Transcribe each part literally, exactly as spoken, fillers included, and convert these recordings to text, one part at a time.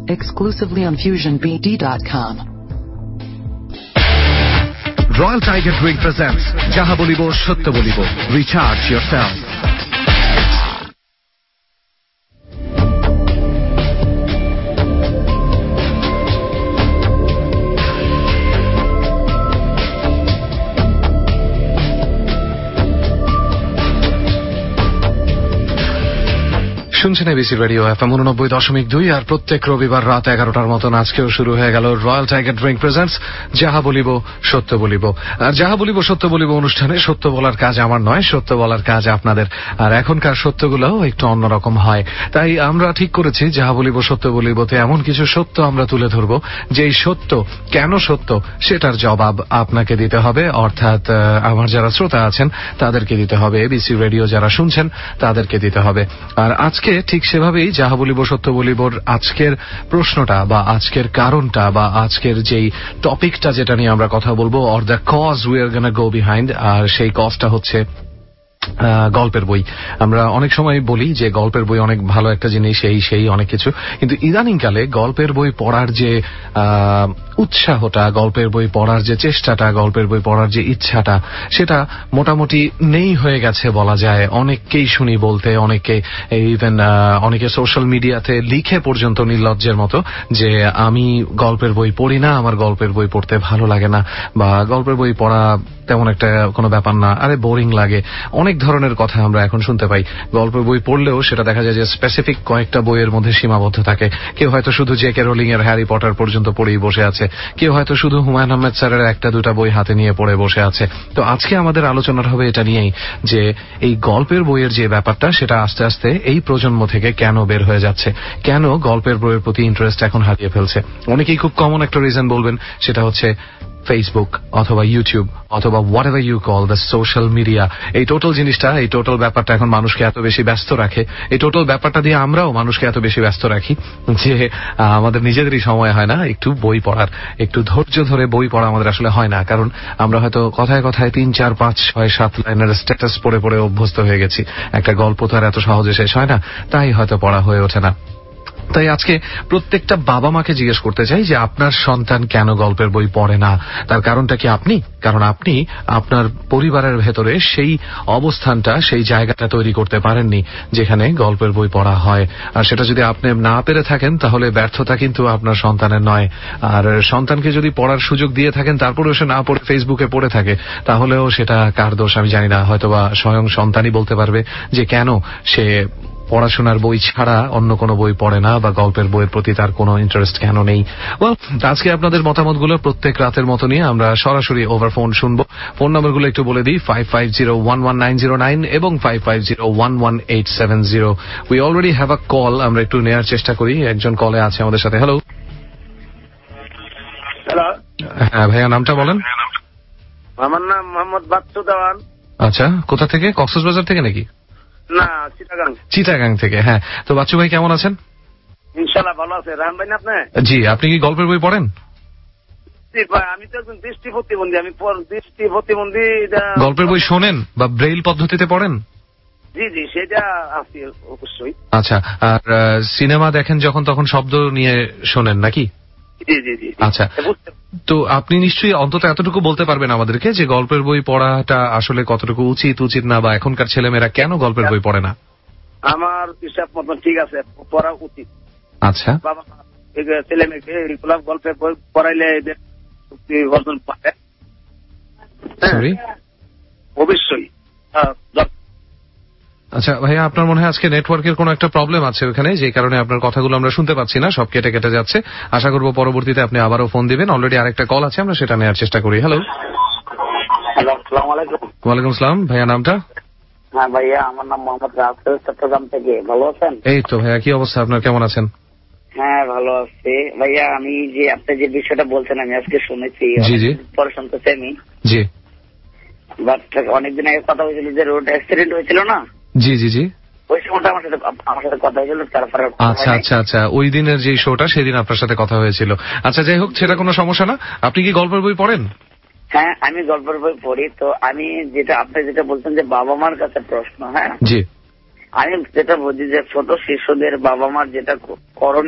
exclusively on fusion b d dot com. Royal Tiger Drink presents Jaha Bolibo Sotto Bolibo. Recharge yourself. শুনছেন ABC radio FM উননব্বই দশমিক দুই আর প্রত্যেক রবিবার রাত এগারোটার মতন আজকেও শুরু হয়ে গেল রয়্যাল টাইগার ড্রিঙ্ক প্রেজেন্টস যাহা বলিব সত্য বলিব। আর যাহা বলিব সত্য বলিব অনুষ্ঠানে সত্য বলার কাজ আমার নয়, সত্য বলার কাজ আপনাদের। আর এখনকার সত্যগুলোও একটু অন্যরকম হয়, তাই আমরা ঠিক করেছি যাহা বলিব সত্য বলিবতে এমন কিছু সত্য আমরা তুলে ধরব, যেই সত্য কেন সত্য সেটার জবাব আপনাকে দিতে হবে, অর্থাৎ আমার যারা শ্রোতা আছেন তাদেরকে দিতে হবে, এবিসি রেডিও যারা শুনছেন তাদেরকে দিতে হবে। আর আজকে ঠিক সেভাবেই যাহা বলিব সত্য বলিবর আজকের প্রশ্নটা বা আজকের কারণটা বা আজকের যেই টপিকটা যেটা নিয়ে আমরা কথা বলবো, or the cause we are gonna go behind, আর সেই কজটা হচ্ছে গল্পের বই। আমরা অনেক সময় বলি যে গল্পের বই অনেক ভালো একটা জিনিস, এই সেই অনেক কিছু, কিন্তু ইদানিংকালে গল্পের বই পড়ার যে উৎসাহটা, গল্পের বই পড়ার যে চেষ্টাটা, গল্পের বই পড়ার যে ইচ্ছাটা, সেটা মোটামুটি নেই হয়ে গেছে বলা যায়। অনেককেই শুনি বলতে, অনেকে ইভেন অনেকে সোশ্যাল মিডিয়াতে লিখে পর্যন্ত নির্লজ্জের মতো যে আমি গল্পের বই পড়ি না, আমার গল্পের বই পড়তে ভালো লাগে না, বা গল্পের বই পড়া তেমন একটা কোনো ব্যাপার না, আরে বোরিং লাগে। অনেক ধরনের কথা আমরা এখন শুনতে পাই। গল্পের বই পড়লেও সেটা দেখা যায় যে স্পেসিফিক কয়েকটা বইয়ের মধ্যে সীমাবদ্ধ থাকে। কেউ হয়তো শুধু জে কে রোলিং এর হ্যারি পটার পর্যন্ত পড়েই বসে আছে, কেউ হয়তো শুধু হুমায়ুন আহমেদ স্যারের একটা দুটা বই হাতে নিয়ে পড়ে বসে আছে। তো আজকে আমাদের আলোচনার হবে এটা নিয়েই, যে এই গল্পের বইয়ের যে ব্যাপারটা সেটা আস্তে আস্তে এই প্রজন্ম থেকে কেন বের হয়ে যাচ্ছে, কেন গল্পের বইয়ের প্রতি ইন্টারেস্ট এখন হারিয়ে ফেলছে। অনেকেই খুব কমন একটা রিজন বলবেন, সেটা হচ্ছে ফেসবুক অথবা ইউটিউব অথবা whatever you call the social media. এই টোটাল জিনিসটা, এই টোটাল ব্যাপারটা এখন মানুষকে এত বেশি ব্যস্ত রাখে, এই টোটাল ব্যাপারটা দিয়ে আমরাও মানুষকে এত বেশি ব্যস্ত রাখি যে আমাদের নিজেদেরই সময় হয় না একটু বই পড়ার, একটু ধৈর্য ধরে বই পড়া আমাদের আসলে হয় না। কারণ আমরা হয়তো কথায় কথায় তিন চার পাঁচ ছয় সাত লাইনের স্ট্যাটাস পড়ে পড়ে অভ্যস্ত হয়ে গেছি। একটা গল্প তো আর এত সহজে শেষ হয় না, তাই হয়তো পড়া হয়ে ওঠে না। তাই আজকে প্রত্যেকটা বাবা মাকে জিজ্ঞেস করতে চাই যে আপনার সন্তান কেন গল্পের বই পড়ে না, তার কারণটা কি আপনি? কারণ আপনি আপনার পরিবারের ভেতরে সেই অবস্থানটা, সেই জায়গাটা তৈরি করতে পারেননি যেখানে গল্পের বই পড়া হয়। আর সেটা যদি আপনি না পেরে থাকেন তাহলে ব্যর্থতা কিন্তু আপনার সন্তানের নয়। আর সন্তানকে যদি পড়ার সুযোগ দিয়ে থাকেন তারপরেও সে না পড়ে ফেসবুকে পড়ে থাকে, তাহলেও সেটা কার দোষ আমি জানি না, হয়তোবা স্বয়ং সন্তানই বলতে পারবে যে কেন সে পড়াশোনার বই ছাড়া অন্য কোনো বই পড়ে না, বা গল্পের বইয়ের প্রতি তার কোনো ইন্টারেস্ট কেন নেই। ওয়েল, আজকে আপনাদের মতামতগুলো প্রত্যেক রাতের মতো নিয়ে আমরা সরাসরি ওভার ফোন শুনবো। ফোন নম্বরগুলো একটু বলে দিই, five five zero one one nine zero nine এবং five five zero one one eight seven zero. We already have a call, আমরা একটু নেওয়ার চেষ্টা করি। একজন কলে আছে আমাদের সাথে। হ্যালো। হ্যালো। হ্যাঁ ভাইয়া, নামটা বলেন। আমার নাম মোহাম্মদ বাচ্চু দেওয়ান। আচ্ছা, কোথা থেকে? কক্সবাজার থেকে নাকি? না, চিটাগাং। চিটাগাং থেকে। হ্যাঁ, তো বাচ্চু ভাই কেমন আছেন? ইনশাআল্লাহ ভালো আছে। রাম ভাই না আপনি? জি। আপনি কি গল্পের বই পড়েন? আমি তো একজন দৃষ্টি প্রতিবন্ধী, আমি দৃষ্টি প্রতিবন্ধী। গল্পের বই শোনেন বা ব্রেইল পদ্ধতিতে পড়েন? জি জি, সেটা আছে অবশ্যই। আচ্ছা, আর সিনেমা দেখেন যখন তখন শব্দ নিয়ে শোনেন নাকি? জি জি জি। আচ্ছা, তো আপনি নিশ্চয়ই অন্তত এতটুকু বলতে পারবেন আমাদেরকে যে গল্পের বই পড়াটা আসলে কতটুকু উচিত উচিত না, বা এখনকার ছেলেমেয়েরা কেন গল্পের বই পড়ে না? আমার হিসাব মতন ঠিক আছে, পড়া উচিত। আচ্ছা, বাবা ছেলে মেয়েকে এগুলা গল্পের বই পড়াইলে অর্জন পাবে অবশ্যই। আচ্ছা ভাইয়া, আপনার মনে হয় আজকে নেটওয়ার্কের কোনো একটা প্রবলেম আছে ওখানে, যে কারণে আপনার কথাগুলো আমরা শুনতে পাচ্ছি না, সব কেটে কেটে যাচ্ছে। আশা করবো পরবর্তীতে আপনি আবারও ফোন দিবেন। অলরেডি আরেকটা কল আছে, আমরা সেটা নেওয়ার চেষ্টা করি। হ্যালো। হ্যালো, আসসালামু আলাইকুম। ওয়ালাইকুম আসসালাম। ভাইয়া নামটা? হ্যাঁ ভাইয়া, আমার নাম মোহাম্মদ রাসেল, চট্টগ্রাম থেকে। ভালো আছেন? এই তো ভাইয়া, কি অবস্থা আপনার, কেমন আছেন? হ্যাঁ ভালো আছি ভাইয়া। আমি যে আপনি যে বিষয়টা বলছেন আমি আজকে শুনেছি, পরে শুনতেছি আমি। জি। বাট অনেকদিন আগে কথা হয়েছিল যে রোড অ্যাক্সিডেন্ট হয়েছিল না? জি জি জি। ওই সময়টা আমার সাথে আমার সাথে কথা হয়েছিল, তারপরে। আচ্ছা আচ্ছা আচ্ছা, ওই দিনের যে শোটা সেদিন আপনার সাথে কথা হয়েছিল। আচ্ছা, যাই হোক, সেটা কোনো সমস্যা না। আপনি কি গল্পের বই পড়েন? হ্যাঁ, আমি গল্পের বই পড়ি। তো আমি যেটা আপনি যেটা বলছেন যে বাবা মার কাছে প্রশ্ন, হ্যাঁ জি, আমি যেটা বুঝি যে ছোট শিশুদের বাবা মার যেটা করণীয়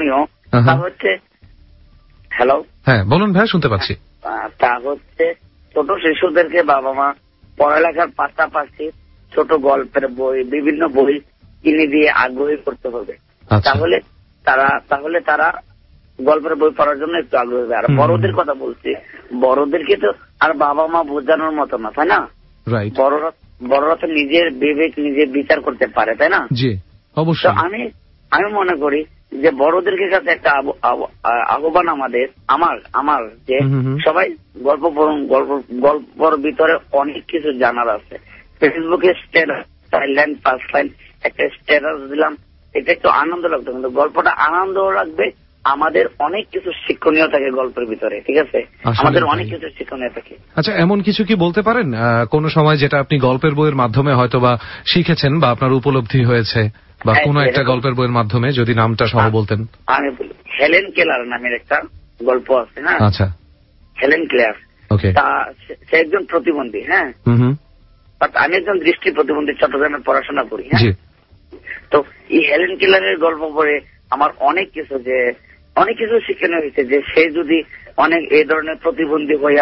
তা হচ্ছে হ্যালো হ্যাঁ বলুন ভাই, শুনতে পাচ্ছি। তা হচ্ছে ছোট শিশুদেরকে বাবা মা পড়ালেখার পাশাপাশি ছোট গল্পের বই, বিভিন্ন বই কিনে দিয়ে আগ্রহী করতে হবে, তাহলে তারা তাহলে তারা গল্পের বই পড়ার জন্য একটু আগ্রহী হবে। আর বড়দের কথা বলছি, বড়দেরকে তো আর বাবা মা বোঝানোর মতো না, তাই না? বড়রা বড়রা তো নিজের বিবেক নিজে বিচার করতে পারে, তাই না? জি অবশ্যই। আমি আমি মনে করি যে বড়দেরকে কাছে একটা আহ্বান আমাদের আমার আমার যে সবাই গল্প পড়ুন, গল্প গল্পর ভিতরে অনেক কিছু জানার আছে। ফেসবুকে স্ট্যাটাস চার লাইন পাঁচ লাইন একটা স্ট্যাটাস দিলাম, এটা একটু আনন্দ লাগতো, কিন্তু গল্পটা আনন্দ রাখবে। আমাদের অনেক কিছু শিক্ষণীয় থাকে গল্পের ভিতরে, ঠিক আছে? আমাদের অনেক কিছু শিক্ষণীয় থাকে। আচ্ছা, এমন কিছু কি বলতে পারেন কোন সময় যেটা আপনি গল্পের বইয়ের মাধ্যমে হয়তো বা শিখেছেন বা আপনার উপলব্ধি হয়েছে, বা কোন একটা গল্পের বইয়ের মাধ্যমে, যদি নামটা সহ বলতেন? আমি বলি, হেলেন কেলার নামের একটা গল্প আছে, হ্যাঁ। আচ্ছা, হেলেন কেলার, ওকে। তা সে একজন প্রতিবন্ধী, হ্যাঁ। হুম। আমি একজন দৃষ্টি প্রতিবন্ধী, চট্টগ্রামে পড়াশোনা করি, হ্যাঁ। তো এই হেলেন কেলারের গল্প পড়ে আমার অনেক কিছু যে অনেক কিছু শিক্ষণীয় হয়েছে, যে সে যদি অনেক এই ধরনের প্রতিবন্ধী হইয়া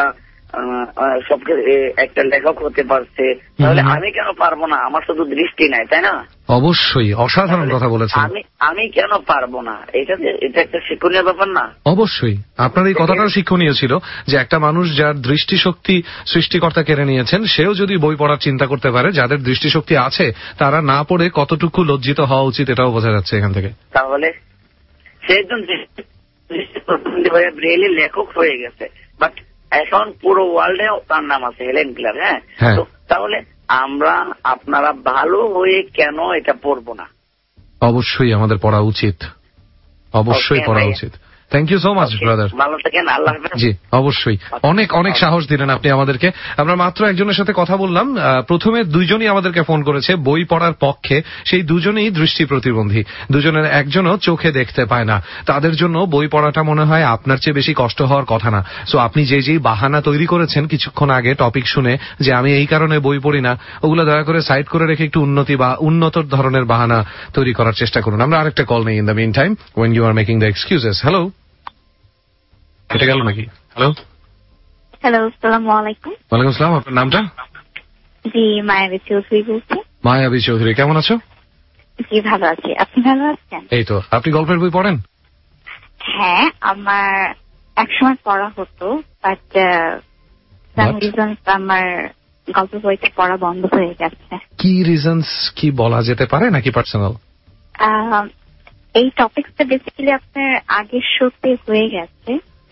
সবকে একটা লেখক হতে পারছে, তাহলে আমি কেন পারবো না? আমার শুধু দৃষ্টি নাই, তাই না? অবশ্যই অসাধারণ কথা বলেছেন। আমি আমি কেন পারবো না? এটা এটা একটা শিক্ষণীয় ব্যাপার না? অবশ্যই আপনার এই কথাটাও শিক্ষণীয় ছিল, যে একটা মানুষ যার দৃষ্টিশক্তি সৃষ্টিকর্তা কেড়ে নিয়েছেন, সেও যদি বই পড়ার চিন্তা করতে পারে, যাদের দৃষ্টিশক্তি আছে তারা না পড়ে কতটুকু লজ্জিত হওয়া উচিত, এটাও বোঝা যাচ্ছে এখান থেকে। তাহলে সে একজন প্রতিবন্ধী হয়ে ব্রেইলি লেখক হয়ে গেছে, বাট এখন পুরো ওয়ার্ল্ডে তার নাম আছে হেলেন কেলার, হ্যাঁ। তো তাহলে আমরা আপনারা ভালো হয়ে কেন এটা পড়বো না? অবশ্যই আমাদের পড়া উচিত, অবশ্যই পড়া উচিত। Thank you so much brother. ভালো থাকেন, আল্লাহ হাফেজ। জি অবশ্যই, অনেক অনেক সাহস দিলেন আপনি আমাদেরকে। আমরা মাত্র একজনের সাথে কথা বললাম, প্রথমে দুইজনই আমাদেরকে ফোন করেছে বই পড়ার পক্ষে, সেই দুজনেই দৃষ্টি প্রতিবন্ধী, দুজনের একজনও চোখে দেখতে পায় না। তাদের জন্য বই পড়াটা মনে হয় আপনার চেয়ে বেশি কষ্ট হওয়ার কথা না। সো আপনি যে যেই বাহানা তৈরি করেছেন কিছুক্ষণ আগে টপিক শুনে, যে আমি এই কারণে বই পড়ি না, ওগুলো দয়া করে সাইড করে রেখে একটু উন্নতি বা উন্নত ধরনের বাহানা তৈরি করার চেষ্টা করুন। আমরা আরেকটা কল নেই in the meantime when you are making the excuses. Hello, কেটে গেল নাকি? হ্যালো হ্যালো, আসসালামু আলাইকুম। ওয়ালাইকুম আসসালাম, আপনার নামটা? জি, মায়াবী চৌধুরী বলছি। মায়াবী চৌধুরী, কেমন আছো? জি ভালো আছি, আপনি ভালো আছেন? এই তো। আপনি গল্পের বই পড়েন? হ্যাঁ, আমার একসময় পড়া হতো, বাট সাম রিজনস আমার গল্পের বইটা পড়া বন্ধ হয়ে গেছে। কি রিজনস কি বলা যেতে পারে নাকি পার্সোনাল? এই টপিকটা বেসিক্যালি আপনার আগের শোতে হয়ে গেছে।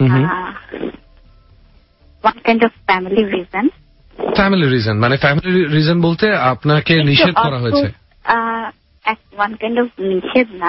One kind of family reason. Family reason মানে ফ্যামিলি রিজন বলতে আপনাকে নিষেধ করা হয়েছে? ওয়ান কাইন্ড অফ নিষেধ না,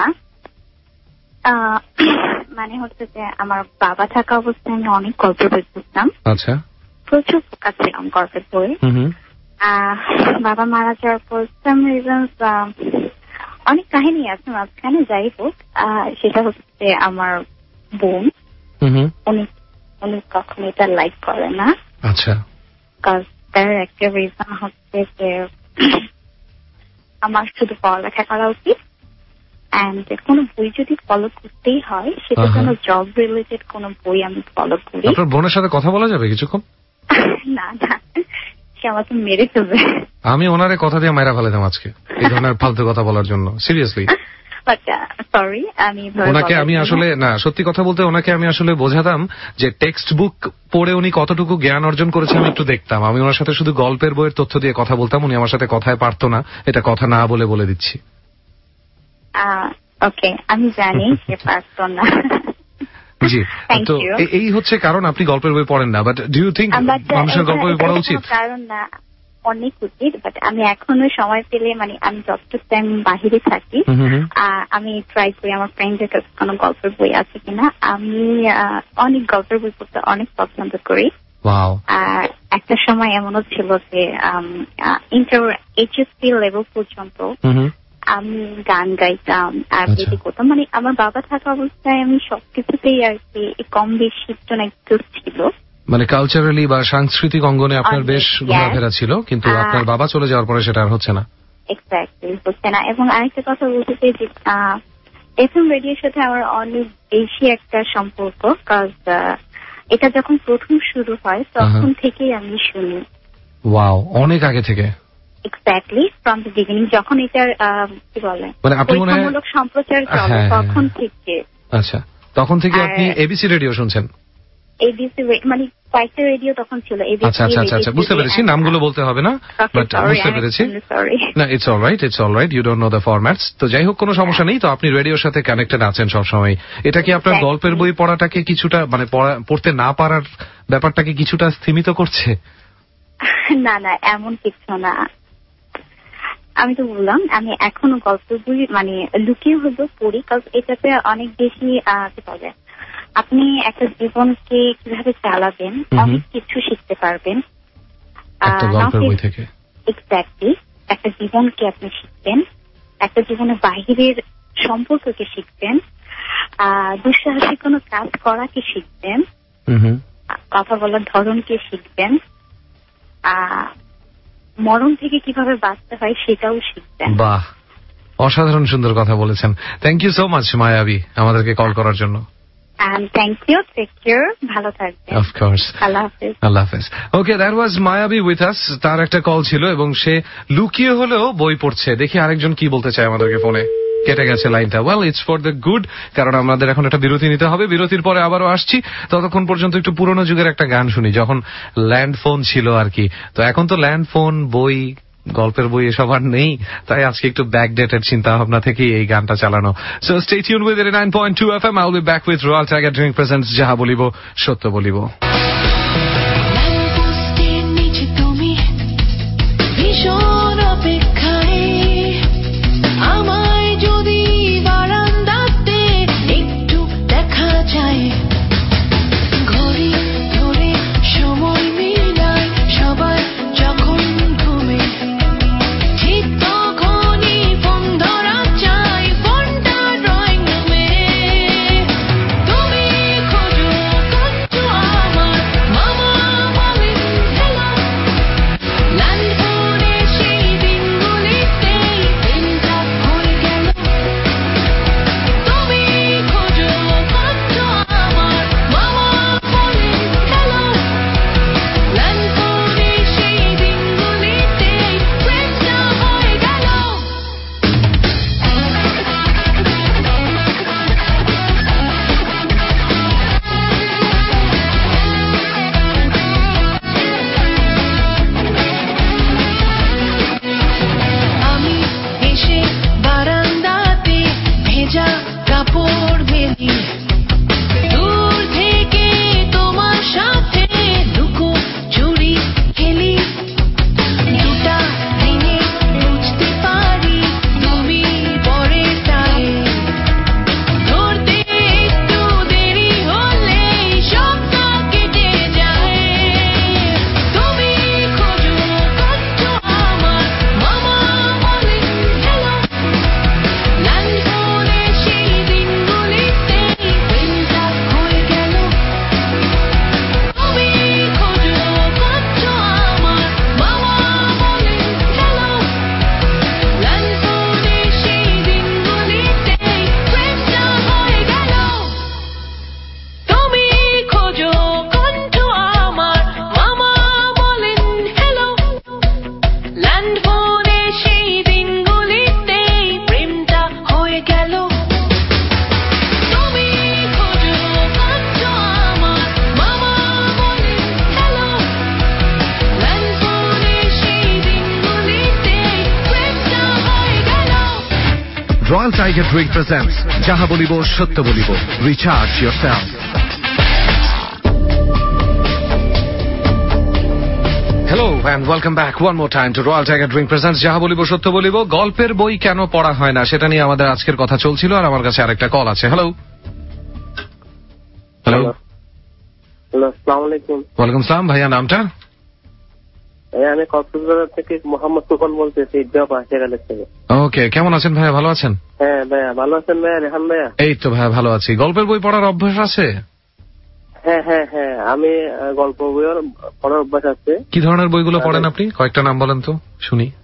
মানে হচ্ছে যে আমার বাবা থাকা অবস্থায় আমি অনেক গল্পের বই পড়তাম। আচ্ছা, প্রচুর ফোকাস ছিলাম গল্পের বই। বাবা মারা যাওয়ার পর সাম রিজনস অনেক কাহিনী আছে মাঝখানে, যাই হোক সেটা হচ্ছে আমার বোন, উনি উনি কখনো এটা লাইক করে না। আচ্ছা, তার একটা রিজন হচ্ছে যে আমার শুধু পড়ালেখা করা উচিত, এন্ড কোনো বই যদি ফলো করতেই হয় সেটা যেন জব রিলেটেড কোনো বই আমি ফলো করি। আপনার বোনের সাথে কথা বলা যাবে কিছুক্ষণ? না না, সে আমাকে মেরে ফেলবে। আমি ওনারে কথা দিয়ে মাইরা ফেলাতাম আজকে এই ধরনের ফালতু কথা বলার জন্য, সিরিয়াসলি। সরি, আমি ওনাকে আমি আসলে না, সত্যি কথা বলতে ওনাকে আমি আসলে বোঝাতাম যে টেক্সট বুক পড়ে উনি কতটুকু জ্ঞান অর্জন করেছে আমি একটু দেখতাম। আমি ওনার সাথে শুধু গল্পের বইয়ের তথ্য দিয়ে কথা বলতাম, উনি আমার সাথে কথায় পারতো না, এটা কথা না বলে বলে দিচ্ছি। ওকে, আমি জানি সে পারতো না। জি, তো এই হচ্ছে কারণ আপনি গল্পের বই পড়েন না। বাট ডু ইউ থিংক মানুষের গল্প বই পড়া উচিত? কারণ না, অনেক উচিত, বাট আমি এখনো সময় পেলে, মানে আমি যতটুকু টাইম বাহিরে থাকি আমি ট্রাই করি আমার ফ্রেন্ডদের কাছে কোনো গল্পের বই আছে কিনা। আমি অনেক গল্পের বই পড়তে অনেক পছন্দ করি। আর একটা সময় এমনও ছিল যে ইন্টার এইচএসসি লেভেল পর্যন্ত আমি গান গাইতাম আর বেদি করতাম, মানে আমার বাবা থাকা অবস্থায় আমি সবকিছুতেই আর কি কম বেশি একটু ছিল। মানে কালচারালি বা সাংস্কৃতিক অঙ্গনে আপনার বেশ ঘোরাফেরা ছিল, কিন্তু আপনার বাবা চলে যাওয়ার পরে সেটা আর হচ্ছে না। এক্স্যাক্টলি, হচ্ছে না। এবং আরেকটা কথা বলতে চাই যে এফএম রেডিওর সাথে আমার অনেক বেশি একটা সম্পর্ক, কাজ এটা যখন প্রথম শুরু হয় তখন থেকেই আমি শুনি। ওয়াও, অনেক আগে থেকে? এক্স্যাক্টলি, ফ্রম দ্য বিগিনিং, যখন এটার কি বলে পরীক্ষামূলক সম্প্রচার চলে তখন থেকে। আচ্ছা, তখন থেকে আপনি এবিসি রেডিও শুনছেন? এবিসি মানে কয়েকটা রেডিও তখন ছিল। আচ্ছা আচ্ছা আচ্ছা, বুঝতে পেরেছি, নামগুলো বলতে হবে না, বাট বুঝতে পেরেছি। না, it's alright, it's alright, you don't know the formats. তো যাই হোক, কোনো সমস্যা নেই। তো আপনি রেডিওর সাথে কানেক্টেড আছেন সবসময়। এটা কি আপনার গল্পের বই পড়াটাকে কিছুটা মানে পড়তে না পারার ব্যাপারটাকে কিছুটা স্থিমিত করছে? না না, এমন কিছু না। আমি তো বললাম আমি এখনো গল্পের বই মানে লুকিয়ে হলেও পড়ি, কারণ এটাতে অনেক বেশি কি বলে আপনি একটা জীবনকে কিভাবে চালাবেন অনেক কিছু শিখতে পারবেন এক্স্যাক্টলি। একটা জীবনকে আপনি শিখবেন, একটা জীবনের বাহিরের সম্পর্ককে শিখবেন, দুঃসাহসিক কোনো কাজ করাকে শিখবেন, কথা বলার ধরনকে শিখবেন, মরণ থেকে কিভাবে বাঁচতে হয় সেটাও শিখবেন। বাহ, অসাধারণ সুন্দর কথা বলেছেন। থ্যাংক ইউ সো মাচ মায়াবী আমাদেরকে কল করার জন্য। থ্যাংক ইউ, টেক কেয়ার, ভালো থাকবেন। অফ কোর্স, আল্লাহ হাফেজ। আল্লাহ হাফেজ। ওকে, দ্যাট ওয়াজ মায়াবী উইথ আস। তার একটা কল ছিল এবং সে লুকিয়ে হলেও বই পড়ছে। দেখি আরেকজন কি বলতে চায় আমাদেরকে ফোনে। কেটে গেছে লাইনটা। Well, it's for the good, কারণ আমাদের এখন একটা বিরতি নিতে হবে। বিরতির পরে আবারও আসছি। ততক্ষণ পর্যন্ত একটু পুরোনো যুগের একটা গান শুনি, যখন ল্যান্ড ফোন ছিল আর কি। তো এখন তো ল্যান্ড ফোন, বই, গল্পের বই এসব আর নেই, তাই আজকে একটু ব্যাকডেটেড চিন্তা ভাবনা থেকেই এই গানটা চালানো। So stay tune with eighty nine point two FM. I will be back with Royal Tiger drink presents যাহা বলিব সত্য বলিব। Royal Tiger Drink presents Jaha Bolibo Shatya Bolibo. Recharge yourself. Hello and welcome back one more time to Royal Tiger Drink presents Jaha Bolibo Shatya Bolibo. গল্পের বই কেন পড়া হয় না সেটা নিয়ে আমাদের আজকের কথা চলছিল, আর আমার কাছে আরেকটা কল আছে। হ্যালো হ্যালো হ্যালো, আসসালামু আলাইকুম। ওয়ালাইকুম আসসালাম। ভাইয়া নামটা? আমি কক্সবাজার থেকে মোহাম্মদ তুফান বলতেছি, পাশের থেকে। ওকে, কেমন আছেন ভাইয়া? ভালো আছেন? হ্যাঁ ভাইয়া, ভালো আছেন ভাইয়া? রেহান ভাইয়া? এই তো ভাইয়া ভালো আছি। গল্পের বই পড়ার অভ্যাস আছে? হ্যাঁ হ্যাঁ হ্যাঁ, আমি গল্প বই পড়ার অভ্যাস আছে। কি ধরনের বইগুলো পড়েন আপনি? কয়েকটা নাম বলেন তো শুনি।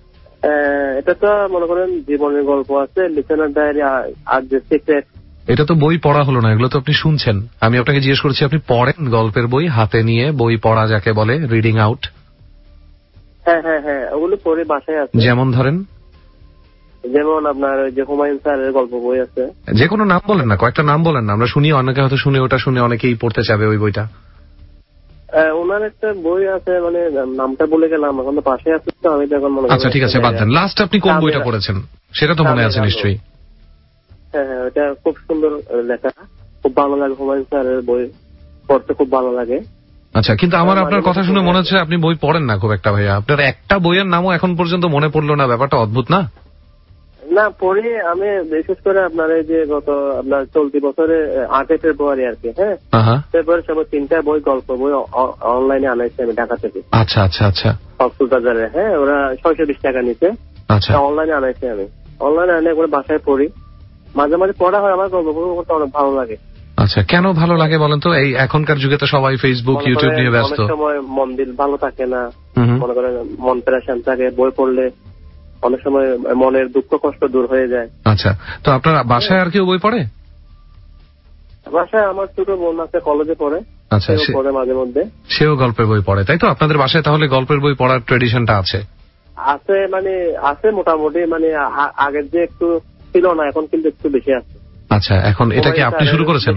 এটা তো মনে করেন জীবনের গল্প আছে, লিসেনার ডায়েরি আর যে সিক্রেট। এটা তো বই পড়া হলো না, এগুলো তো আপনি শুনছেন। আমি আপনাকে জিজ্ঞেস করছি আপনি পড়েন গল্পের বই, হাতে নিয়ে বই পড়া যাকে বলে, রিডিং আউট? হ্যাঁ হ্যাঁ হ্যাঁ, ওগুলো পড়ে বাসায় আছে। যেমন ধরেন? যেমন আপনার ওই যে হুমায়ুন স্যারের গল্প বই আছে। যে কোনো নাম বলেন না, কয়েকটা নাম বলেন না, আমরা শুনি, অনেকে হয়তো শুনে ওটা শুনে অনেকেই পড়তে চাবে ওই বইটা। ওনার একটা বই আছে, মানে নামটা বলে গেলাম, এখন তো পাশে আছে তো আমি তো এখন মনে করি। আচ্ছা ঠিক আছে, বাদ দেন। লাস্ট আপনি কোন বইটা পড়েছেন সেটা তো মনে আছে নিশ্চয়ই? হ্যাঁ হ্যাঁ, ওটা খুব সুন্দর লেখা, খুব ভালো লাগে। হুমায়ুন স্যারের বই পড়তে খুব ভালো লাগে। আচ্ছা, কিন্তু আমার আপনার কথা শুনে মনে হচ্ছে আপনি বই পড়েন না খুব একটা ভাইয়া। আপনার একটা বইয়ের নামও এখন পর্যন্ত মনে পড়লো না, ব্যাপারটা অদ্ভুত না? না, পড়ি আমি বিশেষ করে আপনার এই যে গত আপনার চলতি বছরে আটই ফেব্রুয়ারি আর কি, হ্যাঁ ফেব্রুয়ারি সময় তিনটা বই গল্প বই অনলাইনে আনাইছি আমি ঢাকা থেকে। আচ্ছা আচ্ছা আচ্ছা, কক্সবাজারে। হ্যাঁ, ওরা ছয়শো বিশ টাকা নিতে। আচ্ছা, অনলাইনে আনাইছি আমি। অনলাইনে আনে করে বাসায় পড়ি, মাঝে মাঝে পড়া হয়। আমার গল্প বই পড়তে অনেক ভালো লাগে। আচ্ছা, কেন ভালো লাগে বলেন তো? এই এখনকার যুগে তো সবাই ফেসবুক ইউটিউব নিয়ে ব্যস্ত, অনেক সময় মন দিল ভালো থাকে না, মনে করেন মন পেরেশান থাকে, বই পড়লে অনেক সময় মনের দুঃখ কষ্ট দূর হয়ে যায়। আচ্ছা, তো আপনার বাসায় আর কেউ বই পড়ে? বাসায় আমার ছোট বোন আছে, কলেজে পড়ে। আচ্ছা, সে পড়ে মাঝে মধ্যে। সেও গল্পের বই পড়ে, তাই তো? আপনাদের বাসায় তাহলে গল্পের বই পড়ার ট্রেডিশনটা আছে? আছে, মানে আছে মোটামুটি, মানে আগের যে একটু ছিল না, এখন কিন্তু একটু বেশি আছে। আচ্ছা, এখন এটা কি আপনি শুরু করেছেন?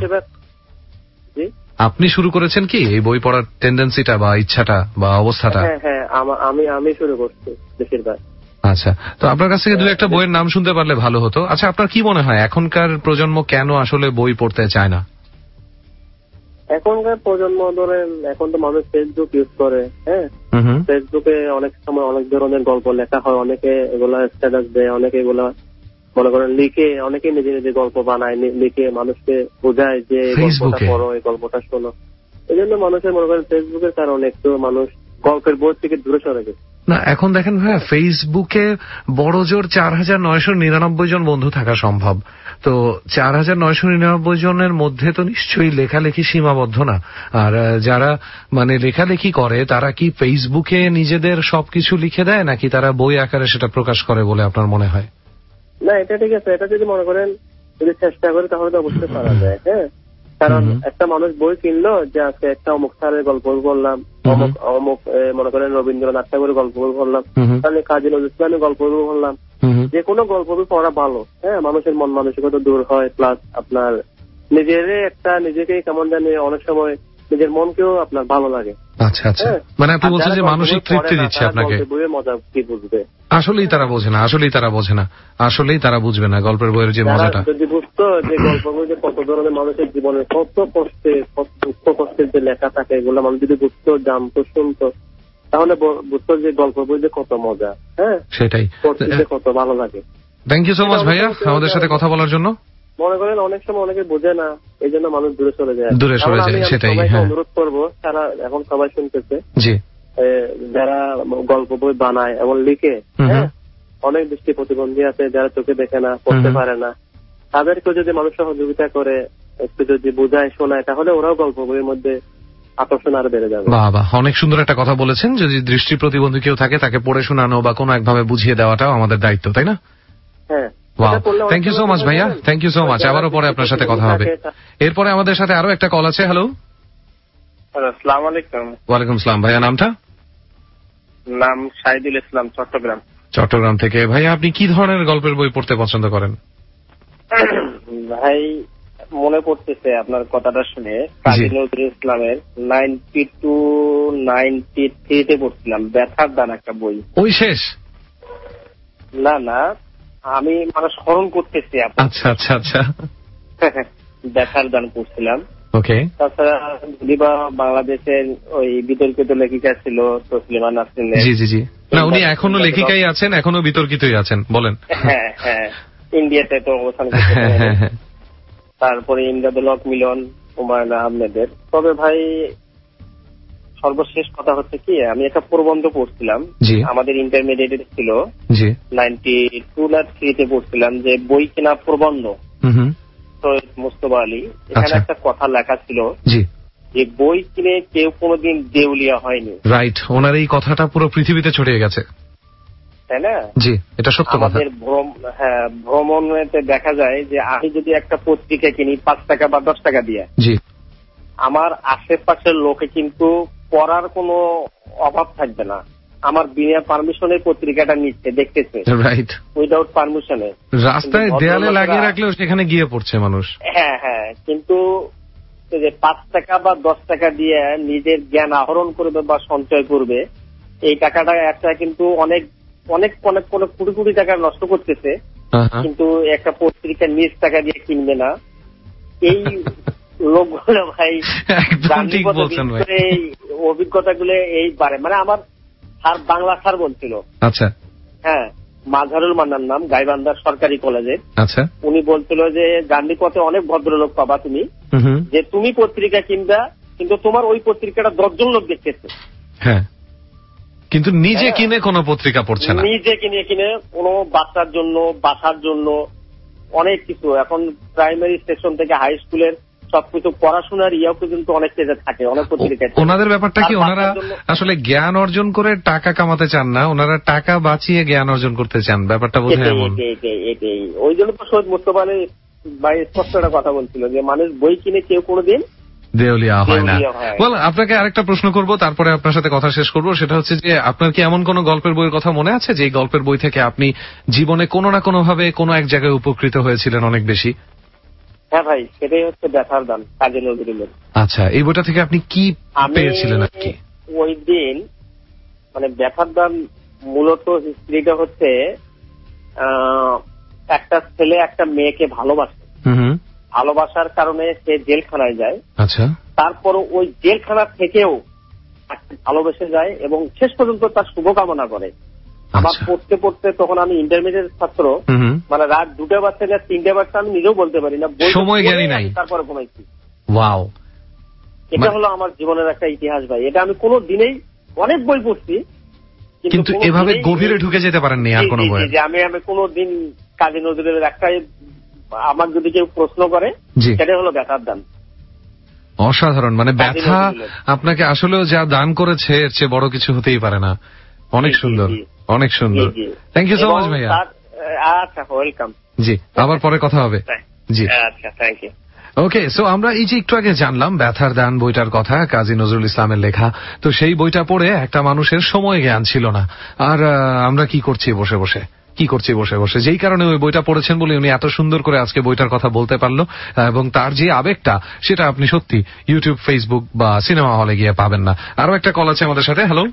আপনি শুরু করেছেন কি এই বই পড়ার টেন্ডেন্সিটা বা ইচ্ছাটা বা অবস্থাটা? হ্যাঁ হ্যাঁ, আমি আমি শুরু করছি বেশিরভাগ। আচ্ছা, তো আপনার কাছ থেকে দু একটা বইয়ের নাম শুনতে পারলে ভালো হতো। আচ্ছা, আপনার কি মনে হয় এখনকার প্রজন্ম কেন আসলে বই পড়তে চায় না? এখনকার প্রজন্ম ধরেন, এখন তো মানুষ ফেসবুক ইউজ করে। হ্যাঁ, ফেসবুকে অনেক সময় অনেক ধরনের গল্প লেখা হয়, অনেকে এগুলা স্ট্যাটাস দেয়, অনেকে এগুলা মনে করেন লিখে, অনেকে নিজে নিজে গল্প বানায়, লিখে মানুষকে বোঝায় যে গল্পটা পড়ো, এই গল্পটা শোনো। এই জন্য মানুষের মনে করেন ফেসবুকের কারণে একটু মানুষ গল্পের বই থেকে দূরে সরে গেছে। না, এখন দেখেন ভাইয়া, ফেসবুকে বড় জোর চার হাজার নয়শো নিরানব্বই জন বন্ধু থাকা সম্ভব। তো চার হাজার নয়শো নিরানব্বই জনের মধ্যে তো নিশ্চয়ই লেখালেখি সীমাবদ্ধ না। আর যারা মানে লেখালেখি করে তারা কি ফেসবুকে নিজেদের সবকিছু লিখে দেয়, নাকি তারা বই আকারে সেটা প্রকাশ করে বলে আপনার মনে হয়? না, এটা ঠিক আছে। এটা যদি মনে করেন যদি চেষ্টা করে তাহলে তো অবশ্যই পারা যায়। হ্যাঁ, কারণ একটা মানুষ বই কিনলো যে আজকে একটা অমুক স্যারের গল্প বললাম, অমুক অমুক মনে করেন রবীন্দ্রনাথ ঠাকুরের গল্প বই পড়লাম, তাহলে কাজী নজরুল ইসলামের গল্প বই পড়লাম। যে কোনো গল্প বই পড়া ভালো। হ্যাঁ, মানুষের মন মানসিকতা দূর হয়, প্লাস আপনার নিজের একটা নিজেকে কেমন জানি অনেক সময় নিজের মনকেও আপনার ভালো লাগে। আচ্ছা আচ্ছা, মানে আপনি বলছেন যে মানসিক তৃপ্তি দিচ্ছে আপনাকে। বইয়ের মজা কি বুঝবে? আসলেই তারা বোঝে না, আসলেই তারা বোঝে না, আসলেই তারা বুঝবে না গল্পের বইয়ের যে মজাটা। যদি বুঝতো যে গল্প বই যে কত ধরনের মানুষের জীবনে কত কষ্টে কত দুঃখ কষ্টের যে লেখা থাকে, এগুলো মানুষ যদি বুঝতো, জানতো, শুনতো, তাহলে বুঝতো যে গল্প বই যে কত মজা। হ্যাঁ, সেটাই, কত ভালো লাগে। থ্যাংক ইউ সো মাচ ভাইয়া আমাদের সাথে কথা বলার জন্য। মনে করেন অনেক সময় অনেকে বোঝে না, এই জন্য মানুষ দূরে চলে যায়, দূরে চলে যায়। সেটাই, অনুরোধ করবো যারা এখন সবাই শুনতেছে, জি, যারা গল্প বই বানায় এবং লিখে, হ্যাঁ, অনেক দৃষ্টি প্রতিবন্ধী আছে, যারা চোখে দেখে না, পড়তে পারে না, তাদেরকে যদি মানুষ সহযোগিতা করে, একটু যদি বোঝায় শোনায়, তাহলে ওরাও গল্প বইয়ের মধ্যে আকর্ষণ আরো বেড়ে যাবে। বাহ বাহ, অনেক সুন্দর একটা কথা বলেছেন। যদি দৃষ্টি প্রতিবন্ধী কেউ থাকে তাকে পড়ে শোনানো বা কোনো একভাবে বুঝিয়ে দেওয়াটাও আমাদের দায়িত্ব, তাই না? হ্যাঁ, থ্যাংক ইউ সো মাচ ভাইয়া, থ্যাংক ইউ সো মাচ। আবারও পরে আপনার সাথে কথা হবে। এরপরে আমাদের সাথে আরো একটা কল আছে। হ্যালো, আসসালামু আলাইকুম। ওয়ালাইকুম সালাম। ভাইয়া নামটা? নাম শাহিদুল ইসলাম, চট্টগ্রাম। চট্টগ্রাম থেকে। ভাইয়া আপনি কি ধরনের গল্পের বই পড়তে পছন্দ করেন? ভাই মনে পড়তেছে আপনার কথাটা শুনে, কাজী নজরুল ইসলামের নাইনটি টু নাইনটি থ্রি তে পড়ছিলাম, ব্যথার দান একটা বই। ওই শেষ? না না, আমি মানে স্মরণ করতেছি। আচ্ছা আচ্ছা আচ্ছা, ব্যথার দান পড়ছিলাম। ওকে। তাছাড়া দিবা বাংলাদেশের ওই বিতর্কিত লেখিকা ছিল তসলিমা নাসরিন। জি জি জি, না উনি এখনো লেখিকাই আছেন, এখনো বিতর্কিতই আছেন, বলেন। হ্যাঁ হ্যাঁ, ইন্ডিয়াতে তো অবস্থান করতেছেন। তারপরে ইমদাদুল হক মিলন, হুমায়ুন আহমেদের। তবে ভাই সর্বশেষ কথা হচ্ছে কি, আমি একটা প্রবন্ধ পড়ছিলাম, আমাদের ইন্টারমিডিয়েট ছিল, নাইনটি টু না থ্রি তে পড়ছিলাম, যে বই কেনা প্রবন্ধ সৈয়দ মুস্তফা আলী। এখানে একটা কথা লেখা ছিল যে বই কিনে কেউ কোনোদিন দেউলিয়া হয়নি। রাইট, ওনার এই কথাটা পুরো পৃথিবীতে ছড়িয়ে গেছে। তাই না? জি, এটা সত্য কথা। আমাদের হ্যাঁ ভ্রমণে দেখা যায় যে আমি যদি একটা পত্রিকা কিনি পাঁচ টাকা বা দশ টাকা দিয়ে, জি, আমার আশেপাশের লোকে কিন্তু পড়ার কোনো অভাব থাকবে না। আমার বিনা পারমিশনে পত্রিকাটা নিচ্ছে, দেখতেছে, রাইট, উইদাউট পারমিশনে। রাস্তায় দেয়ালে লাগিয়ে রাখলেও সেখানে গিয়ে পড়ছে মানুষ। হ্যাঁ হ্যাঁ, কিন্তু যে পাঁচ টাকা বা দশ টাকা দিয়ে নিজের জ্ঞান আহরণ করবে বা সঞ্চয় করবে, এই টাকাটা একটা কিন্তু অনেক অনেক অনেক অনেক কোটি কোটি টাকা নষ্ট করতেছে, কিন্তু একটা পত্রিকা নিজ টাকা দিয়ে কিনবে না। এই লোকগুলো ভাই অভিজ্ঞতাগুলো এই বারে, মানে আমার স্যার বাংলা স্যার বলছিল, আচ্ছা হ্যাঁ মাঝারুল মান্নার নাম, গাইবান্ধার সরকারি কলেজে। আচ্ছা, উনি বলছিল যে গান্ধীপথে অনেক ভদ্রলোক পাবা তুমি, যে তুমি পত্রিকা কিনবা কিন্তু তোমার ওই পত্রিকাটা দশজন লোক দেখতেছে, হ্যাঁ, কিন্তু নিজে কিনে কোনো পত্রিকা পড়ছে না, নিজে কিনে কিনে কোনো বাচ্চার জন্য, বাসার জন্য, অনেক কিছু। এখন প্রাইমারি সেকশন থেকে হাই স্কুলের সবকিছু পড়াশোনার ইয়াও পর্যন্ত অনেক পেজে থাকে, অনেক পত্রিকা। ওনাদের ব্যাপারটা কি, ওনারা আসলে জ্ঞান অর্জন করে টাকা কামাতে চান না, ওনারা টাকা বাঁচিয়ে জ্ঞান অর্জন করতে চান, ব্যাপারটা বোধহয় এমন। এটাই, ওই জন্য তো সৈয়দ মুস্তফা আলী ভাই স্পষ্ট একটা কথা বলছিল যে মানুষ বই কিনে কেউ কোনোদিন দেউলিয়া হয় না। বল, আপনাকে আরেকটা প্রশ্ন করব, তারপরে আপনার সাথে কথা শেষ করব। সেটা হচ্ছে যে আপনার কি এমন কোন গল্পের বইয়ের কথা মনে আছে যে এই গল্পের বই থেকে আপনি জীবনে কোনো না কোনো ভাবে কোনো এক জায়গায় উপকৃত হয়েছিলেন অনেক বেশি? হ্যাঁ ভাই, সেটাই হচ্ছে ব্যথার দান, কাজী নজরুলের। আচ্ছা, এই বইটা থেকে আপনি কি পেয়েছিলেন আর কি? ওই দিন মানে ব্যথার দান মূলত হিস্ট্রিটা হচ্ছে একটা ছেলে একটা মেয়েকে ভালোবাসে, ভালোবাসার কারণে সে জেলখানায় যায়। আচ্ছা, তারপর ওই জেলখানা থেকেও ভালোবেসে যায় এবং শেষ পর্যন্ত তার শুভকামনা করে। আমার পড়তে পড়তে তখন আমি ইন্টারমিডিয়েট ছাত্র, মানে রাত দুটো বাজছে না তিনটে বাজছে আমি নিজেও বলতে পারি না, সময় জ্ঞানী নাই, তারপরে ঘুমাইছি। ওয়াও, এটা হলো আমার জীবনের একটা ইতিহাস ভাই। এটা আমি কোনো দিনেই, অনেক বই পড়ছি কিন্তু এভাবে গভীরে ঢুকে যেতে পারেননি আর কোনো বই। যে আমি আমি কোনো দিন কাজী নজরুলের একটাই, আমার যদি কেউ প্রশ্ন করে সেটা হলো ব্যথার দান। অসাধারণ, মানে ব্যথা আপনাকে আসলেও যা দান করেছে এর চেয়ে বড় কিছু হতেই পারে না। অনেক সুন্দর, অনেক সুন্দর। থ্যাংক ইউ সো মাচ ভাইয়া। আচ্ছা, ওয়েলকাম। জি, আবার পরে কথা হবে। জি, আচ্ছা, থ্যাংক ইউ। ওকে, সো আমরা এই যে একটু আগে জানলাম ব্যথার দান বইটার কথা, কাজী নজরুল ইসলামের লেখা। তো সেই বইটা পড়ে একটা মানুষের সময় জ্ঞান ছিল না, আর আমরা কি করছি বসে বসে, কি করছি বসে বসে, যেই কারণে ওই বইটা পড়েছেন বলে উনি এত সুন্দর করে আজকে বইটার কথা বলতে পারলো। এবং তার যে আবেগটা, সেটা আপনি সত্যি ইউটিউব, ফেসবুক বা সিনেমা হলে গিয়ে পাবেন না। আরো একটা কল আছে আমাদের সাথে। হ্যালো।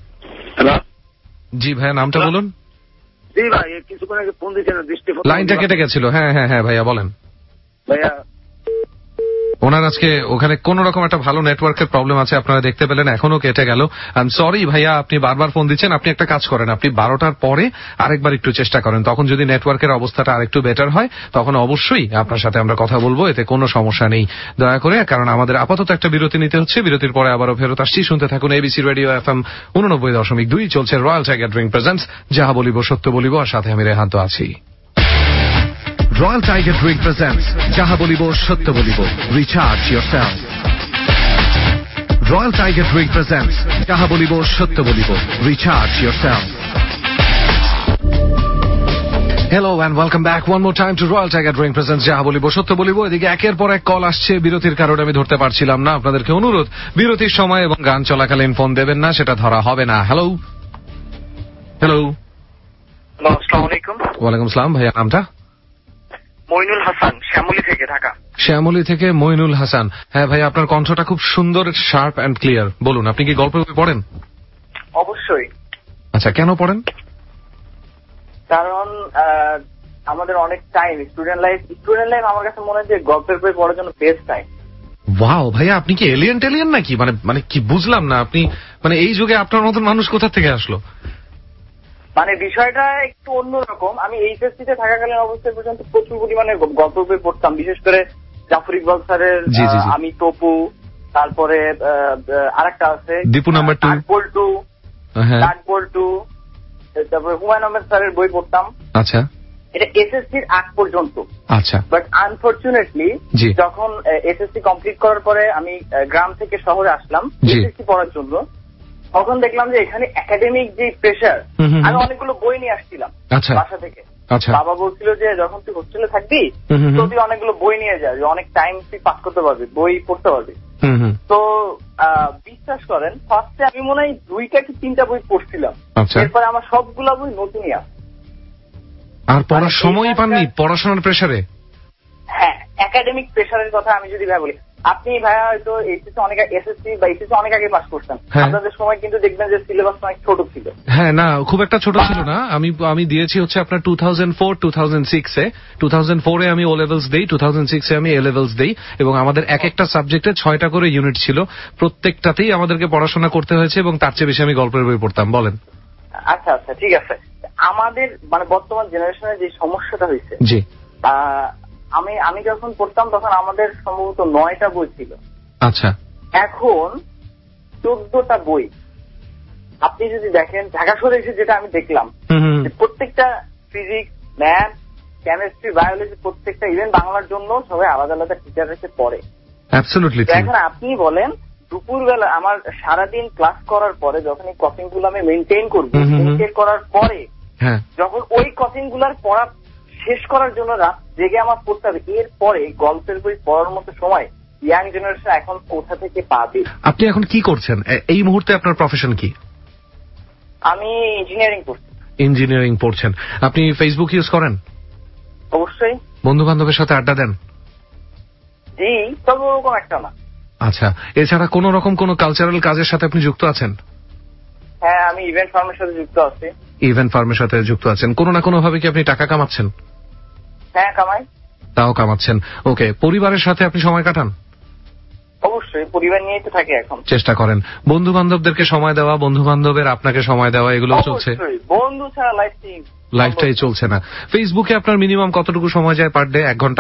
জি ভাইয়া, নামটা বলুন। জি ভাই, কিছুক্ষণ আগে ফোন দিয়েছেন, দৃষ্টি লাইনটা কেটে গেছিল। হ্যাঁ হ্যাঁ হ্যাঁ ভাইয়া বলেন। ভাইয়া ওনার আজকে ওখানে কোন রকম একটা ভালো নেটওয়ার্কের প্রবলেম আছে, আপনারা দেখতে পেলেন, এখনো কেটে গেল। আই এম সরি ভাইয়া, আপনি বারবার ফোন দিচ্ছেন। আপনি একটা কাজ করেন, আপনি বারোটার পরে আরেকবার একটু চেষ্টা করেন, তখন যদি নেটওয়ার্কের অবস্থাটা আরেকটু বেটার হয় তখন অবশ্যই আপনার সাথে আমরা কথা বলবো, এতে কোনো সমস্যা নেই, দয়া করে। কারণ আমাদের আপাতত একটা বিরতি নিতে হচ্ছে, বিরতির পরে আবারও ফেরত আসছি। শুনতে থাকুন এবিসি রেডিও এফএম উননব্বই দশমিক দুই। চলছে রয়্যাল টাইগার ড্রিঙ্ক প্রেজেন্টস যাহা বলিব সত্য বলিব, আর সাথে আমি রেহান্ত আছি। Royal Tiger Drink presents Jaha Bolibo Shatya Bolibo. Recharge yourself. Royal Tiger Drink presents Jaha Bolibo Shatya Bolibo. Recharge yourself. Hello and welcome back one more time to Royal Tiger Drink presents Jaha Bolibo Shatya Bolibo. এদিকে একের পর এক call আসছে, বিরতির কারণে আমি ধরতে পারছিলাম না। আপনাদেরকে অনুরোধ, বিরতির সময় এবং গান চলাকালীন ফোন দেবেন না, সেটা ধরা হবে না। হ্যালো হ্যালো আসসালামু আলাইকুম। ওয়ালাইকুম আসসালাম। ভাইয়া নামটা? মইনুল হাসান, শ্যামলী থেকে, ঢাকা। শ্যামলী থেকে মইনুল হাসান। হ্যাঁ ভাই, আপনার কণ্ঠটা খুব সুন্দর, শার্প এন্ড ক্লিয়ার। বলুন, আপনি কি গল্প বই পড়েন? অবশ্যই। আচ্ছা, কেন পড়েন? কারণ আমাদের অনেক time, student life student life আমার কাছে মনে হয় যে গল্পের বই পড়ার জন্য বেস্ট টাইম। ওয়াও ভাইয়া, আপনি কি এলিয়েন টেলিয়েন নাকি? মানে মানে কি বুঝলাম না, আপনি মানে এই যুগে আপনার মতন মানুষ কোথা থেকে আসলো? মানে বিষয়টা একটু অন্যরকম। আমি এইচএসসি তে থাকাকালীন অবস্থায় পর্যন্ত প্রচুর পরিমাণে গল্প বই পড়তাম, বিশেষ করে জাফর ইকবাল স্যারের আমি টপু, তারপরে আরেকটা আছে দীপু নাম্বার টু, ডাকবল্টু ডাকবল্টু, তারপরে হুমায়ুন আহমেদ স্যারের বই পড়তাম। আচ্ছা, এটা এসএসসির আগ পর্যন্ত। আচ্ছা, বাট আনফরচুনেটলি যখন এসএসসি কমপ্লিট করার পরে আমি গ্রাম থেকে শহরে আসলাম এসএসসি পড়ার জন্য, তখন দেখলাম যে এখানে একাডেমিক যে প্রেশার, আমি অনেকগুলো বই নিয়ে আসছিলাম বাসা থেকে। বাবা বলছিল যে যখন তুই হোস্টেলে থাকবি তো তুই অনেকগুলো বই নিয়ে যাবি, অনেক টাইম তুই পাস করতে পারবি, বই পড়তে পারবি। তো বিশ্বাস করেন ফার্স্টে আমি মনে হয় দুইটা কি তিনটা বই পড়ছিলাম, এরপরে আমার সবগুলা বই নতুনই আছে। আর পড়ার সময়ই পাননি পড়াশোনার প্রেসারে? হ্যাঁ, একাডেমিক প্রেসারের কথা আমি যদি ভাই বলি, আপনি ভাইয়া হয়তো এইচএসসি অনেক এসএসসি বা এইচএসসি অনেক আগে পাস করছেন, আপনাদের সময় কিন্তু দেখবেন যে সিলেবাস অনেক ছোট ছিল। হ্যাঁ, না খুব একটা ছোট ছিল না। আমি আমি দিয়েছি হচ্ছে আপনার two thousand four two thousand six এ টু থাউজেন্ড ফোর এ আমি ও লেভেলস দেই, টু থাউজেন্ড সিক্স এ আমি এ লেভেলস দেই, এবং আমাদের এক একটা সাবজেক্টে ছয়টা করে ইউনিট ছিল, প্রত্যেকটাতেই আমাদেরকে পড়াশোনা করতে হয়েছে এবং তার চেয়ে বেশি আমি গল্পের বই পড়তাম। বলেন। আচ্ছা আচ্ছা, ঠিক আছে। আমাদের মানে বর্তমান জেনারেশনের যে সমস্যাটা হয়েছে, জি, আমি আমি যখন পড়তাম তখন আমাদের সম্ভবত নয়টা বই ছিল। আচ্ছা, এখন চোদ্দটা বই। আপনি যদি দেখেন ঢাকা শহরে এসে যেটা আমি দেখলাম, প্রত্যেকটা ফিজিক্স, ম্যাথ, কেমিস্ট্রি, বায়োলজি প্রত্যেকটা, ইভেন বাংলার জন্য সবাই আলাদা আলাদা টিচার এসে পড়ে। এখন আপনি বলেন দুপুরবেলা আমার সারাদিন ক্লাস করার পরে যখন এই কোচিং গুলো আমি মেনটেন করবো, মেনটেন করার পরে যখন ওই কোচিং গুলার পড়া শেষ করার জন্য রাত জেগে আমার পড়তে হবে, এরপরে গল্পের বই পড়ার মতো সময় ইয়াং জেনারেশন এখন কোথা থেকে পাবে? আপনি এখন কি করছেন এই মুহূর্তে? আপনার প্রফেশন কি? আমি ইঞ্জিনিয়ারিং পড়ছি। ইঞ্জিনিয়ারিং পড়ছেন। আপনি ফেসবুক ইউজ করেন? অবশ্যই। বন্ধু বান্ধবের সাথে আড্ডা দেন? জি, তবে ওরকম একটা না। আচ্ছা, এছাড়া কোন রকম কোন কালচারাল কাজের সাথে আপনি যুক্ত আছেন? হ্যাঁ, আমি ইভেন্ট ফার্মের সাথে যুক্ত আছি। ইভেন্ট ফার্মের সাথে যুক্ত আছেন, কোনো না কোনো ভাবে কি আপনি টাকা কামাচ্ছেন? হ্যাঁ, কামাই। তাও কামাচ্ছেন। ওকে, পরিবারের সাথে আপনি সময় কাটান? অবশ্যই, পরিবার নিয়েই তো থাকি এখন। চেষ্টা করেন বন্ধু বান্ধবদেরকে সময় দেওয়া, বন্ধু বান্ধবের আপনাকে সময় দেওয়া, এগুলো চলছে? বন্ধু ছাড়া লাইফটাই লাইফটাই চলছে না। ফেসবুকে আপনার মিনিমাম কতটুকু সময় যায় পার ডে? এক ঘন্টা?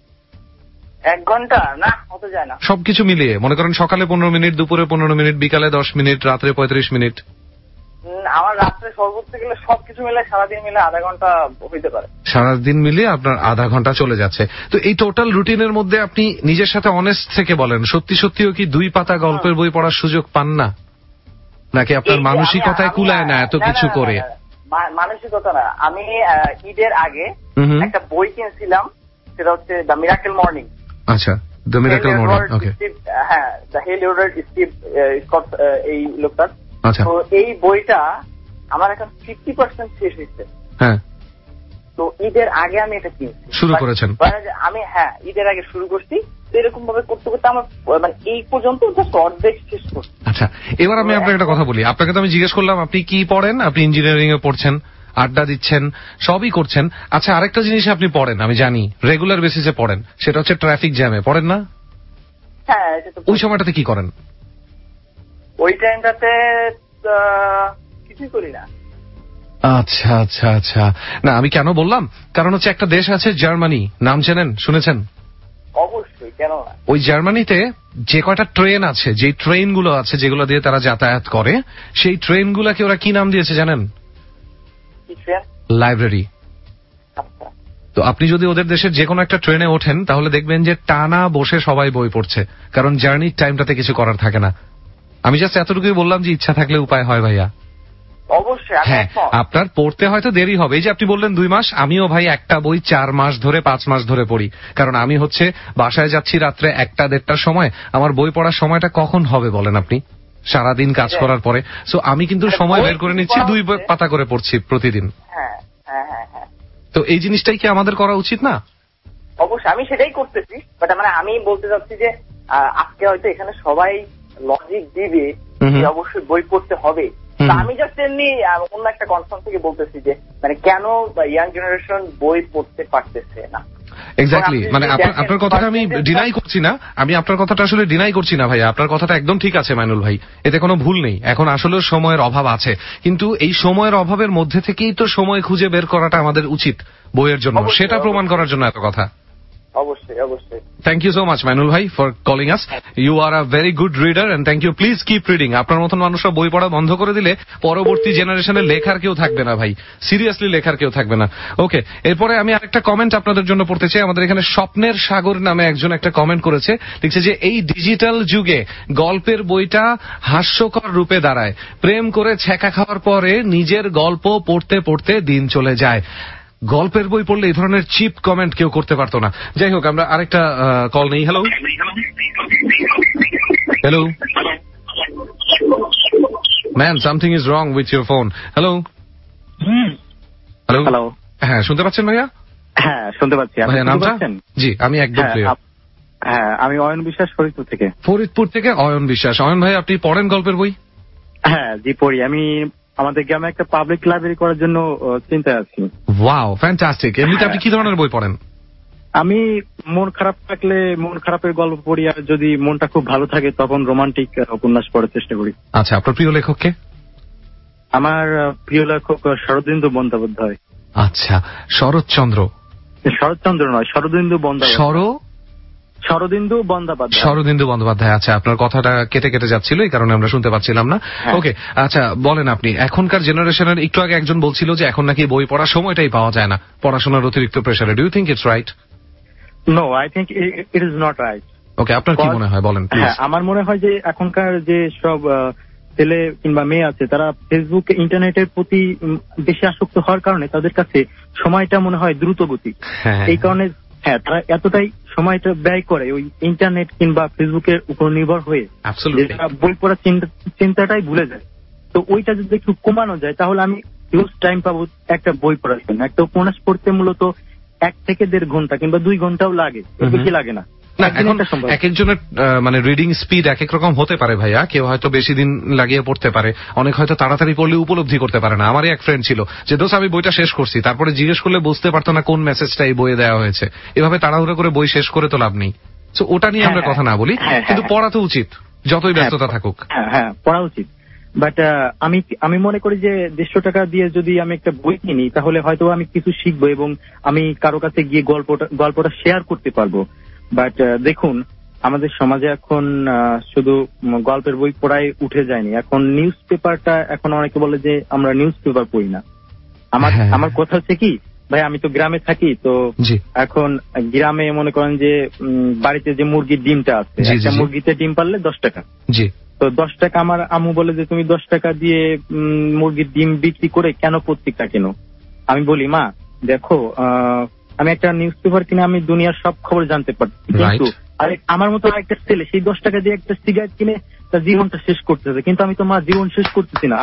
এক ঘন্টা না, হতে যায় না। সবকিছু মিলিয়ে মনে করেন সকালে পনেরো মিনিট, দুপুরে পনেরো মিনিট, বিকালে দশ মিনিট, রাত্রে পঁয়ত্রিশ মিনিট? আমার রাত্রে সর্বোচ্চ গেলে সবকিছু মিলে সারাদিন মিলে আধা ঘন্টা হইতে পারে। সারাদিন মিলিয়ে আপনার আধা ঘন্টা চলে যাচ্ছে। তো এই টোটাল রুটিনের মধ্যে আপনি নিজের সাথে অনেস্ট থেকে বলেন, সত্যি সত্যিও কি দুই পাতা গল্পের বই পড়ার সুযোগ পান না, নাকি আপনার মানসিকতায় কুলায় না এত কিছু করে? মানসিকতা না, আমি ঈদের আগে একটা বই কিনছিলাম, সেটা হচ্ছে দ্য মিরাকেল মর্নিং। আচ্ছা, দ্য মিরাকেল মর্নিং। ওকে, হ্যাঁ, দ্য হেল ইউরেড স্টিভ স্কট, এই লোকটার। আচ্ছা, তো এই বইটা আমার এখন ফিফটি পার্সেন্ট শেষ হয়েছে। হ্যাঁ, তো ঈদের আগে আমি এটা কিনছি। শুরু করেছেন? আমি হ্যাঁ, ঈদের আগে শুরু করছি। এরকম ভাবে করতে করতে আমার মানে এই পর্যন্ত জাস্ট অর্ধেক শেষ করছি। আচ্ছা, এবার আমি আপনাকে একটা কথা বলি। আপনাকে তো আমি জিজ্ঞেস করলাম আপনি কি পড়েন, আপনি ইঞ্জিনিয়ারিং এ পড়ছেন, আড্ডা দিচ্ছেন, সবই করছেন। আচ্ছা, আরেকটা জিনিস আপনি পড়েন, আমি জানি রেগুলার বেসিসে পড়েন, সেটা হচ্ছে ট্রাফিক জ্যামে পড়েন না? হ্যাঁ। ওই সময়টাতে কি করেন? ওই টাইমটাতে কিছুই করি না। আচ্ছা আচ্ছা আচ্ছা, না আমি কেন বললাম, কারণ হচ্ছে একটা দেশ আছে জার্মানি, নাম চেনেন, শুনেছেন? অবশ্যই, কেন না। ওই জার্মানিতে যে কয়টা ট্রেন আছে, যে ট্রেন গুলো আছে যেগুলো দিয়ে তারা যাতায়াত করে, সেই ট্রেন গুলাকে ওরা কি নাম দিয়েছে জানেন? লাইব্রেরি। তো আপনি যদি ওদের দেশের যে কোনো একটা ট্রেনে ওঠেন তাহলে দেখবেন যে টানা বসে সবাই বই পড়ছে, কারণ জার্নির টাইমটাতে কিছু করার থাকে না। আমি জাস্ট এতটুকুই বললাম যে ইচ্ছা থাকলে উপায় হয় ভাইয়া। অবশ্যই। হ্যাঁ, আপনার পড়তে হয়তো দেরি হবে। এই যে আপনি বললেন দুই মাস, আমিও ভাই একটা বই চার মাস ধরে, পাঁচ মাস ধরে পড়ি, কারণ আমি হচ্ছে বাসায় যাচ্ছি রাত্রে একটা দেড়টার সময়। আমার বই পড়ার সময়টা কখন হবে বলেন আপনি? সারাদিন কাজ করার পরে। সো আমি কিন্তু সময় বের করে নিচ্ছি, দুই পাতা করে পড়ছি প্রতিদিন। হ্যাঁ হ্যাঁ হ্যাঁ। তো এই জিনিসটাই কি আমাদের করা উচিত না? অবশ্যই, আমি সেটাই করতেছি। বাট মানে আমি বলতে চাচ্ছি যে আজকে হয়তো এখানে সবাই লজিক দিবে অবশ্যই বই পড়তে হবে। আমি জাস্ট এমনি অন্য একটা কনসার্ন থেকে বলতেছি যে মানে কেন ইয়াং জেনারেশন বই পড়তে পারতেছে না। এক্স্যাক্টলি, মানে আপনার কথাটা আমি ডিনাই করছি না, আমি আপনার কথাটা আসলে ডিনাই করছি না ভাইয়া, আপনার কথাটা একদম ঠিক আছে মাইনুল ভাই, এতে কোনো ভুল নেই। এখন আসলে সময়ের অভাব আছে, কিন্তু এই সময়ের অভাবের মধ্যে থেকেই তো সময় খুঁজে বের করাটা আমাদের উচিত বইয়ের জন্য, সেটা প্রমাণ করার জন্য এত কথা। অবশ্যই অবশ্যই। Thank you so much Mainul ভাই for calling us. You are a very good reader and thank you. Please keep reading. আপনার মতন মানুষরা বই পড়া বন্ধ করে দিলে পরবর্তী জেনারেশনে লেখার কেউ থাকবে না ভাই, সিরিয়াসলি লেখার কেউ থাকবে না। ওকে, এরপরে আমি আরেকটা কমেন্ট আপনাদের জন্য পড়তে চাই। আমাদের এখানে স্বপ্নের সাগর নামে একজন একটা কমেন্ট করেছে, লিখছে যে এই ডিজিটাল যুগে গল্পের বইটা হাস্যকর রূপে দাঁড়ায়। প্রেম করে ছ্যাঁকা খাওয়ার পরে নিজের গল্প পড়তে পড়তে দিন চলে যায়। গল্পের বই পড়লে এই ধরনের চিপ কমেন্ট কেউ করতে পারতো না। যাই হোক, আমরা আরেকটা কল নেই। Hello hello man, something is wrong with your phone. Hello hello hello হ্যাঁ, শুনতে পাচ্ছেন ভাইয়া? হ্যাঁ শুনতে পাচ্ছি। ভাইয়া নামটা? জি, আমি একদম ক্লিয়ার। হ্যাঁ, আমি অয়ন বিশ্বাস, ফরিদপুর থেকে। ফরিদপুর থেকে অয়ন বিশ্বাস। অয়ন ভাই, আপনি পড়েন গল্পের বই? হ্যাঁ জি, পড়ি। আমি আমাদের গ্রামে একটা পাবলিক লাইব্রেরি করার জন্য চিন্তায় আছি। Wow, fantastic. এমনিতে আপনি কি ধরনের বই পড়েন? আমি মন খারাপ থাকলে মন খারাপের গল্প পড়ি, আর যদি মনটা খুব ভালো থাকে তখন রোমান্টিক উপন্যাস পড়ার চেষ্টা করি। আচ্ছা, আপনার প্রিয় লেখক কে? আমার প্রিয় লেখক শরদিন্দু বন্দ্যোপাধ্যায়। আচ্ছা, শরৎচন্দ্র? শরৎচন্দ্র নয়, শরদিন্দু বন্দ্যোপাধ্যায়। শর শরদিন্দু বন্দ্যোপাধ্যায়। শরদিন্দু বন্দ্যোপাধ্যায়। আচ্ছা, আপনার কথাটা কেটে কেটে যাচ্ছিল, এই কারণে আমরা শুনতে পাচ্ছিলাম না। ওকে, আচ্ছা বলেন আপনি, এখনকার জেনারেশনের, একটু আগে একজন বলছিল যে এখন নাকি বই পড়ার সময়টাই পাওয়া যায় না পড়াশোনার অতিরিক্ত প্রেসারে। Do you think it's right? No, I think it is not right. Okay, আপনার কি মনে হয় বলেন প্লিজ। আমার মনে হয় যে এখনকার যে সব ছেলে কিংবা মেয়ে আছে, তারা ফেসবুক ইন্টারনেটের প্রতি বেশি আসক্ত হওয়ার কারণে তাদের কাছে সময়টা মনে হয় দ্রুত গতি। এই কারণে হ্যাঁ, তারা এতটাই সময়টা ব্যয় করে ওই ইন্টারনেট কিংবা ফেসবুকের উপর নির্ভর হয়ে বই পড়ার চিন্তাটাই ভুলে যায়। তো ওইটা যদি একটু কমানো যায় তাহলে আমি হিউজ টাইম পাবো একটা বই পড়ার জন্য। একটা উপন্যাস পড়তে মূলত এক থেকে দেড় ঘন্টা কিংবা দুই ঘন্টাও লাগে, বেশি লাগে না। এক একজনের মানে রিডিং স্পিড এক এক রকম হতে পারে ভাইয়া। কেউ হয়তো বেশি দিন লাগিয়ে পড়তে পারে, অনেক হয়তো তাড়াতাড়ি পড়লে উপলব্ধি করতে পারে না। আমারই এক ফ্রেন্ড ছিল যে দোস্ত আমি বইটা শেষ করছি, তারপরে জিজ্ঞেস করলে বুঝতে পারতো না কোন মেসেজটা এই বইয়ে দেওয়া হয়েছে। এভাবে তাড়াহুড়ো করে বই শেষ করে তো লাভ নেই। তো ওটা নিয়ে আমরা কথা না বলি, কিন্তু পড়া তো উচিত যতই ব্যস্ততা থাকুক। হ্যাঁ হ্যাঁ, পড়া উচিত। বাট আমি আমি মনে করি যে দেড়শো টাকা দিয়ে যদি আমি একটা বই কিনি তাহলে হয়তো আমি কিছু শিখবো এবং আমি কারো কাছে গিয়ে গল্পটা গল্পটা শেয়ার করতে পারবো। বাট দেখুন, আমাদের সমাজে এখন শুধু গল্পের বই পড়াই উঠে যায়নি, এখন নিউজ পেপারটা, এখন অনেকে বলে যে আমরা নিউজ পেপার পড়ি না। আমার আমার কথা হচ্ছে কি ভাই, আমি তো গ্রামে থাকি, তো এখন গ্রামে মনে করেন যে বাড়িতে যে মুরগির ডিমটা আছে, একটা মুরগিতে ডিম পারলে দশ টাকা। তো দশ টাকা আমার আম্মু বলে যে তুমি দশ টাকা দিয়ে মুরগির ডিম বিক্রি করে কেন পত্রিকা কেনো? আমি বলি মা দেখো, আমি একটা নিউজ পেপার কিনে আমি দুনিয়ার সব খবর জানতে পারছি, কিন্তু আমার মতো একটা ছেলে সেই দশ টাকা দিয়ে একটা সিগারেট কিনে তার জীবনটা শেষ করতেছে, কিন্তু আমি তো মা জীবন শেষ করতেছি না।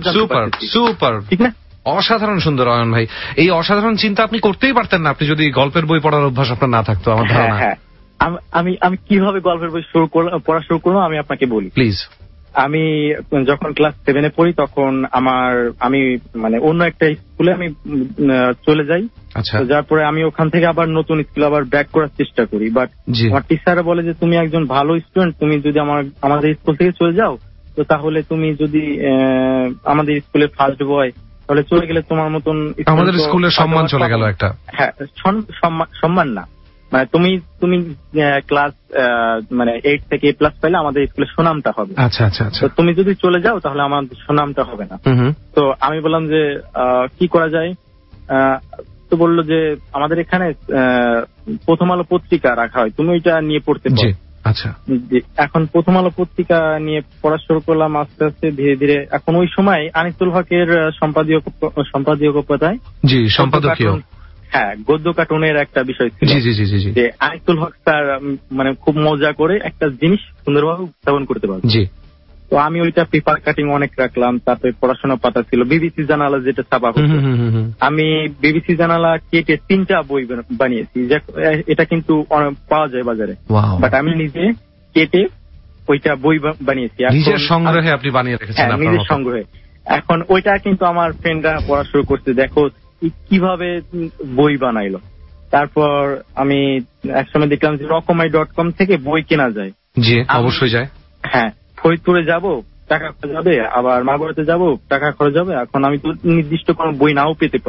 ঠিক না? অসাধারণ সুন্দর অয়ন ভাই, এই অসাধারণ চিন্তা আপনি করতেই পারতেন না আপনি যদি গল্পের বই পড়ার অভ্যাস আপনার না থাকতো। আমার ধারণা আমি আমি কিভাবে গল্পের বই শুরু পড়া শুরু করবো আমি আপনাকে বলি প্লিজ। আমি যখন ক্লাস সেভেনে পড়ি তখন আমার আমি মানে অন্য একটা স্কুলে আমি চলে যাই। যার পরে আমি ওখান থেকে আবার নতুন স্কুলে আবার ব্যাক করার চেষ্টা করি, বাট আমার টিচাররা বলে যে তুমি একজন ভালো স্টুডেন্ট, তুমি যদি আমার আমাদের স্কুল থেকে চলে যাও তো তাহলে তুমি যদি আমাদের স্কুলে ফার্স্ট বয় তাহলে চলে গেলে তোমার মতন আমাদের স্কুলের সম্মান চলে গেল একটা। হ্যাঁ, সম্মান না, মানে তুমি তুমি ক্লাস মানে এইট থেকে এ প্লাস পাইলে আমাদের স্কুলে সুনামটা হবে। আচ্ছা আচ্ছা আচ্ছা, তুমি যদি চলে যাও তাহলে আমাদের সুনামটা হবে না। তো আমি বললাম যে কি করা যায়, তো বললো যে আমাদের এখানে প্রথম আলো পত্রিকা রাখা হয়, তুমি ওইটা নিয়ে পড়তে পারো। আচ্ছা, এখন প্রথম আলো পত্রিকা নিয়ে পড়া শুরু করলাম আস্তে আস্তে ধীরে ধীরে। এখন ওই সময় আনিসুল হকের সম্পাদীয় সম্পাদকীয়তায় জি সম্পাদকীয় হ্যাঁ গদ্য কার্টুনের একটা বিষয় ছিল যে আনিসুল হক স্যার মানে খুব মজা করে একটা জিনিস সুন্দরভাবে উপস্থাপন করতে পারবে। তো আমি ওইটা পেপার কাটিং অনেক রাখলাম, তারপরে পড়াশোনা পাতা ছিল বিবিসি জানালা যেটা ছাপা হতো, আমি বিবিসি জানালা কেটে তিনটা বই বানিয়েছি। এটা কিন্তু পাওয়া যায় বাজারে, বাট আমি নিজে কেটে ওইটা বই বানিয়েছি নিজের সংগ্রহে। আপনি বানিয়ে রেখেছেন নিজের সংগ্রহে। এখন ওইটা কিন্তু আমার ফ্রেন্ডরা পড়া শুরু করছে, দেখো কিভাবে বই বানাইলো। তারপর আমি একসময় দেখলাম যে রকমাই ডট কম থেকে বই কেনা যায়। জি অবশ্যই যায়। হ্যাঁ, ফরিদপুরে যাব টাকা খরচ হবে, আবার মাগুরাতে যাব টাকা খরচ হবে। এখন আমি তো নির্দিষ্ট কোনো বই নাও পেতে পারি,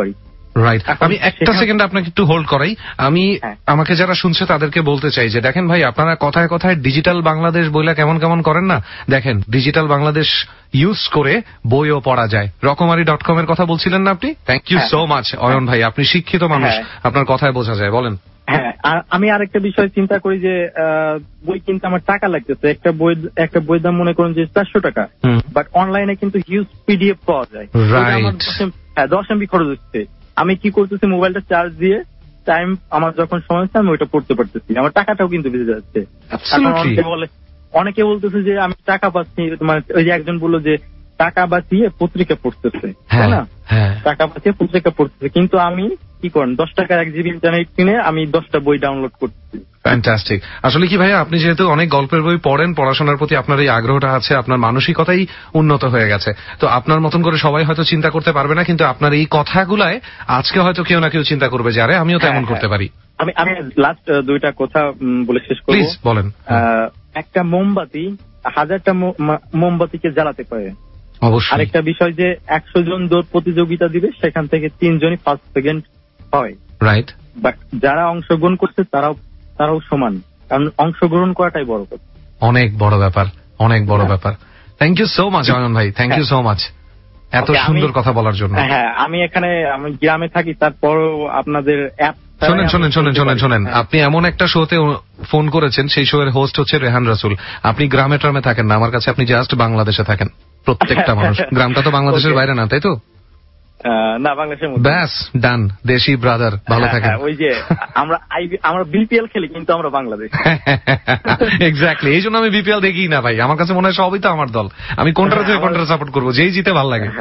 রাইট। আমি একটা সেকেন্ড আপনাকে একটু হোল্ড করাই। আমি আমাকে যারা শুনছে তাদেরকে বলতে চাই যে দেখেন ভাই, আপনারা কথায় কথায় ডিজিটাল বাংলাদেশ বইলা কেমন কেমন করেন না, দেখেন ডিজিটাল বাংলাদেশ ইউজ করে বইও পড়া যায়। রকমারি ডট কম এর কথা বলছিলেন না আপনি? Thank you so much Ayon ভাই, আপনি শিক্ষিত মানুষ, আপনার কথায় বোঝা যায়। বলেন। হ্যাঁ, আমি আরেকটা বিষয় চিন্তা করি যে বই কিনতে আমার টাকা লাগতেছে। একটা বই একটা বইয়ের দাম মনে করুন যে চারশো টাকা, বাট অনলাইনে কিন্তু হিউজ পিডিএফ পাওয়া যায়। হ্যাঁ, দশ এমবি খরচ হচ্ছে। আমি কি করতেছি, মোবাইলটা চার্জ দিয়ে টাইম আমার যখন সময় হচ্ছে আমি ওইটা পড়তে পারতেছি, আমার টাকাটাও কিন্তু বেঁচে যাচ্ছে। অনেকে বলে অনেকে বলতেছে যে আমি টাকা পাচ্ছি, মানে ওই যে একজন বললো যে টাকা বাঁচিয়ে পত্রিকা পড়তেছে, তাই না? টাকা বাঁচিয়ে পত্রিকা পড়তেছে, কিন্তু আমি কি করেন দশ টাকার এক জিবি ইন্টারনেট কিনে আমি দশটা বই ডাউনলোড করতেছি। ফ্যান্টাস্টিক। আসলে কি ভাইয়া, আপনি যেহেতু অনেক গল্পের বই পড়েন, পড়াশোনার প্রতি আপনার এই আগ্রহটা আছে, আপনার মানসিকতাই উন্নত হয়ে গেছে। তো আপনার মতন করে সবাই হয়তো চিন্তা করতে পারবে না, কিন্তু আপনার এই কথাগুলায় আজকে হয়তো কেউ না কেউ চিন্তা করবে যে আরে আমিও তো এমন করতে পারি। আমি আমি লাস্ট দুইটা কথা বলে শেষ করব। প্লিজ বলেন। একটা মোমবাতি হাজারটা মোমবাতিকে জ্বালাতে পারে। অবশ্যই। আরেকটা বিষয় যে একশো জন দৌড় প্রতিযোগিতা দিবে, সেখান থেকে তিনজনই ফার্স্ট সেকেন্ড হয়। রাইট। বাট যারা অংশগ্রহণ করছে তারাও তারাও সমান, কারণ অংশগ্রহণ করাটাই বড় কথা। অনেক বড় ব্যাপার, অনেক বড় ব্যাপার। Thank you so much Ayon ভাই, থ্যাংক ইউ সো মাচ এত সুন্দর কথা বলার জন্য। হ্যাঁ, আমি এখানে আমি গ্রামে থাকি, তারপরও আপনাদের অ্যাপ শোনেন শোনেন শোনেন শোনেন শোনেন আপনি এমন একটা শোতে ফোন করেছেন, সেই শো এর হোস্ট হচ্ছে রেহান রাসুল। আপনি গ্রামে ট্রামে থাকেন না, আমার কাছে আপনি জাস্ট বাংলাদেশে থাকেন। প্রত্যেকটা মানুষ, গ্রামটা তো বাংলাদেশের বাইরে না, তাই তো? না, বাংলাদেশের মধ্যে। ব্যাস ডান, দেশি ব্রাদার, ভালো থাকেন। ওই যে আমরা আমরা বিপিএল খেলি, কিন্তু আমরা বাংলাদেশ। এক্স্যাক্টলি, এই জন্য আমি বিপিএল দেখি না ভাই, আমার কাছে মনে হয় সবই তো আমার দল। আমি কোনটার থেকে কোনটা সাপোর্ট করবো, যেই জিতে ভালো লাগে।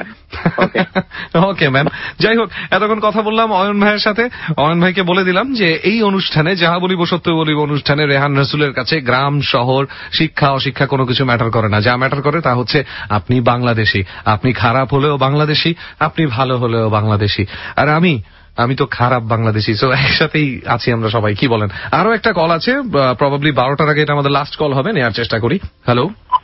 ওকে ম্যাম, যাই হোক, এতক্ষণ কথা বললাম অয়ন ভাইয়ের সাথে। অয়ন ভাইকে বলে দিলাম যে এই অনুষ্ঠানে, যাহা বলিব সত্য বলিব অনুষ্ঠানে রেহান রাসুলের কাছে গ্রাম শহর, শিক্ষা অশিক্ষা কোনো কিছু ম্যাটার করে না। যা ম্যাটার করে তা হচ্ছে আপনি বাংলাদেশি, আপনি খারাপ হলেও বাংলাদেশি, আপনি ভালো হলেও বাংলাদেশি, আর আমি আমি তো খারাপ বাংলাদেশি। সো একসাথেই আছি আমরা সবাই, কি বলেন? আরো একটা কল আছে, প্রবাবলি বারোটার আগে এটা আমাদের লাস্ট কল হবে, নেওয়ার চেষ্টা করি। হ্যালো।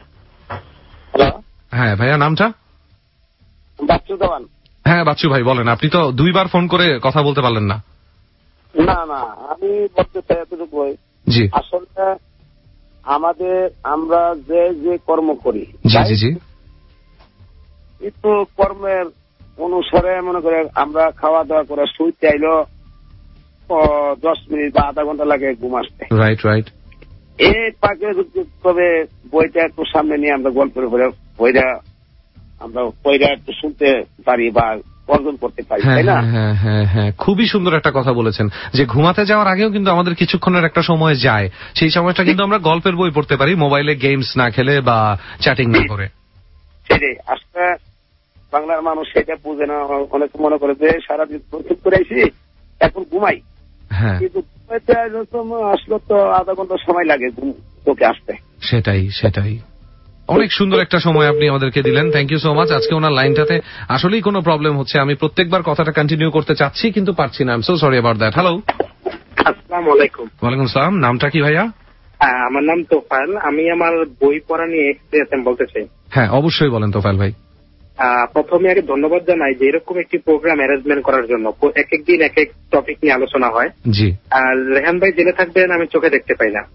হ্যাঁ ভাইয়া, নামটা? বাচ্চু দেওয়ান। হ্যাঁ বাচ্চু ভাই বলেন। আপনি তো দুইবার ফোন করে কথা বলতে পারলেন না। না না, আমি বলতে চাই এতটুকু, জি আসলে আমাদের আমরা যে যে কর্ম করি, জি জি জি কিন্তু কর্মের অনুসারে মনে করে আমরা খাওয়া দাওয়া করে শুই চাইলো দশ মিনিট বা আধা ঘন্টা লাগে ঘুম আসতে। Right right. এই পাকে তবে বইটা একটু সামনে নিয়ে আমরা গল্পের উপরে বইটা আমরা বইটা একটু শুনতে পারি বা অর্জন করতে পারি, তাই না? হ্যাঁ হ্যাঁ হ্যাঁ, খুবই সুন্দর একটা কথা বলেছেন যে ঘুমাতে যাওয়ার আগেও কিন্তু আমাদের কিছুক্ষণের একটা সময় যায়, সেই সময়টা কিন্তু আমরা গল্পের বই পড়তে পারি, মোবাইলে গেমস না খেলে বা চ্যাটিং না করে। সেটাই আসলে বাংলার মানুষ সেটা বুঝে না। অনেক মনে করে যে সারাদিন প্রস্তুত করে আইসি, এখন ঘুমাই, কিন্তু আসলে তো আধা ঘন্টা সময় লাগে ঘুম তোকে আসতে। সেটাই সেটাই। অনেক সুন্দর একটা সময় আপনি আমাদেরকে দিলেন, থ্যাংক ইউ সো মাচ। আজকে ওনার লাইনটাতে আসলেই কোনো প্রবলেম হচ্ছে, আমি প্রত্যেকবার কথাটা কন্টিনিউ করতে চাচ্ছি কিন্তু পারছি না। I am so sorry about that. Hello. আসসালামু আলাইকুম। ওয়ালাইকুম আসসালাম। নামটা কি ভাইয়া? আমার নাম তোফায়েল। আমি আমার বই পড়া নিয়ে এক্সপিরিয়েন্স বলতে চাই। হ্যাঁ অবশ্যই বলেন তোফায়েল ভাই। প্রথমে আগে ধন্যবাদ জানাই যে এরকম একটি প্রোগ্রাম অ্যারেঞ্জমেন্ট করার জন্য। এক এক দিন এক এক টপিক নিয়ে আলোচনা হয়। জি। আর রেহান ভাই জেনে থাকবেন আমি চোখে দেখতে পাই না,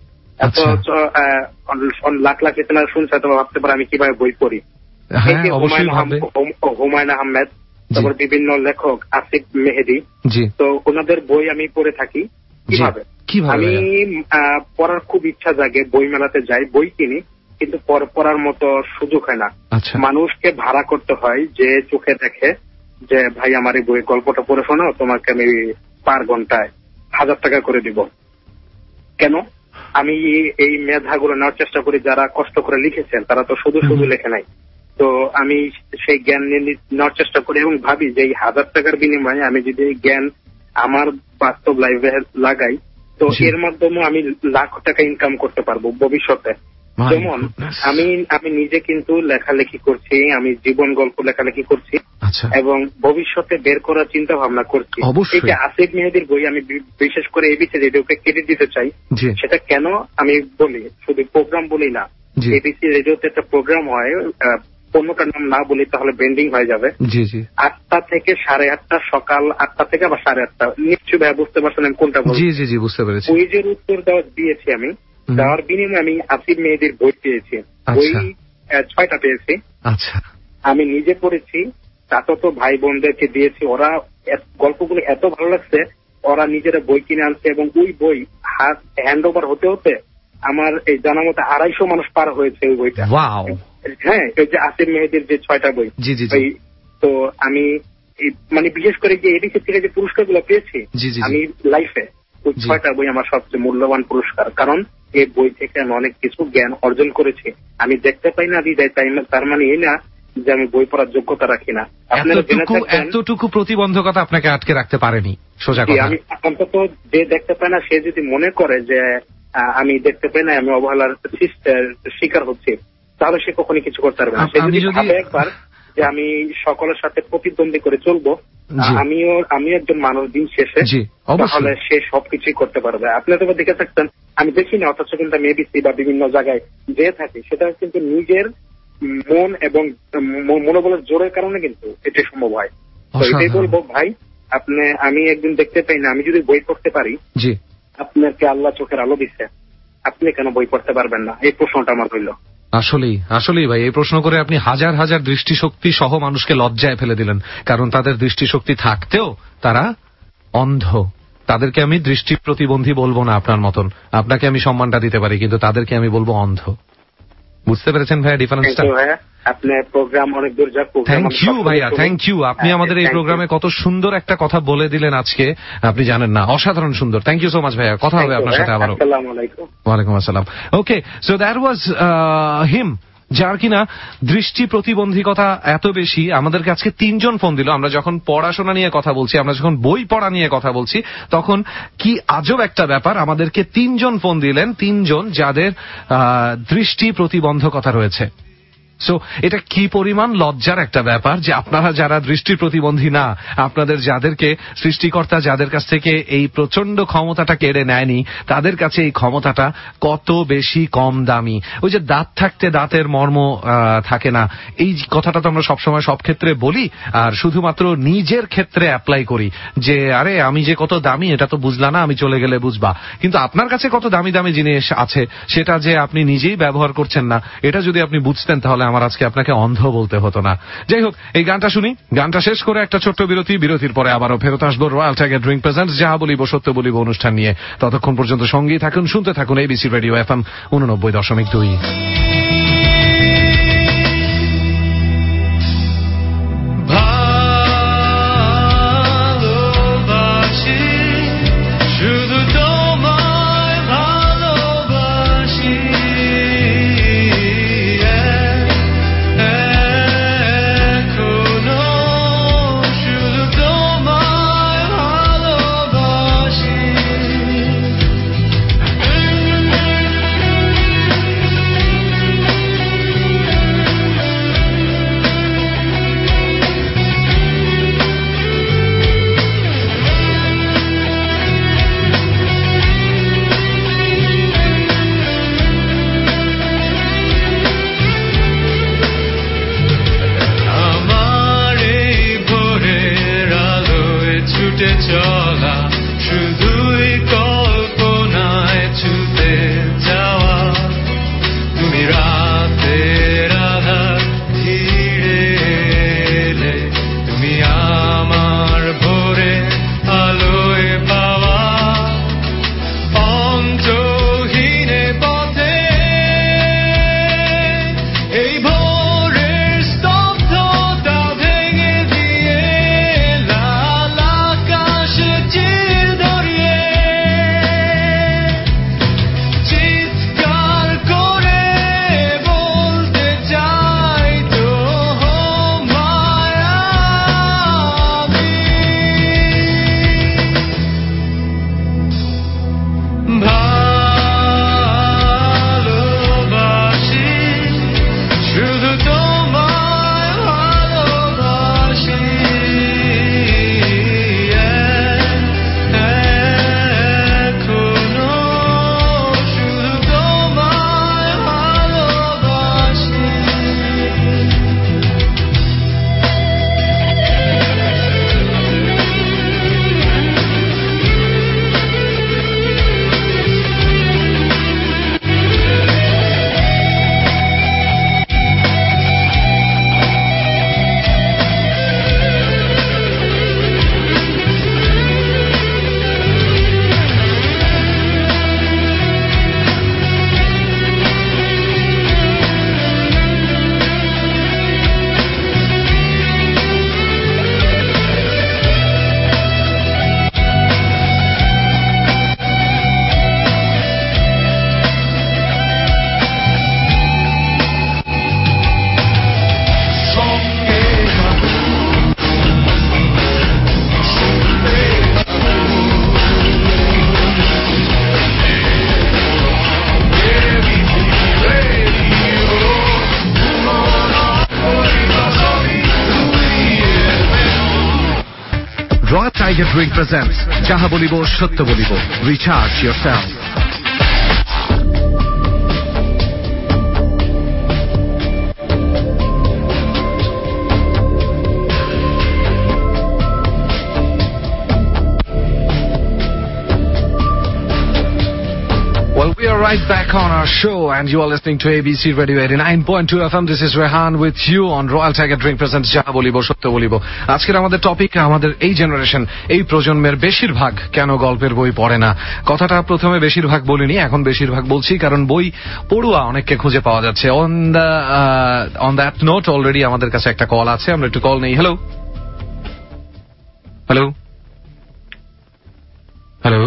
লাখ লাখ লিসেনার শুনছে তো ভাবতে পারে আমি কিভাবে বই পড়ি। হুমায়ুন আহমেদ, তারপর বিভিন্ন লেখক, আসিফ মেহেদি, তো ওনাদের বই আমি পড়ে থাকি। কিভাবে আমি পড়ার খুব ইচ্ছা জাগে, বই মেলাতে যাই, বই কিনি, কিন্তু পড়ার মতো সুযোগ হয় না। মানুষকে ভাড়া করতে হয় যে চোখে দেখে যে ভাই আমার এই বই গল্পটা পড়ে শোনাও, তোমাকে আমি পার ঘন্টায় হাজার টাকা করে দিব। কেন? আমি এই মেধাগুলো নেওয়ার চেষ্টা করি, যারা কষ্ট করে লিখেছেন তারা তো শুধু শুধু লেখে নাই, তো আমি সেই জ্ঞান নেওয়ার চেষ্টা করি এবং ভাবি যে এই হাজার টাকার বিনিময়ে আমি যদি জ্ঞান আমার বাস্তব লাইফে লাগাই, তো এর মাধ্যমে আমি লাখ টাকা ইনকাম করতে পারবো ভবিষ্যতে। যেমন আমি আমি নিজে কিন্তু লেখালেখি করছি, আমি জীবন গল্প লেখালেখি করছি এবং ভবিষ্যতে বের করার চিন্তা ভাবনা করছি। এই যে আসিফ মেহেদির বই আমি বিশেষ করে এবিসি রেডিওকে ক্রেডিট দিতে চাই। সেটা কেন আমি বলি, শুধু প্রোগ্রাম বলি না, এবিসি রেডিওতে একটা প্রোগ্রাম হয় পণ্যটার নাম না বলি তাহলে ব্র্যান্ডিং হয়ে যাবে। জি জি আটটা থেকে সাড়ে আটটা, সকাল আটটা থেকে আবার সাড়ে আটটা, নিশ্চয়ই ভাই বুঝতে পারছেন আমি কোনটা বলছি। জি জি জি বুঝতে পেরেছি। কুইজের উত্তর দেওয়া দিয়েছি আমি, দেওয়ার বিনিময়ে আমি আসিফ মেহেদীর বই পেয়েছি, বই ছয়টা পেয়েছি। আচ্ছা, আমি নিজে পড়েছি, চাচাতো ভাই বোনদেরকে দিয়েছি, ওরা গল্পগুলো এত ভালো লাগছে, ওরা নিজেরা বই কিনে আনছে এবং ওই বই হাত হ্যান্ড ওভার হতে হতে আমার এই জানা মতো আড়াইশো মানুষ পার হয়েছে ওই বইটা। হ্যাঁ, ওই যে আসিফ মেহেদীর যে ছয়টা বই। জি জি তো আমি মানে বিশেষ করে যে এডিসি থেকে যে পুরস্কার গুলো পেয়েছি আমি লাইফে, ওই ছয়টা বই আমার সবচেয়ে মূল্যবান পুরস্কার, কারণ এই বই থেকে আমি অনেক কিছু জ্ঞান অর্জন করেছি। আমি দেখতে পাই না বিদায়, তাই তার মানে এই না যে আমি বই পড়ার যোগ্যতা রাখি না। এতটুকু প্রতিবন্ধকতা আপনাকে আটকে রাখতে পারেনি, সোজা কথা। আমি অন্তত যে দেখতে পায় না সে যদি মনে করে যে আমি দেখতে পাই না, আমি অবহেলার শিকার হচ্ছি, তাহলে সে কখনই কিছু করতে পারবে না। সে যদি ভাবে একবার যে আমি সকলের সাথে প্রতিদ্বন্দ্বী করে চলবো, আমিও আমি একজন মানুষ দিন শেষে, তাহলে সে সবকিছুই করতে পারবে। আপনি তো দেখে থাকতেন, আমি দেখি না, অথচ কিন্তু আমি এবিসি বা বিভিন্ন জায়গায় যে থাকি, সেটা কিন্তু নিজের মন এবং মনোবলের জোরের কারণে কিন্তু এটাই সম্ভব হয়। তো এটাই বলবো ভাই, আপনি আমি একদিন দেখতে পাই না, আমি যদি বই পড়তে পারি, আপনাকে আল্লাহ চোখের আলো দিচ্ছে, আপনি কেন বই পড়তে পারবেন না? এই প্রশ্নটা আমার হইল। আসলেই আসলেই ভাই, এই প্রশ্ন করে আপনি হাজার হাজার দৃষ্টিশক্তি সহ মানুষকে লজ্জায় ফেলে দিলেন, কারণ তাদের দৃষ্টিশক্তি থাকতেও তারা অন্ধ। তাদেরকে আমি দৃষ্টি প্রতিবন্ধী বলবো না আপনার মতন, আপনাকে আমি সম্মানটা দিতে পারি, কিন্তু তাদেরকে আমি বলবো অন্ধ। বুঝতে পেরেছেন ভাইয়া ডিফারেন্সটা? আপনার প্রোগ্রাম অনেক দূর যাক। থ্যাংক ইউ ভাইয়া, থ্যাংক ইউ। আপনি আমাদের এই প্রোগ্রামে কত সুন্দর একটা কথা বলে দিলেন আজকে, আপনি জানেন না, অসাধারণ সুন্দর। থ্যাংক ইউ সো মাচ ভাইয়া, কথা হবে আপনার সাথে আবারও। ওয়ালাইকুম আসসালাম। ওকে, সো দ্যাট ওয়াজ হিম, যার কিনা দৃষ্টি প্রতিবন্ধকতা এত বেশি। আমাদেরকে আজকে তিনজন ফোন দিল। আমরা যখন পড়াশোনা নিয়ে কথা বলছি, আমরা যখন বই পড়া নিয়ে কথা বলছি, তখন কি আজব একটা ব্যাপার, আমাদেরকে তিনজন ফোন দিলেন, তিনজন যাদের দৃষ্টি প্রতিবন্ধকতা রয়েছে। সো এটা কি পরিমাণ লজ্জার একটা ব্যাপার যে আপনারা যারা দৃষ্টি প্রতিবন্ধী না, আপনাদের যাদেরকে সৃষ্টিকর্তা যাদের কাছ থেকে এই প্রচন্ড ক্ষমতাটা কেড়ে নেয়নি, তাদের কাছে এই ক্ষমতাটা কত বেশি কম দামি। ওই যে দাঁত থাকতে দাঁতের মর্ম থাকে না, এই কথাটা তো আমরা সবসময় সব ক্ষেত্রে বলি, আর শুধুমাত্র নিজের ক্ষেত্রে অ্যাপ্লাই করি যে আরে আমি যে কত দামি এটা তো বুঝলা না, আমি চলে গেলে বুঝবা। কিন্তু আপনার কাছে কত দামি দামি জিনিস আছে সেটা যে আপনি নিজেই ব্যবহার করছেন না, এটা যদি আপনি বুঝতেন তাহলে আমার আজকে আপনাকে অন্ধ বলতে হতো না। যাই হোক, এই গানটা শুনি, গানটা শেষ করে একটা ছোট্ট বিরতি, বিরতির পরে আবারও ফেরত আসবো রয়্যাল টাইগার ড্রিঙ্ক প্রেজেন্টস যাহা বলিব সত্য বলিব অনুষ্ঠান নিয়ে। ততক্ষণ পর্যন্ত সঙ্গেই থাকুন, শুনতে থাকুন এবিসি রেডিও এফএম উননব্বই দশমিক দুই। Tiger Drink presents Jaha Bolibo Shotto Bolibo. Recharge yourself. Well, we are right back on our show and you are listening to A B C Radio eighty-nine point two F M. This is Rehan with you on Royal Tiger Drink presents Jaha Bolibo Shotto Bolibo. আজকের আমাদের topic আমাদের এই generation, এই প্রজন্মের বেশিরভাগ কেন গল্পের বই পড়ে না। কথাটা প্রথমে বেশিরভাগ বলিনি, এখন বেশিরভাগ বলছি, কারণ বই পড়ুয়া অনেককে খুঁজে পাওয়া যাচ্ছে। On the on that note already আমাদের কাছে একটা কল আছে, আমরা একটু কল নেই। Hello hello hello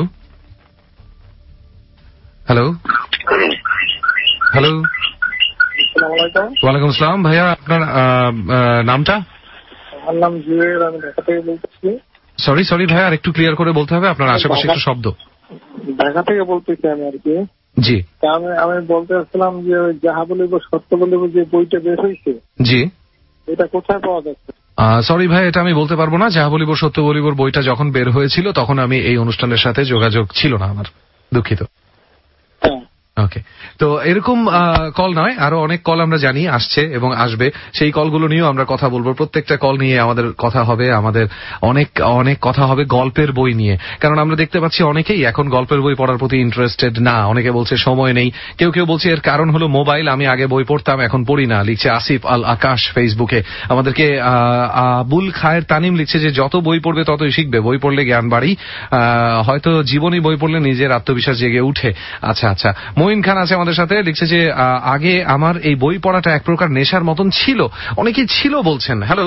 hello hello ওয়ালাইকুম আসসালাম। ভাইয়া আপনার নামটা? আমার নাম জুয়েল, আমি ঢাকা থেকে বলতেছি। সরি সরি ভাইয়া, আর একটু ক্লিয়ার করে বলতে হবে, আপনার আশেপাশে একটু শব্দ। ঢাকা থেকে বলতেছি আমি আর কি। জি, আমি আমি বলতে আসছিলাম যে যাহা বলিব সত্য বলিব যে বইটা বের হয়েছে, জি, এটা কোথায় পাওয়া যাচ্ছে? সরি ভাই, এটা আমি বলতে পারবো না। যাহা বলিব সত্য বলিবর বইটা যখন বের হয়েছিল তখন আমি এই অনুষ্ঠানের সাথে যোগাযোগ ছিল না আমার, দুঃখিত। ওকে, তো এরকম কল নয়, আরো অনেক কল আমরা জানি আসছে এবং আসবে, সেই কলগুলো নিয়েও আমরা কথা বলবো। প্রত্যেকটা কল নিয়ে আমাদের কথা হবে, আমাদের অনেক অনেক কথা হবে গল্পের বই নিয়ে, কারণ আমরা দেখতে পাচ্ছি অনেকেই এখন গল্পের বই পড়ার প্রতি ইন্টারেস্টেড না। অনেকে বলছে সময় নেই, কেউ কেউ বলছে এর কারণ হলো মোবাইল, আমি আগে বই পড়তাম এখন পড়ি না, লিখছে আসিফ আল আকাশ ফেসবুকে। আমাদেরকে আবুল খায়ের তানিম লিখছে যে যত বই পড়বে ততই শিখবে, বই পড়লে জ্ঞান বাড়ি, হয়তো জীবনী বই পড়লে নিজের আত্মবিশ্বাস জেগে উঠে। আচ্ছা আচ্ছা, মঈন খান আছে আমাদের সাথে, লিখছে যে আগে আমার এই বই পড়াটা এক প্রকার নেশার মতন ছিল, অনেকেই ছিল বলছেন। হ্যালো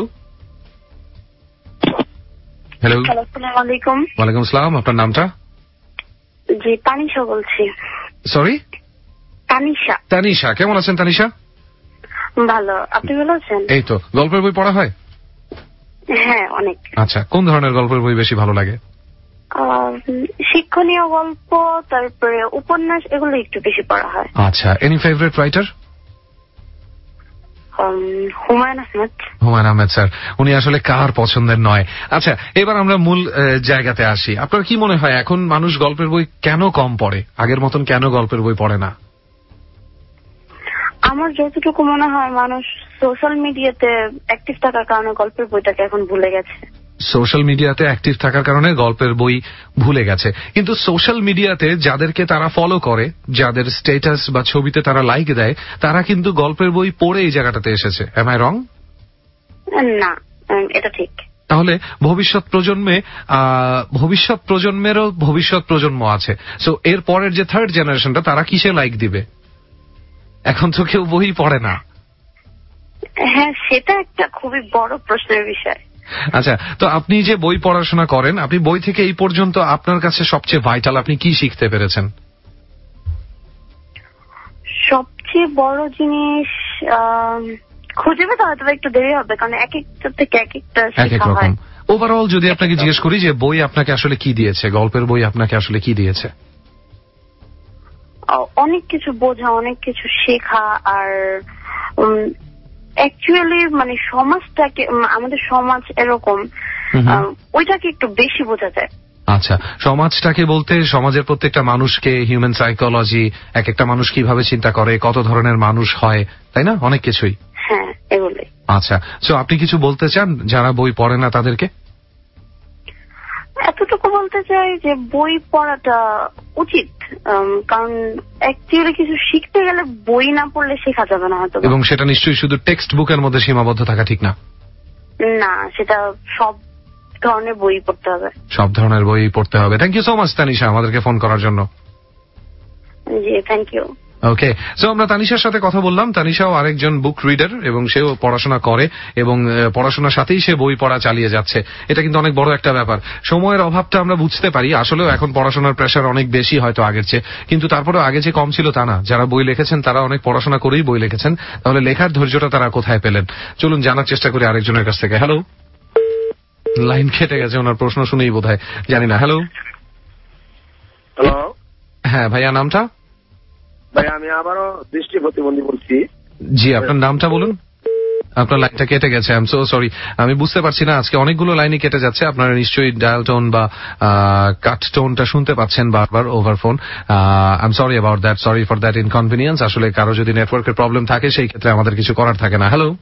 হ্যালো আসসালামু আলাইকুম। ওয়ালাইকুম আসসালাম, আপনার নামটা? জি, তানিশা বলছি। সরি? তানিশা। তানিশা, কেমন আছেন তানিশা? ভালো, আপনি ভালো আছেন? এই তো, গল্পের বই পড়া হয়? হ্যাঁ, অনেক। আচ্ছা, কোন ধরনের গল্পের বই বেশি ভালো লাগে? শিক্ষণীয় গল্প, তারপরে উপন্যাস, এগুলো একটু বেশি পড়া হয়। আচ্ছা, any favourite writer? Humayun Ahmed. Humayun Ahmed sir, উনি আসলে কার পছন্দের নয়। আচ্ছা, এবার আমরা মূল জায়গাতে আসি। আপনার কি মনে হয় এখন মানুষ গল্পের বই কেন কম পড়ে, আগের মতন কেন গল্পের বই পড়ে না? আমার যতটুকু মনে হয় মানুষ সোশ্যাল মিডিয়াতে অ্যাক্টিভ থাকার কারণে গল্পের বইটাকে এখন ভুলে গেছে। সোশ্যাল মিডিয়াতে অ্যাক্টিভ থাকার কারণে গল্পের বই ভুলে গেছে, কিন্তু সোশ্যাল মিডিয়াতে যাদেরকে তারা ফলো করে, যাদের স্ট্যাটাস বা ছবিতে তারা লাইক দেয়, তারা কিন্তু গল্পের বই পড়ে এই জায়গাটাতে এসেছে। Am I wrong? না, এটা ঠিক। তাহলে ভবিষ্যৎ প্রজন্মে ভবিষ্যৎ প্রজন্মেরও ভবিষ্যৎ প্রজন্ম আছে, সো এর পরের যে থার্ড জেনারেশনটা, তারা কিসে লাইক দিবে? এখন তো কেউ বই পড়ে না। হ্যাঁ, সেটা একটা খুবই বড় প্রশ্নের বিষয়। আচ্ছা, তো আপনি যে বই পড়াশোনা করেন, আপনি বই থেকে এই পর্যন্ত আপনার কাছে সবচেয়ে ভাইটাল আপনি কি শিখতে পেরেছেন? সবচেয়ে বড় জিনিস খুঁজে পেতে হয়তো একটু দেরি হবে, কারণ এক একটা থেকে এক একটা শেখা হয়। ওভারঅল যদি আপনাকে জিজ্ঞেস করি যে বই আপনাকে আসলে কি দিয়েছে, গল্পের বই আপনাকে আসলে কি দিয়েছে? অনেক কিছু বোঝা, অনেক কিছু শেখা, আর অ্যাকচুয়ালি মানে সমাজটাকে, আমাদের সমাজ এরকম, ওইটাকে একটু বেশি বোঝা যায়। আচ্ছা, সমাজটাকে বলতে সমাজের প্রত্যেকটা মানুষকে, হিউম্যান সাইকোলজি, এক একটা মানুষ কিভাবে চিন্তা করে, কত ধরনের মানুষ হয়, তাই না, অনেক কিছুই। হ্যাঁ, এগুলোই। আচ্ছা, তো আপনি কিছু বলতে চান যারা বই পড়ে না তাদেরকে? এতটুকু বলতে চাই যে বই পড়াটা উচিত, কারণ অ্যাকচুয়ালি কিছু শিখতে গেলে বই না পড়লে শেখা যাবে না হয়তো। এবং সেটা নিশ্চয়ই শুধু টেক্সট বুকের মধ্যে সীমাবদ্ধ থাকা ঠিক না। না, সেটা সব ধরনের বই পড়তে হবে। সব ধরনের বই পড়তে হবে। Thank you so much Tanisha আমাদেরকে ফোন করার জন্য। জি, থ্যাংক ইউ। ওকে, সো আমরা তানিশার সাথে কথা বললাম। তানিশাও আরেকজন বুক রিডার এবং সেও পড়াশোনা করে এবং পড়াশোনার সাথেই সে বই পড়া চালিয়ে যাচ্ছে। এটা কিন্তু অনেক বড় একটা ব্যাপার। সময়ের অভাবটা আমরা বুঝতে পারি, আসলেও এখন পড়াশোনার প্রেশার অনেক বেশি হয়তো আগের চেয়ে, কিন্তু তারপরেও আগে যে কম ছিল তা না। যারা বই লিখেছেন তারা অনেক পড়াশোনা করেই বই লিখেছেন, তাহলে লেখার ধৈর্যটা তারা কোথায় পেলেন? চলুন জানার চেষ্টা করি আরেকজনের কাছ থেকে। হ্যালো, লাইন কেটে গেছে, ওনার প্রশ্ন শুনেই বোধহয়, জানি না। হ্যালো হ্যালো হ্যাঁ ভাইয়া, নামটা? ভাই আমি আবারও দৃষ্টি প্রতিবন্ধী বলছি। জি, আপনার নামটা বলুন। আপনার লাইনটা কেটে গেছে। আই এম সো সরি, আমি বুঝতে পারছি না, আজকে অনেকগুলো লাইনই কেটে যাচ্ছে। আপনারা নিশ্চয়ই ডায়াল টোন বা কাট টোনটা শুনতে পাচ্ছেন বারবার over phone. I am sorry about that, sorry for that inconvenience. আসলে কারো যদি নেটওয়ার্কের প্রবলেম থাকে সেই ক্ষেত্রে আমাদের কিছু করার থাকে না। Hello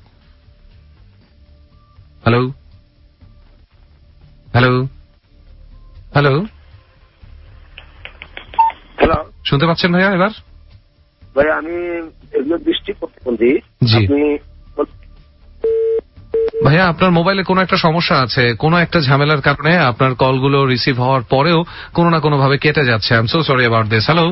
hello hello hello hello, শুনতে পাচ্ছেন ভাইয়া এবার? ভাই আমি এগুলো দৃষ্টি প্রতিবন্ধী। জি আপনি ভাইয়া আপনার মোবাইলে কোনো একটা সমস্যা আছে, কোনো একটা ঝামেলার কারণে আপনার কলগুলো রিসিভ হওয়ার পরেও কোনো না কোনো ভাবে কেটে যাচ্ছে। I am so sorry about this. Hello,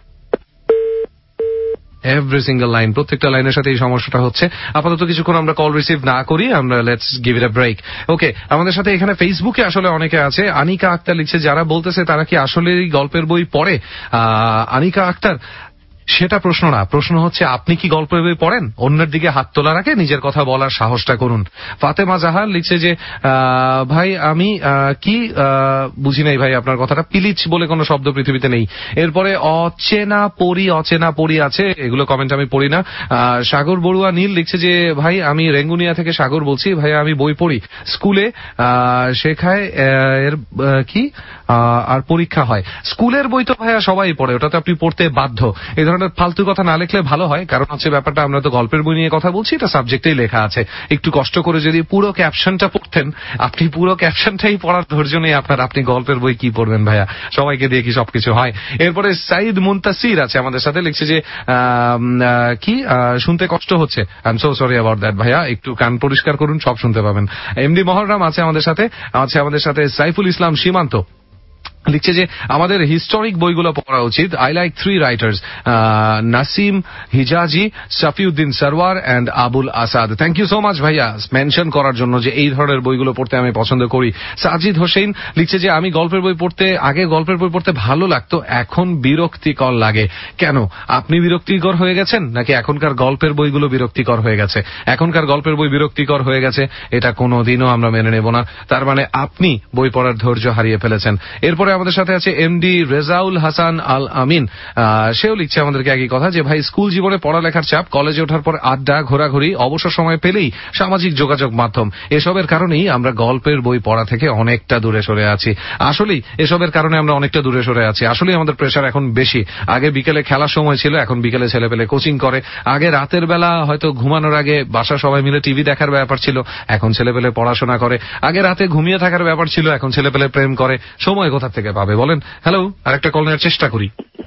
every single line, প্রত্যেকটা লাইনের সাথে এই সমস্যাটা হচ্ছে। আপাতত কিছুক্ষণ আমরা কল রিসিভ না করি, আমরা let's give it a break. Okay, আমাদের সাথে এখানে ফেসবুকে আসলে অনেকে আছে। আনিকা আক্তার লিখছে, যারা বলতেছে তারা কি আসলে গল্পের বই পড়ে? আনিকা আক্তার, সেটা প্রশ্ন না, প্রশ্ন হচ্ছে আপনি কি গল্পের বই পড়েন? অন্যের দিকে হাত তোলার আগে নিজের কথা বলার সাহসটা করুন। ফাতেমা জাহার লিখছে যে ভাই আমি কি বুঝি নাই ভাই আপনার কথাটা, পিলিচ বলে কোনো শব্দ পৃথিবীতে নেই। এরপরে অচেনা পড়ি, অচেনা পড়ি আছে, এগুলো কমেন্ট আমি পড়ি না। সাগর বড়ুয়া নীল লিখছে যে ভাই আমি রেঙ্গুনিয়া থেকে সাগর বলছি, ভাই আমি বই পড়ি, স্কুলে শেখায় এর কি আর পরীক্ষা হয়। স্কুলের বই তো ভাইয়া সবাই পড়ে, ওটা তো আপনি পড়তে বাধ্য। এই ধরনের ফালতু কথা না লিখলে ভালো হয়, কারণ হচ্ছে ব্যাপারটা আমরা তো গল্পের বই নিয়ে কথা বলছি, এটা সাবজেক্টেই লেখা আছে। একটু কষ্ট করে যদি পুরো ক্যাপশনটা পড়তেন, আপনি পুরো ক্যাপশনটাই পড়ার ধৈর্য নেই আপনার, আপনি গল্পের বই কি পড়বেন ভাইয়া? সবাইকে দিয়ে কি সবকিছু হয়? এরপরে সাইদ মুনতাসির আছে আমাদের সাথে, লিখছে যে কি শুনতে কষ্ট হচ্ছে। I am so sorry about that ভাইয়া, একটু কান পরিষ্কার করুন, সব শুনতে পাবেন। এমডি মহররাম আছে আমাদের সাথে, আছে আমাদের সাথে সাইফুল ইসলাম সীমান্ত লিখছে যে আমাদের হিস্টোরিক বইগুলো পড়া উচিত। I like three writers, Nasim Hijazi, Safiuddin Sarwar and Abul Asad. Thank you so much ভাইয়া মেনশন করার জন্য যে এই ধরনের বইগুলো পড়তে আমি পছন্দ করি। সাজিদ হোসেন লিখছে যে আমি গল্পের বই পড়তে, আগে গল্পের বই পড়তে ভালো লাগতো, এখন বিরক্তিকর লাগে। কেন, আপনি বিরক্তিকর হয়ে গেছেন নাকি এখনকার গল্পের বইগুলো বিরক্তিকর হয়ে গেছে? এখনকার গল্পের বই বিরক্তিকর হয়ে গেছে, এটা কোনোদিনও আমরা মেনে নেব না। তার মানে আপনি বই পড়ার ধৈর্য হারিয়ে ফেলেছেন। এরপরে আমাদের সাথে আছে এমডি রেজাউল হাসান আল আমিন, সেও লিখছে আমাদেরকে একই কথা যে ভাই স্কুল জীবনে পড়ালেখার চাপ, কলেজে ওঠার পর আড্ডা, ঘোরাঘুরি, অবসর সময় পেলেই সামাজিক যোগাযোগ মাধ্যম, এসবের কারণেই আমরা গল্পের বই পড়া থেকে অনেকটা দূরে সরে আছি। আসলেই এসবের কারণে আমরা অনেকটা দূরে সরে আছি। আসলেই আমাদের প্রেশার এখন বেশি। আগে বিকেলে খেলার সময় ছিল, এখন বিকেলে ছেলে পেলে কোচিং করে। আগে রাতের বেলা হয়তো ঘুমানোর আগে বাসা সবাই মিলে টিভি দেখার ব্যাপার ছিল, এখন ছেলে পেলে পড়াশোনা করে। আগে রাতে ঘুমিয়ে থাকার ব্যাপার ছিল, এখন ছেলে পেলে প্রেম করে। সময় কোথা থেকে পাবে বলেন? হ্যালো, আরেকটা কল নেওয়ার চেষ্টা করি।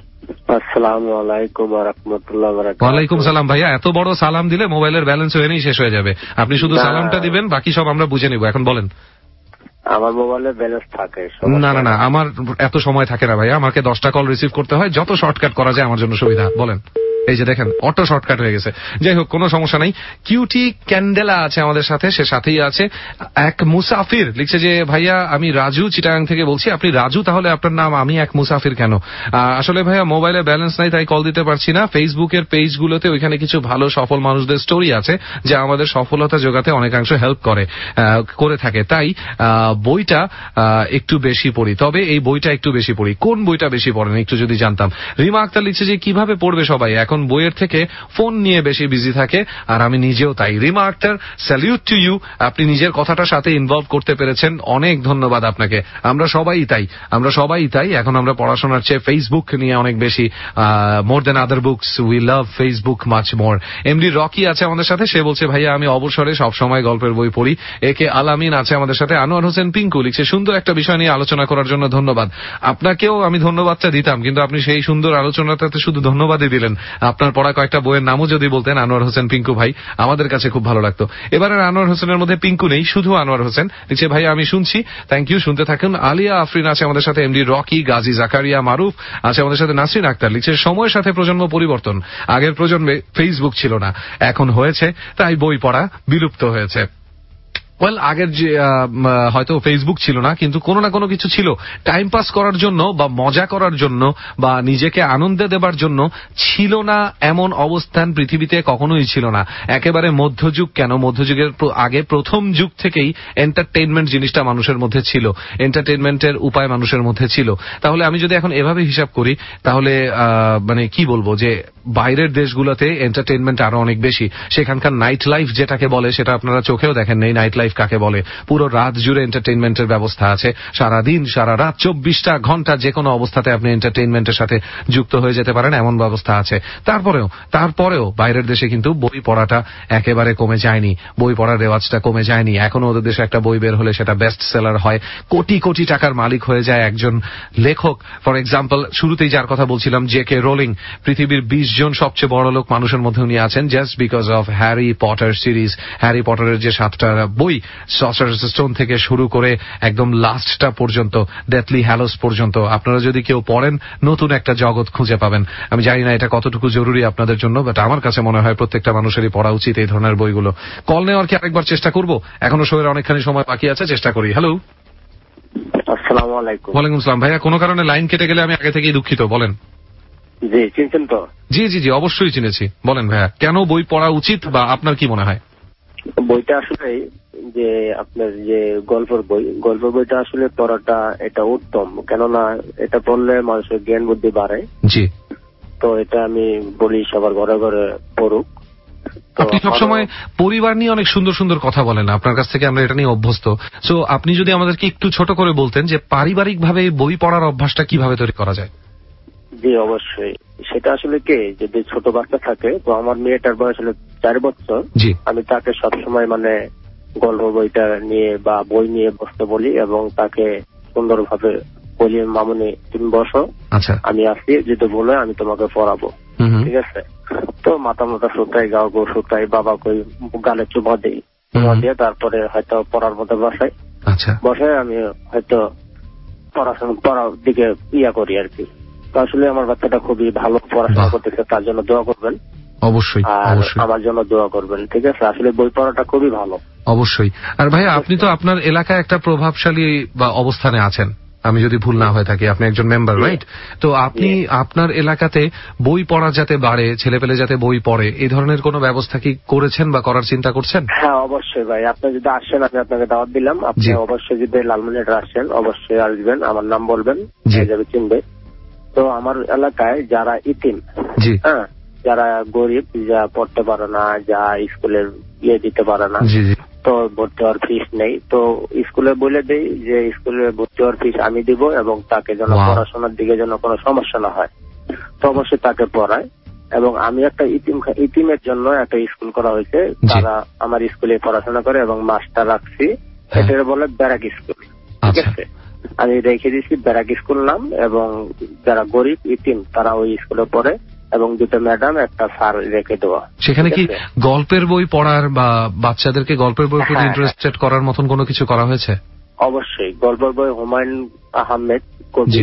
আসসালামু আলাইকুম ওয়া রাহমাতুল্লাহি ওয়া বারাকাতুহু। ওয়ালাইকুম সালাম ভাইয়া, এত বড় সালাম দিলে মোবাইলের ব্যালেন্স এখানেই শেষ হয়ে যাবে। আপনি শুধু সালামটা দিবেন, বাকি সব আমরা বুঝে নিব। এখন বলেন। আমার মোবাইলে ব্যালেন্স থাকে? না না না, আমার এত সময় থাকে না ভাইয়া, আমাকে দশটা কল রিসিভ করতে হয়, যত শর্টকাট করা যায় আমার জন্য সুবিধা। বলেন। এই যে দেখেন অটো শর্টকাট হয়ে গেছে। যাই হোক, কোনো সমস্যা নাই। কিউটি ক্যান্ডেলা আছে আমাদের সাথে, সে সাথেই আছে এক মুসাফির, লিখছে যে ভাইয়া আমি রাজু চিটাগাং থেকে বলছি। আপনি রাজু, তাহলে আপনার নাম আমি এক মুসাফির কেন? আসলে ভাইয়া মোবাইলে ব্যালেন্স নাই, তাই কল দিতে পারছি না। ফেসবুকের পেজগুলোতে ওইখানে কিছু ভালো সফল মানুষদের স্টোরি আছে যা আমাদের সফলতা জোগাতে অনেকাংশ হেল্প করে করে থাকে। তাই বইটা একটু বেশি পড়ি, তবে এই বইটা একটু বেশি পড়ি। কোন বইটা বেশি পড়েন একটু যদি জানতাম। রিমা আক্তার লিখছে যে কিভাবে পড়বে সবাই, এখন বইয়ের থেকে ফোন নিয়ে বেশি বিজি থাকে, আর আমি নিজেও তাই। Rima Akter, salute to you, আপনি নিজের কথাটার সাথে ইনভলভ করতে পেরেছেন, অনেক ধন্যবাদ আপনাকে। আমরা সবাই তাই, আমরা সবাই তাই। এখন আমরা পড়াশোনার চেয়ে ফেসবুক নিয়ে অনেক বেশি, more than other books, we love Facebook much more. MD Rocky আছে আমাদের সাথে, সে বলছে ভাইয়া আমি অবসরে সবসময় গল্পের বই পড়ি। একে আলামিন আছে আমাদের সাথে। আনোয়ার হোসেন পিঙ্কু লিখছে সুন্দর একটা বিষয় নিয়ে আলোচনা করার জন্য ধন্যবাদ। আপনাকেও আমি ধন্যবাদটা দিতাম, কিন্তু আপনি সেই সুন্দর আলোচনাটাতে শুধু ধন্যবাদই দিলেন। আপনার পড়া কয়েকটা বইয়ের নামও যদি বলতেন আনোয়ার হোসেন পিঙ্কু ভাই, আমাদের কাছে খুব ভালো লাগতো। এবারে আনোয়ার হোসেনের মধ্যে পিঙ্কু নেই, শুধু আনোয়ার হোসেন লিখছে ভাই আমি শুনছি, থ্যাংক ইউ, শুনতে থাকুন। আলিয়া আফরিন আছে আমাদের সাথে, এমডি রকি, গাজী জাকারিয়া মারুফ আছে আমাদের সাথে, নাসরিন আক্তার লিখছে সময়ের সাথে প্রজন্ম পরিবর্তন, আগের প্রজন্মে ফেসবুক ছিল না, এখন হয়েছে, তাই বই পড়া বিলুপ্ত হয়েছে। ওয়েল, আগের যে হয়তো ফেসবুক ছিল না, কিন্তু কোনো না কোনো কিছু ছিল টাইম পাস করার জন্য বা মজা করার জন্য বা নিজেকে আনন্দে দেবার জন্য। ছিল না এমন অবস্থান পৃথিবীতে কখনোই ছিল না। একেবারে মধ্যযুগ কেন, মধ্যযুগের আগে প্রথম যুগ থেকেই এন্টারটেইনমেন্ট জিনিসটা মানুষের মধ্যে ছিল, এন্টারটেইনমেন্টের উপায় মানুষের মধ্যে ছিল। তাহলে আমি যদি এখন এভাবে হিসাব করি, তাহলে মানে কি বলবো যে বাইরের দেশগুলোতে এন্টারটেইনমেন্ট আরো অনেক বেশি। সেখানকার নাইট লাইফ যেটাকে বলে সেটা আপনারা চোখেও দেখেন নেই, নাইট লাইফ কাকে বলে। পুরো রাত জুড়ে এন্টারটেইনমেন্টের ব্যবস্থা আছে, সারাদিন সারা রাত চব্বিশটা ঘন্টা যে কোনো অবস্থাতে আপনি এন্টারটেইনমেন্টের সাথে যুক্ত হয়ে যেতে পারেন, এমন ব্যবস্থা আছে। তারপরেও তারপরেও বাইরের দেশে কিন্তু বই পড়াটা একেবারে কমে যায়নি, বই পড়ার রেওয়াজটা কমে যায়নি। এখনো ওদের দেশে একটা বই বের হলে সেটা বেস্ট সেলার হয়, কোটি কোটি টাকার মালিক হয়ে যায় একজন লেখক। ফর এক্সাম্পল, শুরুতেই যার কথা বলছিলাম, জে কে রোলিং, পৃথিবীর বিশ জন সবচেয়ে বড় লোক মানুষের মধ্যে উনি আছেন just because of Harry Potter series. Harry পটারের যে সাতটা বই, সসারার্স স্টোন থেকে শুরু করে একদম লাস্টটা পর্যন্ত, ডেথলি হ্যালোস পর্যন্ত, আপনারা যদি কেউ পড়েন নতুন একটা জগৎ খুঁজে পাবেন। আমি জানি না এটা কতটুকু জরুরি আপনাদের জন্য, বাট আমার কাছে মনে হয় প্রত্যেকটা মানুষেরই পড়া উচিত এই ধরনের বইগুলো। কল নেওয়ার কি আরেকবার চেষ্টা করব? এখনো শোয়ের অনেকখানি সময় বাকি আছে, চেষ্টা করি। হ্যালো, আসসালামু আলাইকুম। ওয়ালাইকুম আসসালাম। ভাইয়া, কোনো কারণে লাইন কেটে গেলে আমি আগে থেকেই দুঃখিত, বলেন। জি, চিনছেন তো? জি জি জি অবশ্যই চিনেছি। বলেন ভাইয়া, কেন বই পড়া উচিত বা আপনার কি মনে হয়? বইটা আসলে যে আপনার যে গল্পের বই, গল্পের বইটা আসলে পড়াটা এটা উত্তম, কেননা এটা পড়লে মানুষের জ্ঞান বুদ্ধি বাড়ে। জি, তো এটা আমি বলি সবার ঘরে ঘরে পড়ুক। আপনি সবসময় পরিবার নিয়ে অনেক সুন্দর সুন্দর কথা বলেন, আপনার কাছ থেকে আমরা এটা নিয়ে অভ্যস্ত। সো আপনি যদি আমাদেরকে একটু ছোট করে বলতেন যে পারিবারিক ভাবে বই পড়ার অভ্যাসটা কিভাবে তৈরি করা যায়? জি অবশ্যই। সেটা আসলে কে, যদি ছোট বাচ্চা থাকে, তো আমার মেয়েটার বয়স হলো চার বছর, আমি তাকে সবসময় মানে গল্প বইটা নিয়ে বা বই নিয়ে বসতে বলি এবং তাকে সুন্দরভাবে বলি, মামুনি তুমি বসো, আমি আসি, যদি বলে আমি তোমাকে পড়াবো, ঠিক আছে? তো মাথা মাথা সুতাই, গাও গো সুতাই, বাবা কই গালে চুমা দিই, চুমা দিয়ে তারপরে হয়তো পড়ার মধ্যে বসাই, বসে আমি হয়তো পড়াশোনা পড়ার দিকে ইয়া করি আর কি। তো আসলে আমার বাচ্চাটা খুবই ভালো পড়াশোনা করতেছে, তার জন্য দোয়া করবেন অবশ্যই, আর আমার জন্য দোয়া করবেন, ঠিক আছে? আসলে বই পড়াটা খুবই ভালো। অবশ্যই। আর ভাইয়া, আপনি তো আপনার এলাকায় একটা প্রভাবশালী বা অবস্থানে আছেন, আমি যদি ভুল না হয়ে থাকি, আপনি একজন মেম্বার, রাইট? তো আপনি আপনার এলাকাতে বই পড়া যাতে বাড়ে, ছেলে পেলে যাতে বই পড়ে, এই ধরনের কোনো ব্যবস্থা কি করেছেন বা করার চিন্তা করছেন? হ্যাঁ অবশ্যই ভাই, আপনি যদি আসেন, আমি আপনাকে দাওয়াত দিলাম, আপনি অবশ্যই যদি লালমনিরহাট আসেন অবশ্যই আসবেন, আমার নাম বলবেন, যাবে চিনবে। তো আমার এলাকায় যারা ইতিম, হ্যাঁ, যারা গরিব, যা পড়তে পারে না, যা স্কুলের ইয়ে দিতে পারে না, তো ভর্তি হওয়ার ফিস নেই, তো স্কুলে বলে দেই যে স্কুলে ভর্তি হওয়ার ফিস আমি দিব এবং তাকে যেন পড়াশোনার দিকে যেন কোনো সমস্যা না হয়, তো অবশ্যই তাকে পড়ায়। এবং আমি একটা ইতিম ইতিমের জন্য একটা স্কুল করা হয়েছে, তারা আমার স্কুলে পড়াশোনা করে এবং মাস্টার রাখছি, এটা বলে ব্যারাক স্কুল, ঠিক আছে? আমি রেখে দিচ্ছি ব্যারাক স্কুল নাম, এবং যারা গরিব ইতিম তারা ওই স্কুলে পড়ে, এবং দুটো ম্যাডাম একটা স্যার রেখে দেওয়া। সেখানে কি গল্পের বই পড়ার বা বাচ্চাদেরকে গল্পের বই প্রতি ইন্টারেস্টেড করার মতন কোনো কিছু করা হয়েছে? অবশ্যই। গল্পের বই হুমায়ুন আহমেদ কবি,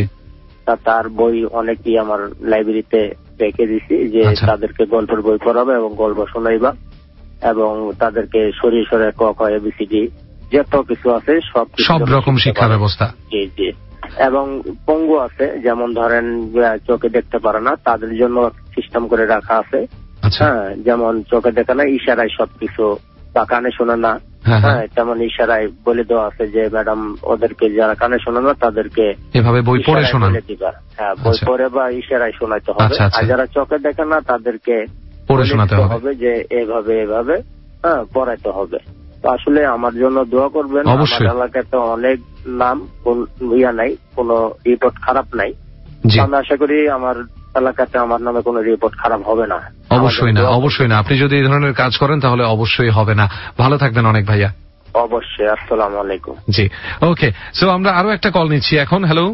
তার বই অনেকই আমার লাইব্রেরিতে রেখে দিছি, যে তাদেরকে গল্পের বই পড়াবে এবং গল্প শোনাইবা, এবং তাদেরকে সরিয়ে সরে ক খ এবিসিডি যত কিছু আছে সব সব রকম শিক্ষা ব্যবস্থা। জি জি। এবং পঙ্গু আছে, যেমন ধরেন চোখে দেখতে পারে না, তাদের জন্য সিস্টেম করে রাখা আছে, হ্যাঁ, যেমন চোখে দেখে না, ইশারায় সবকিছু, বা কানে শোনে না, হ্যাঁ, তেমন ইশারায় বলে দেওয়া আছে যে ম্যাডাম ওদেরকে যারা কানে শোনে না তাদেরকে এভাবে বই পড়ে শোনাবে দিবা, হ্যাঁ, বই পড়ে বা ইশারায় শোনাইতে হবে। আর যারা চোখে দেখে না তাদেরকে পড়ে শোনাতে হবে যে এভাবে এভাবে, হ্যাঁ, পড়াইতে হবে। তো আসলে আমার জন্য দোয়া করবেন। আমার এলাকায় তো অনেক নাম, ইয়া নাই, কোনো রিপোর্ট খারাপ নাই, আমি আশা করি আমার এলাকাতে আমার নামে কোনো রিপোর্ট খারাপ হবে না। অবশ্যই না, অবশ্যই না। আপনি যদি এই ধরনের কাজ করেন তাহলে অবশ্যই হবে না। ভালো থাকবেন অনেক ভাইয়া। অবশ্যই। আসসালামু আলাইকুম। জি, ওকে। সো আমরা আরো একটা কল নিচ্ছি এখন। হ্যালো,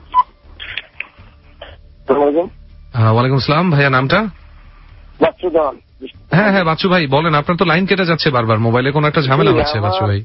ওয়ালাইকুম আসসালাম। ভাইয়া নামটা? হ্যাঁ হ্যাঁ বাচ্চু ভাই বলেন, আপনার তো লাইন কেটে যাচ্ছে বারবার, মোবাইলে কোনো একটা ঝামেলা হচ্ছে বাচ্চু ভাই।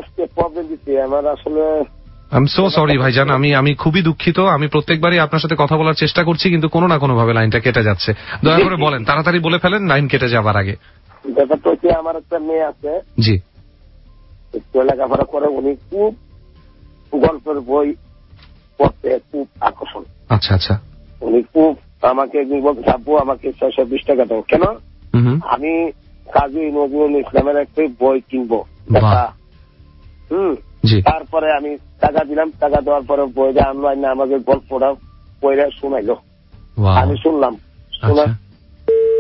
আই এম সো সরি ভাইজান, আমি আমি খুবই দুঃখিত। আমি প্রত্যেকবারই আপনার সাথে কথা বলার চেষ্টা করছি, কিন্তু কোনো না কোনো ভাবে লাইনটা কেটে যাচ্ছে। দয়া করে বলেন, তাড়াতাড়ি বলে ফেলেন লাইন কেটে যাবার আগে। ব্যাপারটা হচ্ছে, আমার একটা মেয়ে আছে, জি, লেখাপড়া করে, উনি খুব গল্পের বই পড়তে খুব আকর্ষণ। আচ্ছা আচ্ছা। উনি খুব আমাকে বলতে, আব্বু আমাকে ছয়শো বিশ টাকা দাও। কেন? আমি কাজী নজরুল ইসলামের একটা বই কিনবো। হম তারপরে আমি টাকা দিলাম, টাকা দেওয়ার পরে বইটা আনলো, আমাকে গল্পটা বইটা শোনাইলো, আমি শুনলাম, শোনা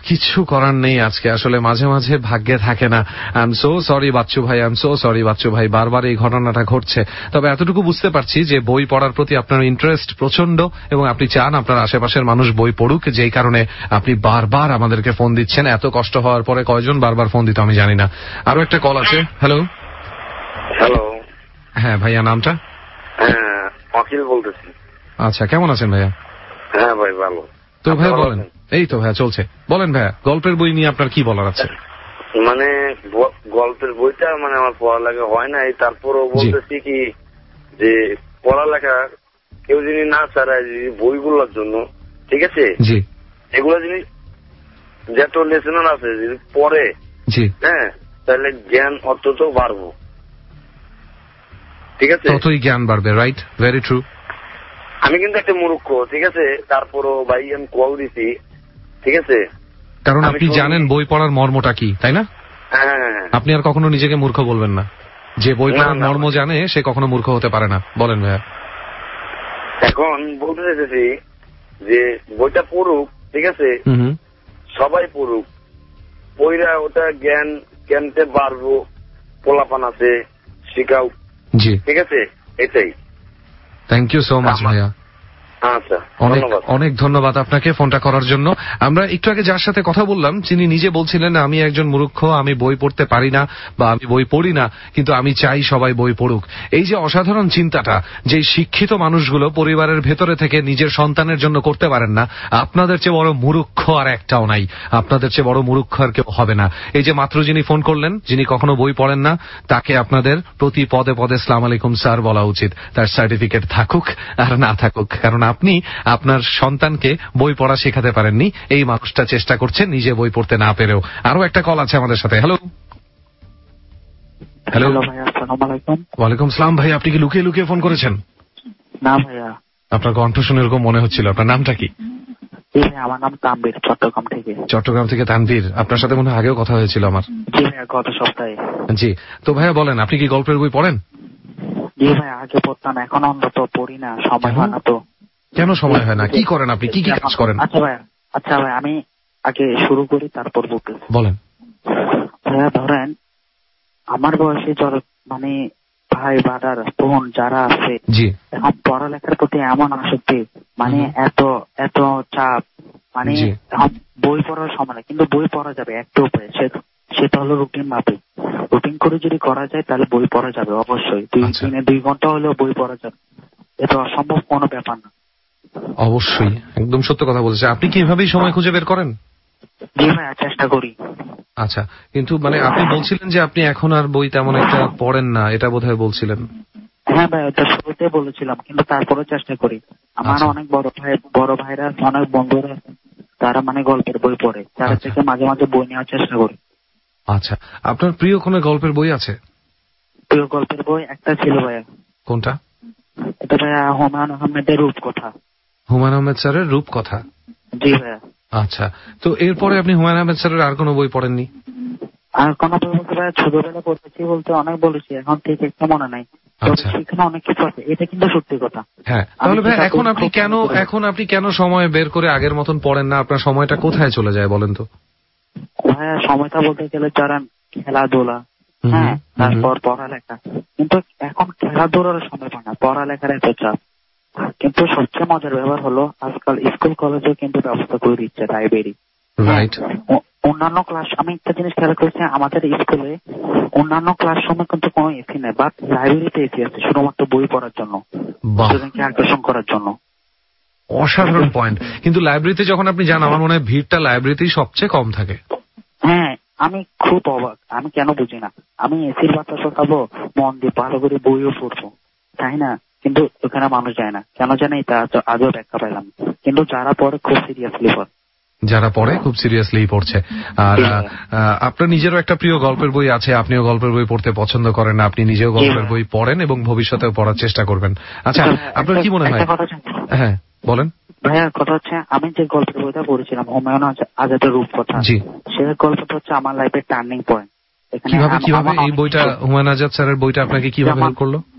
কিছু করার নেই আজকে, আসলে মাঝে মাঝে ভাগ্যে থাকে না। I am so sorry Bachchu ভাই, I am so sorry Bachchu ভাই, বারবার এই ঘটনাটা ঘটছে। তবে এতটুকু বুঝতে পারছি যে বই পড়ার প্রতি আপনার ইন্টারেস্ট প্রচন্ড এবং আপনি চান আপনার আশেপাশের মানুষ বই পড়ুক, যেই কারণে আপনি বারবার আমাদেরকে ফোন দিচ্ছেন। এত কষ্ট হওয়ার পরে কয়জন বারবার ফোন দিত আমি জানি না। আরো একটা কল আছে। Hello hello. হ্যাঁ ভাইয়া, নামটা? হ্যাঁ, অখিল বলতেছি। আচ্ছা, কেমন আছেন ভাইয়া? হ্যাঁ ভাই, ভালো। তো ভাইয়া বলেন। এই তো ভাইয়া চলছে, বলেন ভাইয়া, গল্পের বই নিয়ে আপনার কি বলার আছে? মানে গল্পের বইটা মানে আমার পড়ালেখা হয় নাই, তারপরও বলতেছি কি যে পড়ালেখা কেউ যদি না ছাড়ায় বইগুলোর জন্য, ঠিক আছে, জি, এগুলো জিনিস যত লেসন আছে যদি পড়ে, জি, হ্যাঁ, তাহলে জ্ঞান অত্যন্ত বাড়বো, ঠিক আছে, ততই জ্ঞান বাড়বে। Right, very true. আমি কিন্তু একটা মূর্খ, ঠিক আছে, তারপরও ভাই আমি কল দিছি, ঠিক আছে, কারণ আপনি জানেন বই পড়ার মর্মটা কি, তাই না? হ্যাঁ, আপনি আর কখনো নিজেকে মূর্খ বলবেন না। যে বই পড়ার মর্ম জানে সে কখনো মূর্খ হতে পারে না। বলেন ভাইয়া। এখন বলতে চাইতেছি যে বইটা পড়ুক, ঠিক আছে, সবাই পড়ুক, বইরা ওটা জ্ঞান জ্ঞানতে বাড়বো, পোলাপান আছে শিখাও, জি, ঠিক আছে, এটাই। থ্যাংক ইউ সো মাচ ভাইয়া। আচ্ছা, অনেক অনেক ধন্যবাদ আপনাকে ফোনটা করার জন্য। আমরা একটু আগে যার সাথে কথা বললাম তিনি নিজে বলছিলেন আমি একজন মূর্খ, আমি বই পড়তে পারি না বা আমি বই পড়ি না, কিন্তু আমি চাই সবাই বই পড়ুক। এই যে অসাধারণ চিন্তাটা যে শিক্ষিত মানুষগুলো পরিবারের ভেতরে থেকে নিজের সন্তানের জন্য করতে পারেন না, আপনাদের চেয়ে বড় মূর্খ আর একটাও নাই, আপনাদের চেয়ে বড় মূর্খ আর কেউ হবে না। এই যে মাত্র যিনি ফোন করলেন, যিনি কখনো বই পড়েন না, তাকে আপনাদের প্রতি পদে পদে সালাম আলাইকুম স্যার বলা উচিত, তার সার্টিফিকেট থাকুক আর না থাকুক, কারণ আপনি আপনার সন্তানকে বই পড়া শেখাতে পারেননি, এই মানুষটা চেষ্টা করছেন নিজে বই পড়তে না পেরেও। আরো একটা কল আছে আমাদের সাথে। হ্যালো হ্যালো ভাই, আসসালামু আলাইকুম। ওয়ালাইকুম সালাম ভাই, আপনি কি লুকিয়ে লুকিয়ে ফোন করেছেন? না ভাইয়া। আপনার কণ্ঠ শুনে এরকম মনে হচ্ছিল। আপনার নামটা কি? আমার নাম তানভীর, চট্টগ্রাম থেকে। চট্টগ্রাম থেকে তানভীর, আপনার সাথে মনে হয় আগেও কথা হয়েছিল আমার। জি ভাইয়া, গত সপ্তাহে। জি, তো ভাইয়া বলেন আপনি কি গল্পের বই পড়েন? জি ভাইয়া, আগে পড়তাম, এখন অন্তত পড়ি না, সময় হয় না। তো কেন সময় হয় না? কি করেন আপনি? কি কি কাজ করেন? আচ্ছা ভাই, আচ্ছা ভাই, আমি আগে শুরু করি তারপর বলতেছি। বলেন ভাইয়া। ধরেন আমার বয়সে যারা মানে ভাই বাদার বোন যারা আছে, এখন পড়ালেখার প্রতি এমন আসক্তি, মানে এত এত চাপ, মানে এখন বই পড়ার সময় না, কিন্তু বই পড়া যাবে একটা উপায়, সেটা হলো রুটিন মাফিক। রুটিন করে যদি করা যায় তাহলে বই পড়া যাবে অবশ্যই। দুই দিনে দুই ঘন্টা হলেও বই পড়া যাবে, এটা অসম্ভব কোনো ব্যাপার না। অবশ্যই, একদম সত্য কথা বলছেন। আপনি কি এভাবেই সময় খুঁজে বের করেন? জি ভাই, চেষ্টা করি। আচ্ছা, কিন্তু মানে আপনি বলছিলেন যে আপনি এখন আর বই তেমন একটা পড়েন না, এটা বোধহয় বলছিলেন। হ্যাঁ ভাই, ওটা শুরুতে বলেছিলাম, কিন্তু তারপরে চেষ্টা করি। আমার অনেক বড় ভাই বড় ভাইরা অনেক বন্ধুরা তারা মানে গল্পের বই পড়ে, তারা থেকে মাঝে মাঝে বই নেওয়ার চেষ্টা করি। আচ্ছা, আপনার প্রিয় কোনো গল্পের বই আছে? প্রিয় গল্পের বই একটা ছিল ভাইয়া। কোনটা? এটা ভাইয়া হুমায়ুন আহমেদের রূপকথা। হুমায়ুন আহমেদ স্যারের রূপকথা? জি ভাইয়া। আচ্ছা, তো এরপরে আপনি হুমায়ুন আহমেদ স্যারের আর কোনো বই পড়েননি? আর কোন বই বলতে ভাইয়া ছোটবেলা পড়েছি বলতে অনেক বলেছি, এখন ঠিক একটা মনে নাই। সেখানে অনেক কিছু আছে, এটা কিন্তু সত্যি কথা। হ্যাঁ, তাহলে ভাই এখন আপনি কেন এখন আপনি কেন সময় বের করে আগের মতন পড়েন না? আপনার সময়টা কোথায় চলে যায় বলেন তো? ভাইয়া সময়টা বলতে গেলে যারা খেলাধুলা, হ্যাঁ, তারপর পড়ালেখা, কিন্তু এখন খেলাধুলার সময় পায় না, পড়ালেখার এত চাপ। কিন্তু সবচেয়ে মজার ব্যাপার হলো আজকাল স্কুল কলেজেও কিন্তু ব্যবস্থা করে দিচ্ছে লাইব্রেরি। রাইট। অন্যান্য ক্লাস, আমি একটা জিনিস খেয়াল করেছি, আমাদের স্কুলে অন্যান্য ক্লাসরুমে কিন্তু কোনো এসি নেই, বাট লাইব্রেরিতে এসি আছে শুধুমাত্র বই পড়ার জন্য, স্টুডেন্টকে আকর্ষণ করার জন্য। অসাধারণ পয়েন্ট। কিন্তু লাইব্রেরিতে যখন আপনি যান, আমার মনে হয় ভিড়টা লাইব্রেরিতেই সবচেয়ে কম থাকে। হ্যাঁ, আমি খুব অবাক, আমি কেন বুঝি না। আমি এসির বাতাসও খাবো, মন দিয়ে ভালো করে বইও পড়বো, তাই না? কিন্তু ওখানে মানুষ যায় না, কেন জানি তা আজও ব্যাখ্যা পাইলাম। কিন্তু যারা পড়ে খুব সিরিয়াসলি পড়ে, যারা পড়ে খুব সিরিয়াসলি পড়ছে। আর আপনার নিজেরও একটা প্রিয় গল্পের বই আছে, আপনিও গল্পের বই পড়তে পছন্দ করেন, আপনি নিজেও গল্পের বই পড়েন এবং ভবিষ্যতেও পড়ার চেষ্টা করবেন। আচ্ছা, আপনার কি মনে হয়? হ্যাঁ বলেন ভাইয়া। কথা হচ্ছে, আমি যে গল্পের বইটা পড়েছিলাম হুমায়ুন আজাদের রূপকথা, সে গল্পটা হচ্ছে আমার লাইফের টার্নিং পয়েন্ট। কিভাবে কিভাবে এই বইটা হুমায়ুন আজাদ স্যারের বইটা আপনাকে কিভাবে হেল্প করলো?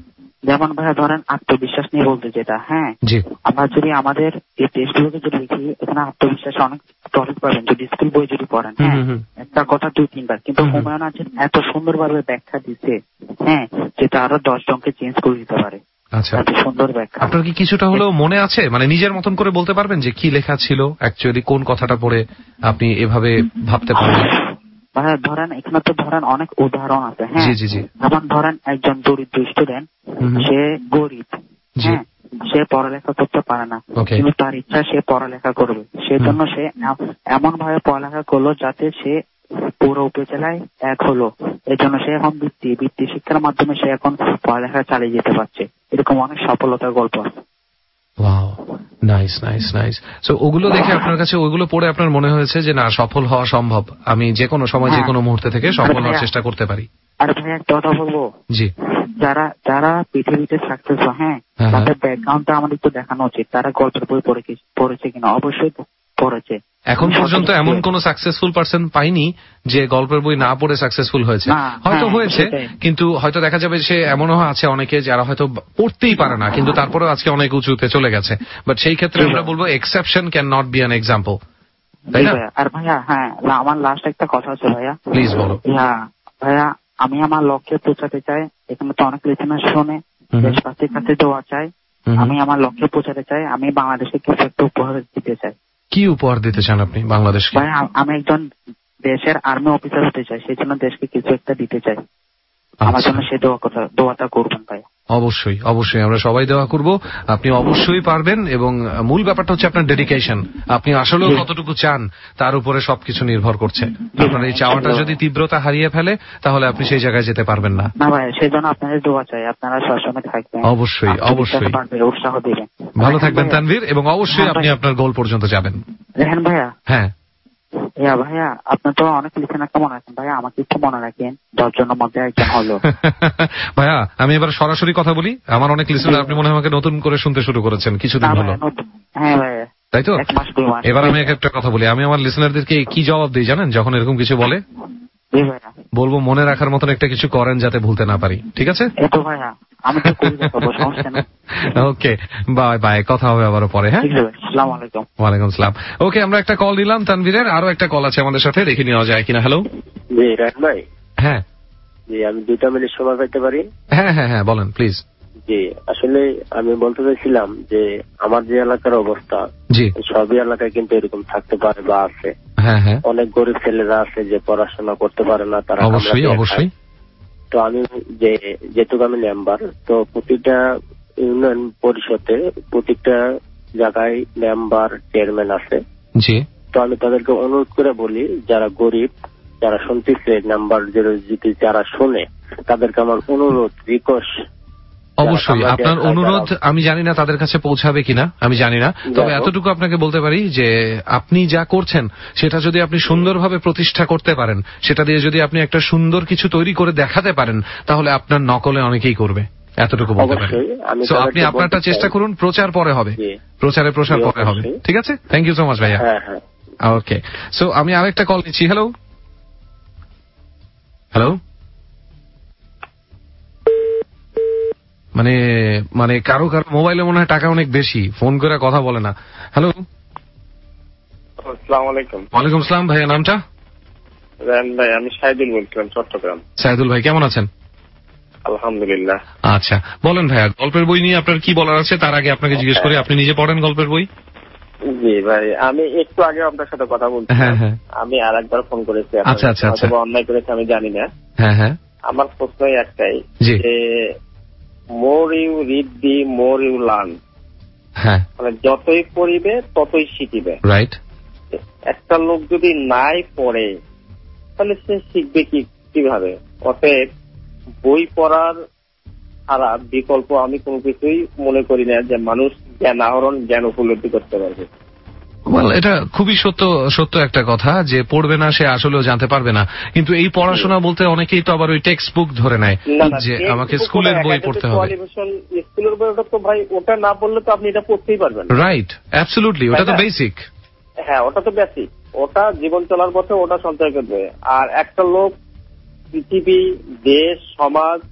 যেমন ভাইয়া ধরেন আত্মবিশ্বাস নিয়ে বলতে যেটা, হ্যাঁ আমরা যদি আমাদের এই টেস্টগুলোকে যদি দেখি এখানে আত্মবিশ্বাস অনেক টপিক পাবেন যদি স্কুল বই যদি পড়েন, হ্যাঁ একটা কথা দুই তিনবার, কিন্তু হুমায়ুন আছেন এত সুন্দরভাবে ব্যাখ্যা দিচ্ছে, হ্যাঁ যেটা আরো দশ জনকে চেঞ্জ করে দিতে পারে। আচ্ছা, সুন্দর ব্যাখ্যা। আপনার কি কিছুটা হলেও মনে আছে, মানে নিজের মতন করে বলতে পারবেন যে কি লেখা ছিল অ্যাকচুয়ালি, কোন কথাটা পড়ে আপনি এভাবে ভাবতে পারবেন? ভাইয়া ধরেন এখানে তো ধরেন অনেক উদাহরণ আছে, হ্যাঁ যেমন ধরেন একজন দরিদ্র স্টুডেন্ট, সে গরিব, হ্যাঁ সে পড়ালেখা করতে পারে না, কিন্তু তার ইচ্ছা সে পড়ালেখা করবে, সেজন্য সে এমন ভাবে পড়ালেখা করলো যাতে সে পুরো উপজেলায় এক হলো, এই জন্য সে এখন বৃত্তি বৃত্তি শিক্ষার মাধ্যমে সে এখন পড়ালেখা চালিয়ে যেতে পারছে। এরকম অনেক সফলতার গল্প আছে। Wow, nice nice nice. So ওগুলো দেখে আপনার কাছে, ওইগুলো পড়ে আপনার মনে হয়েছে যে না, সফল হওয়া সম্ভব, আমি যে কোনো সময় যে কোনো মুহূর্তে থেকে সফল হওয়ার চেষ্টা করতে পারি। আর ভাই একটা কথা বলবো, জি যারা যারা পৃথিবীতে সাকসেস, হ্যাঁ তাদের ব্যাকগ্রাউন্ডটা আমাদের তো দেখানো উচিত, তারা গল্পের বই পড়েছে কিনা। অবশ্যই পড়েছে। এখন পর্যন্ত এমন কোন সাকসেসফুল পারসন পাইনি যে গল্পের বই না পড়ে সাকসেসফুল হয়েছে। হয়তো হয়েছে, কিন্তু হয়তো দেখা যাবে সে এমনও আছে অনেকে যারা হয়তো পড়তেই পারে না, কিন্তু তারপরেও আজকে অনেক উঁচুতে চলে গেছে। বাট সেই ক্ষেত্রে আমরা বলবো exception can not be an example, তাই না? আর ভাইয়া হ্যাঁ, আমার লাস্ট একটা কথা আছে ভাইয়া, প্লিজ বলো। হ্যাঁ ভাইয়া, আমি আমার লক্ষ্যে পৌঁছাতে চাই। এখানে তো অনেক লিসেনার শুনে, দেশবাসীর কাছে দোয়া চাই। আমি আমার লক্ষ্যে পৌঁছাতে চাই। আমি বাংলাদেশে কিছু একটা উপহার দিতে চাই। কি উপহার দিতে চান আপনি বাংলাদেশকে? ভাই আমি একজন দেশের আর্মি অফিসার হতে চাই, সেই জন্য দেশকে কিছু একটা দিতে চাই। আমার জন্য সে দোয়া কথা দোয়াটা করবেন ভাই। অবশ্যই অবশ্যই, আমরা সবাই দোয়া করব। আপনি অবশ্যই পারবেন, এবং মূল ব্যাপারটা হচ্ছে আপনার ডেডিকেশন। আপনি আসলেও কতটুকু চান তার উপরে সবকিছু নির্ভর করছে। আপনার এই চাওয়াটা যদি তীব্রতা হারিয়ে ফেলে তাহলে আপনি সেই জায়গায় যেতে পারবেন না। না ভাই, সেই জন্য আপনাদের দোয়া চাই, আপনারা সবসময় থাকবেন। অবশ্যই অবশ্যই, উৎসাহ দিবেন। ভালো থাকবেন তানভীর, এবং অবশ্যই আপনি আপনার গোল পর্যন্ত যাবেন। রেহান ভাইয়া, হ্যাঁ ইয়া ভাইয়া, আপনি তো অনেক লিখেন, একটা মনে রাখেন ভাইয়া, আমাকে একটু মনে রাখেন, দশজনের মধ্যে একজন হলো। ভাইয়া আমি এবার সরাসরি কথা বলি, আমার অনেক লিসেনার, আপনি মনে হয় আমাকে নতুন করে শুনতে শুরু করেছেন কিছুদিন হলো। হ্যাঁ ভাইয়া, তাই তো? এবার আমি একটা কথা বলি, আমি আমার লিসেনারদেরকে কি জবাব দিই জানেন যখন এরকম কিছু বলে? বলবো মনে রাখার মতন একটা কিছু করেন যাতে ভুলতে না পারি, ঠিক আছে? ওকে, বাই বাই, কথা হবে আবারও পরে। হ্যাঁ, ওয়ালাইকুম আসসালাম। ওকে, আমরা একটা কল দিলাম তানভীরের, আরো একটা কল আছে আমাদের সাথে, দেখে নেওয়া যায় কিনা। হ্যালো জি রাহিম ভাই। হ্যাঁ জি, আমি দুইটা মিনিট সময় পেতে পারি? হ্যাঁ হ্যাঁ হ্যাঁ, বলেন প্লিজ। জি, আসলে আমি বলতে চাইছিলাম যে আমার যে এলাকার অবস্থা, জি সবই এলাকায় কিন্তু এরকম থাকতে পারে বা আছে। হ্যাঁ হ্যাঁ, অনেক গরিব ছেলেরা আছে যে পড়াশোনা করতে পারে না, তারা অবশ্যই অবশ্যই। তো আমি যে যেটুকু আমি মেম্বার, তো প্রতিটা ইউনিয়ন পরিষদে প্রতিটা জায়গায় মেম্বার চেয়ারম্যান আছে। জি, তো আমি তাদেরকে অনুরোধ করে বলি, যারা গরিব, যারা শুনতেছে নাম্বার যদি যারা শোনে, তাদেরকে আমার অনুরোধ, রিকোয়েস্ট, অবশ্যই আপনার অনুরোধ আমি জানি না তাদের কাছে পৌঁছাবে কিনা, আমি জানি না, তবে এতটুকু আপনাকে বলতে পারি যে আপনি যা করছেন সেটা যদি আপনি সুন্দরভাবে প্রতিষ্ঠা করতে পারেন, সেটা দিয়ে যদি আপনি একটা সুন্দর কিছু তৈরি করে দেখাতে পারেন, তাহলে আপনার নকলে অনেকেই করবে, এতটুকু বলতে পারি। সো আপনি আপনারটা চেষ্টা করুন, প্রচার পরে হবে, প্রচারে প্রসার পরে হবে, ঠিক আছে? থ্যাংক ইউ সো মাচ ভাইয়া। ওকে, সো আমি আরেকটা কল নিচ্ছি। হ্যালো হ্যালো, মানে মানে কারো কারো মোবাইলে মনে হয় টাকা অনেক বেশি, ফোন করে কথা বলে না। হ্যালো, আসসালামু আলাইকুম। ওয়ালাইকুম আসসালাম। ভাইয়া নামটা? ভাই আমি সাইদুল বলছিলাম, চট্টগ্রাম। সাইদুল ভাই কেমন আছেন? আলহামদুলিল্লাহ। আচ্ছা, বলেন ভাইয়া, গল্পের বই নিয়ে আপনার কি বলার আছে? তার আগে আপনাকে জিজ্ঞেস করি, আপনি নিজে পড়েন গল্পের বই? জি ভাই, আমি একটু আগে আপনার সাথে কথা বলছি। হ্যাঁ হ্যাঁ, আমি আর একবার ফোন করেছি। আচ্ছা আচ্ছা আচ্ছা, অন্যায় করেছি আমি জানি না। হ্যাঁ হ্যাঁ, আমার প্রশ্নই একটাই যে more you read the more you learn. হ্যাঁ, মানে যতই পড়িবে ততই শিখিবে। রাইট। একটা লোক যদি নাই পড়ে তাহলে সে শিখবে কি কিভাবে? অতএব বই পড়ার ছাড়া বিকল্প আমি কোনো কিছুই মনে করি না যে মানুষ জ্ঞান আহরণ, জ্ঞান উপলব্ধি করতে পারবে। ওয়েল, এটা খুবই সত্য সত্য একটা কথা যে পড়বে না সে আসলেও জানতে পারবে না, কিন্তু এই পড়াশোনা বলতে অনেকেই তো আবার ওই টেক্সট বুক ধরে নেয় যে আমাকে স্কুলের বই পড়তে হবে। স্কুলের বই, ওটা তো ভাই, ওটা না পড়লে তো আপনি এটা পড়তেই পারবেন। রাইট, অ্যাবসলিউটলি, ওটা তো বেসিক। হ্যাঁ, ওটা তো বেসিক, ওটা জীবন চলার পথে ওটা সঞ্চয় করবে। আর একটা লোক পৃথিবী, দেশ, সমাজ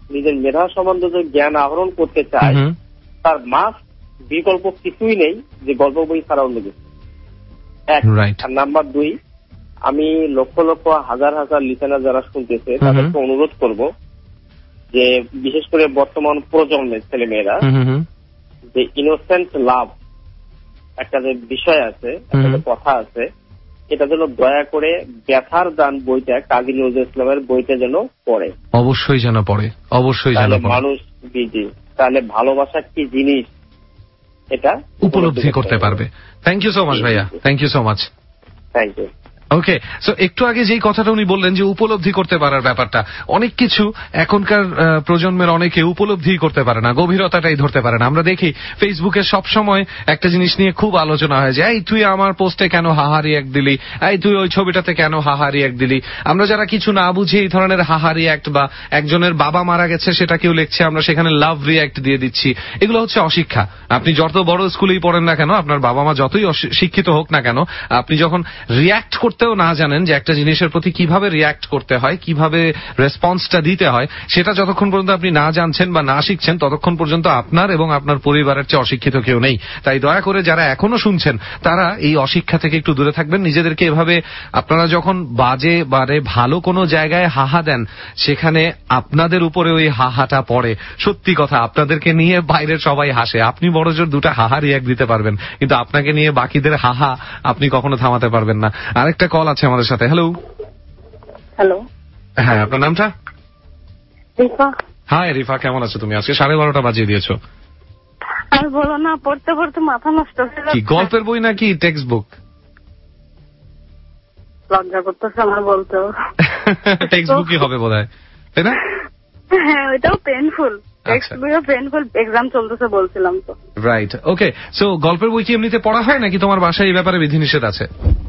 নিজের মেধা সম্বন্ধে যে জ্ঞান আহরণ করতে চায় তার মাস বিকল্প কিছুই নেই যে গল্প বই ছাড়া অন্য কিছু। এক। আর নাম্বার দুই, আমি লক্ষ লক্ষ হাজার হাজার লিসেনার যারা শুনতেছে তাদেরকে অনুরোধ করব যে বিশেষ করে বর্তমান প্রজন্মের ছেলে মেয়েরা যে ইনোসেন্ট লাভ একটা যে বিষয় আছে, একটা কথা আছে, এটা যেন দয়া করে ব্যথার দান বইটা কাজী নজরুল ইসলামের বইটা যেন পড়ে, অবশ্যই যেন পড়ে, অবশ্যই যেন পড়ে। মানুষ বিজি তাহলে ভালোবাসা কি জিনিস এটা উপলব্ধি করতে পারবে। থ্যাংক ইউ সো মাচ ভাইয়া, thank you so much. Thank you. Okay, so একটু আগে যেই কথাটা উনি বললেন যে উপলব্ধি করতে পারার ব্যাপারটা, অনেক কিছু এখনকার প্রজন্মের অনেকে উপলব্ধি করতে পারে না, গভীরতাটাই ধরতে পারে না। আমরা দেখি ফেসবুকে সব সময় একটা জিনিস নিয়ে খুব আলোচনা হয় যে এই তুই আমার পোস্টে কেন হাহারি এক দিলি, এই তুই ওই ছবিটাতে কেন হাহারি এক দিলি। আমরা যারা কিছু না বুঝি এই ধরনের হাহারি অ্যাক্ট, বা একজনের বাবা মারা গেছে সেটা কেউ লিখছে, আমরা সেখানে লাভ রিঅ্যাক্ট দিয়ে দিচ্ছি। এগুলো হচ্ছে অশিক্ষা। আপনি যত বড় স্কুলেই পড়েন না কেন, আপনার বাবা মা যতই শিক্ষিত হোক না কেন, আপনি যখন রিঅ্যাক্ট করতেও না জানেন যে একটা জিনিসের প্রতি কিভাবে রিঅ্যাক্ট করতে হয়, কিভাবে রেসপন্সটা দিতে হয়, সেটা যতক্ষণ পর্যন্ত আপনি না জানছেন বা না শিখছেন ততক্ষণ পর্যন্ত আপনার এবং আপনার পরিবারের চেয়ে অশিক্ষিত কেউ নেই। তাই দয়া করে যারা এখনো শুনছেন তারা এই অশিক্ষা থেকে একটু দূরে থাকবেন। নিজেদেরকে এভাবে আপনারা যখন বাজে বারে ভালো কোনো জায়গায় হাহা দেন, সেখানে আপনাদের উপরে ওই হাহাটা পড়ে। সত্যি কথা, আপনাদেরকে নিয়ে বাইরের সবাই হাসে, আপনি বড় জোর দুটা হাহা রিঅ্যাক্ট দিতে পারবেন, কিন্তু আপনাকে নিয়ে বাকিদের হাহা আপনি কখনো থামাতে পারবেন না। আরেকটা কল আছে আমাদের সাথে। হ্যালো। হ্যালো। হ্যাঁ, আপনার নামটা? রিফা। হাই রিফা, কেমন আছো তুমি? আজকে সাড়ে বারোটা বাজিয়ে দিয়েছো। আর বলো না, পড়তে পড়তে মাথা নষ্ট হয়ে যাচ্ছে। কি গল্পের বই নাকি টেক্সট বুক? লজ্জা করতেছে আমার বলতে। টেক্সট বুকই হবে বোধহয়, তাই না? হ্যাঁ, ওইটাও পেইনফুল। টেক্সট বুকও পেইনফুল, এক্সাম চলতেছে বলছিলাম তো। রাইট, ওকে। সো গল্পের বই কি এমনিতে পড়া হয় নাকি তোমার বাসায় এই ব্যাপারে বিধিনিষেধ আছে?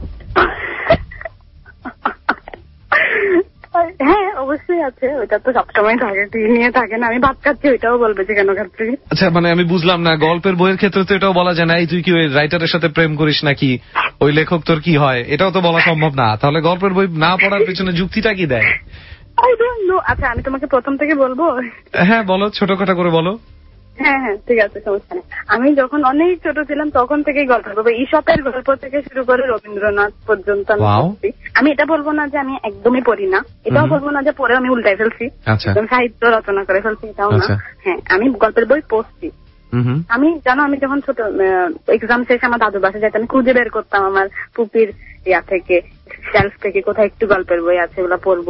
হ্যাঁ, অবশ্যই আছে। ওইটা তো সবসময় থাকে, নিয়ে থাকে না। আমি ভাত খাচ্ছি, ওইটাও বলবে যে কেন খাচ্ছি। আচ্ছা, মানে আমি বুঝলাম না, গল্পের বইয়ের ক্ষেত্রে তো এটাও বলা যায় না এই তুই কি ওই রাইটারের সাথে প্রেম করিস নাকি, ওই লেখক তোর কি হয়, এটাও তো বলা সম্ভব না। তাহলে গল্পের বই না পড়ার পেছনে যুক্তিটা কি দেয়? I don't know. আচ্ছা, আমি তোমাকে প্রথম থেকে বলবো? হ্যাঁ বলো, ছোটখাটো করে বলো। হ্যাঁ হ্যাঁ, ঠিক আছে, সমস্যা নেই। আমি যখন অনেক ছোট ছিলাম তখন থেকেই গল্প করবো, ঈশপের গল্প থেকে শুরু করে রবীন্দ্রনাথ পর্যন্ত আমি এটা বলবো না যে আমি একদমই পড়ি না, এটাও বলবো না যে পড়ে আমি উল্টাই ফেলছি, সাহিত্য রচনা করে ফেলছি, এটাও না। হ্যাঁ, আমি গল্পের বই পড়ছি। আমি জানো, আমি যখন ছোট এক্সাম শেষে আমার দাদুর বাসায় যাইতাম, আমি খুঁজে বের করতাম আমার পুপির ইয়া থেকে, শেলফ থেকে কোথায় একটু গল্পের বই আছে, ওগুলো পড়বো।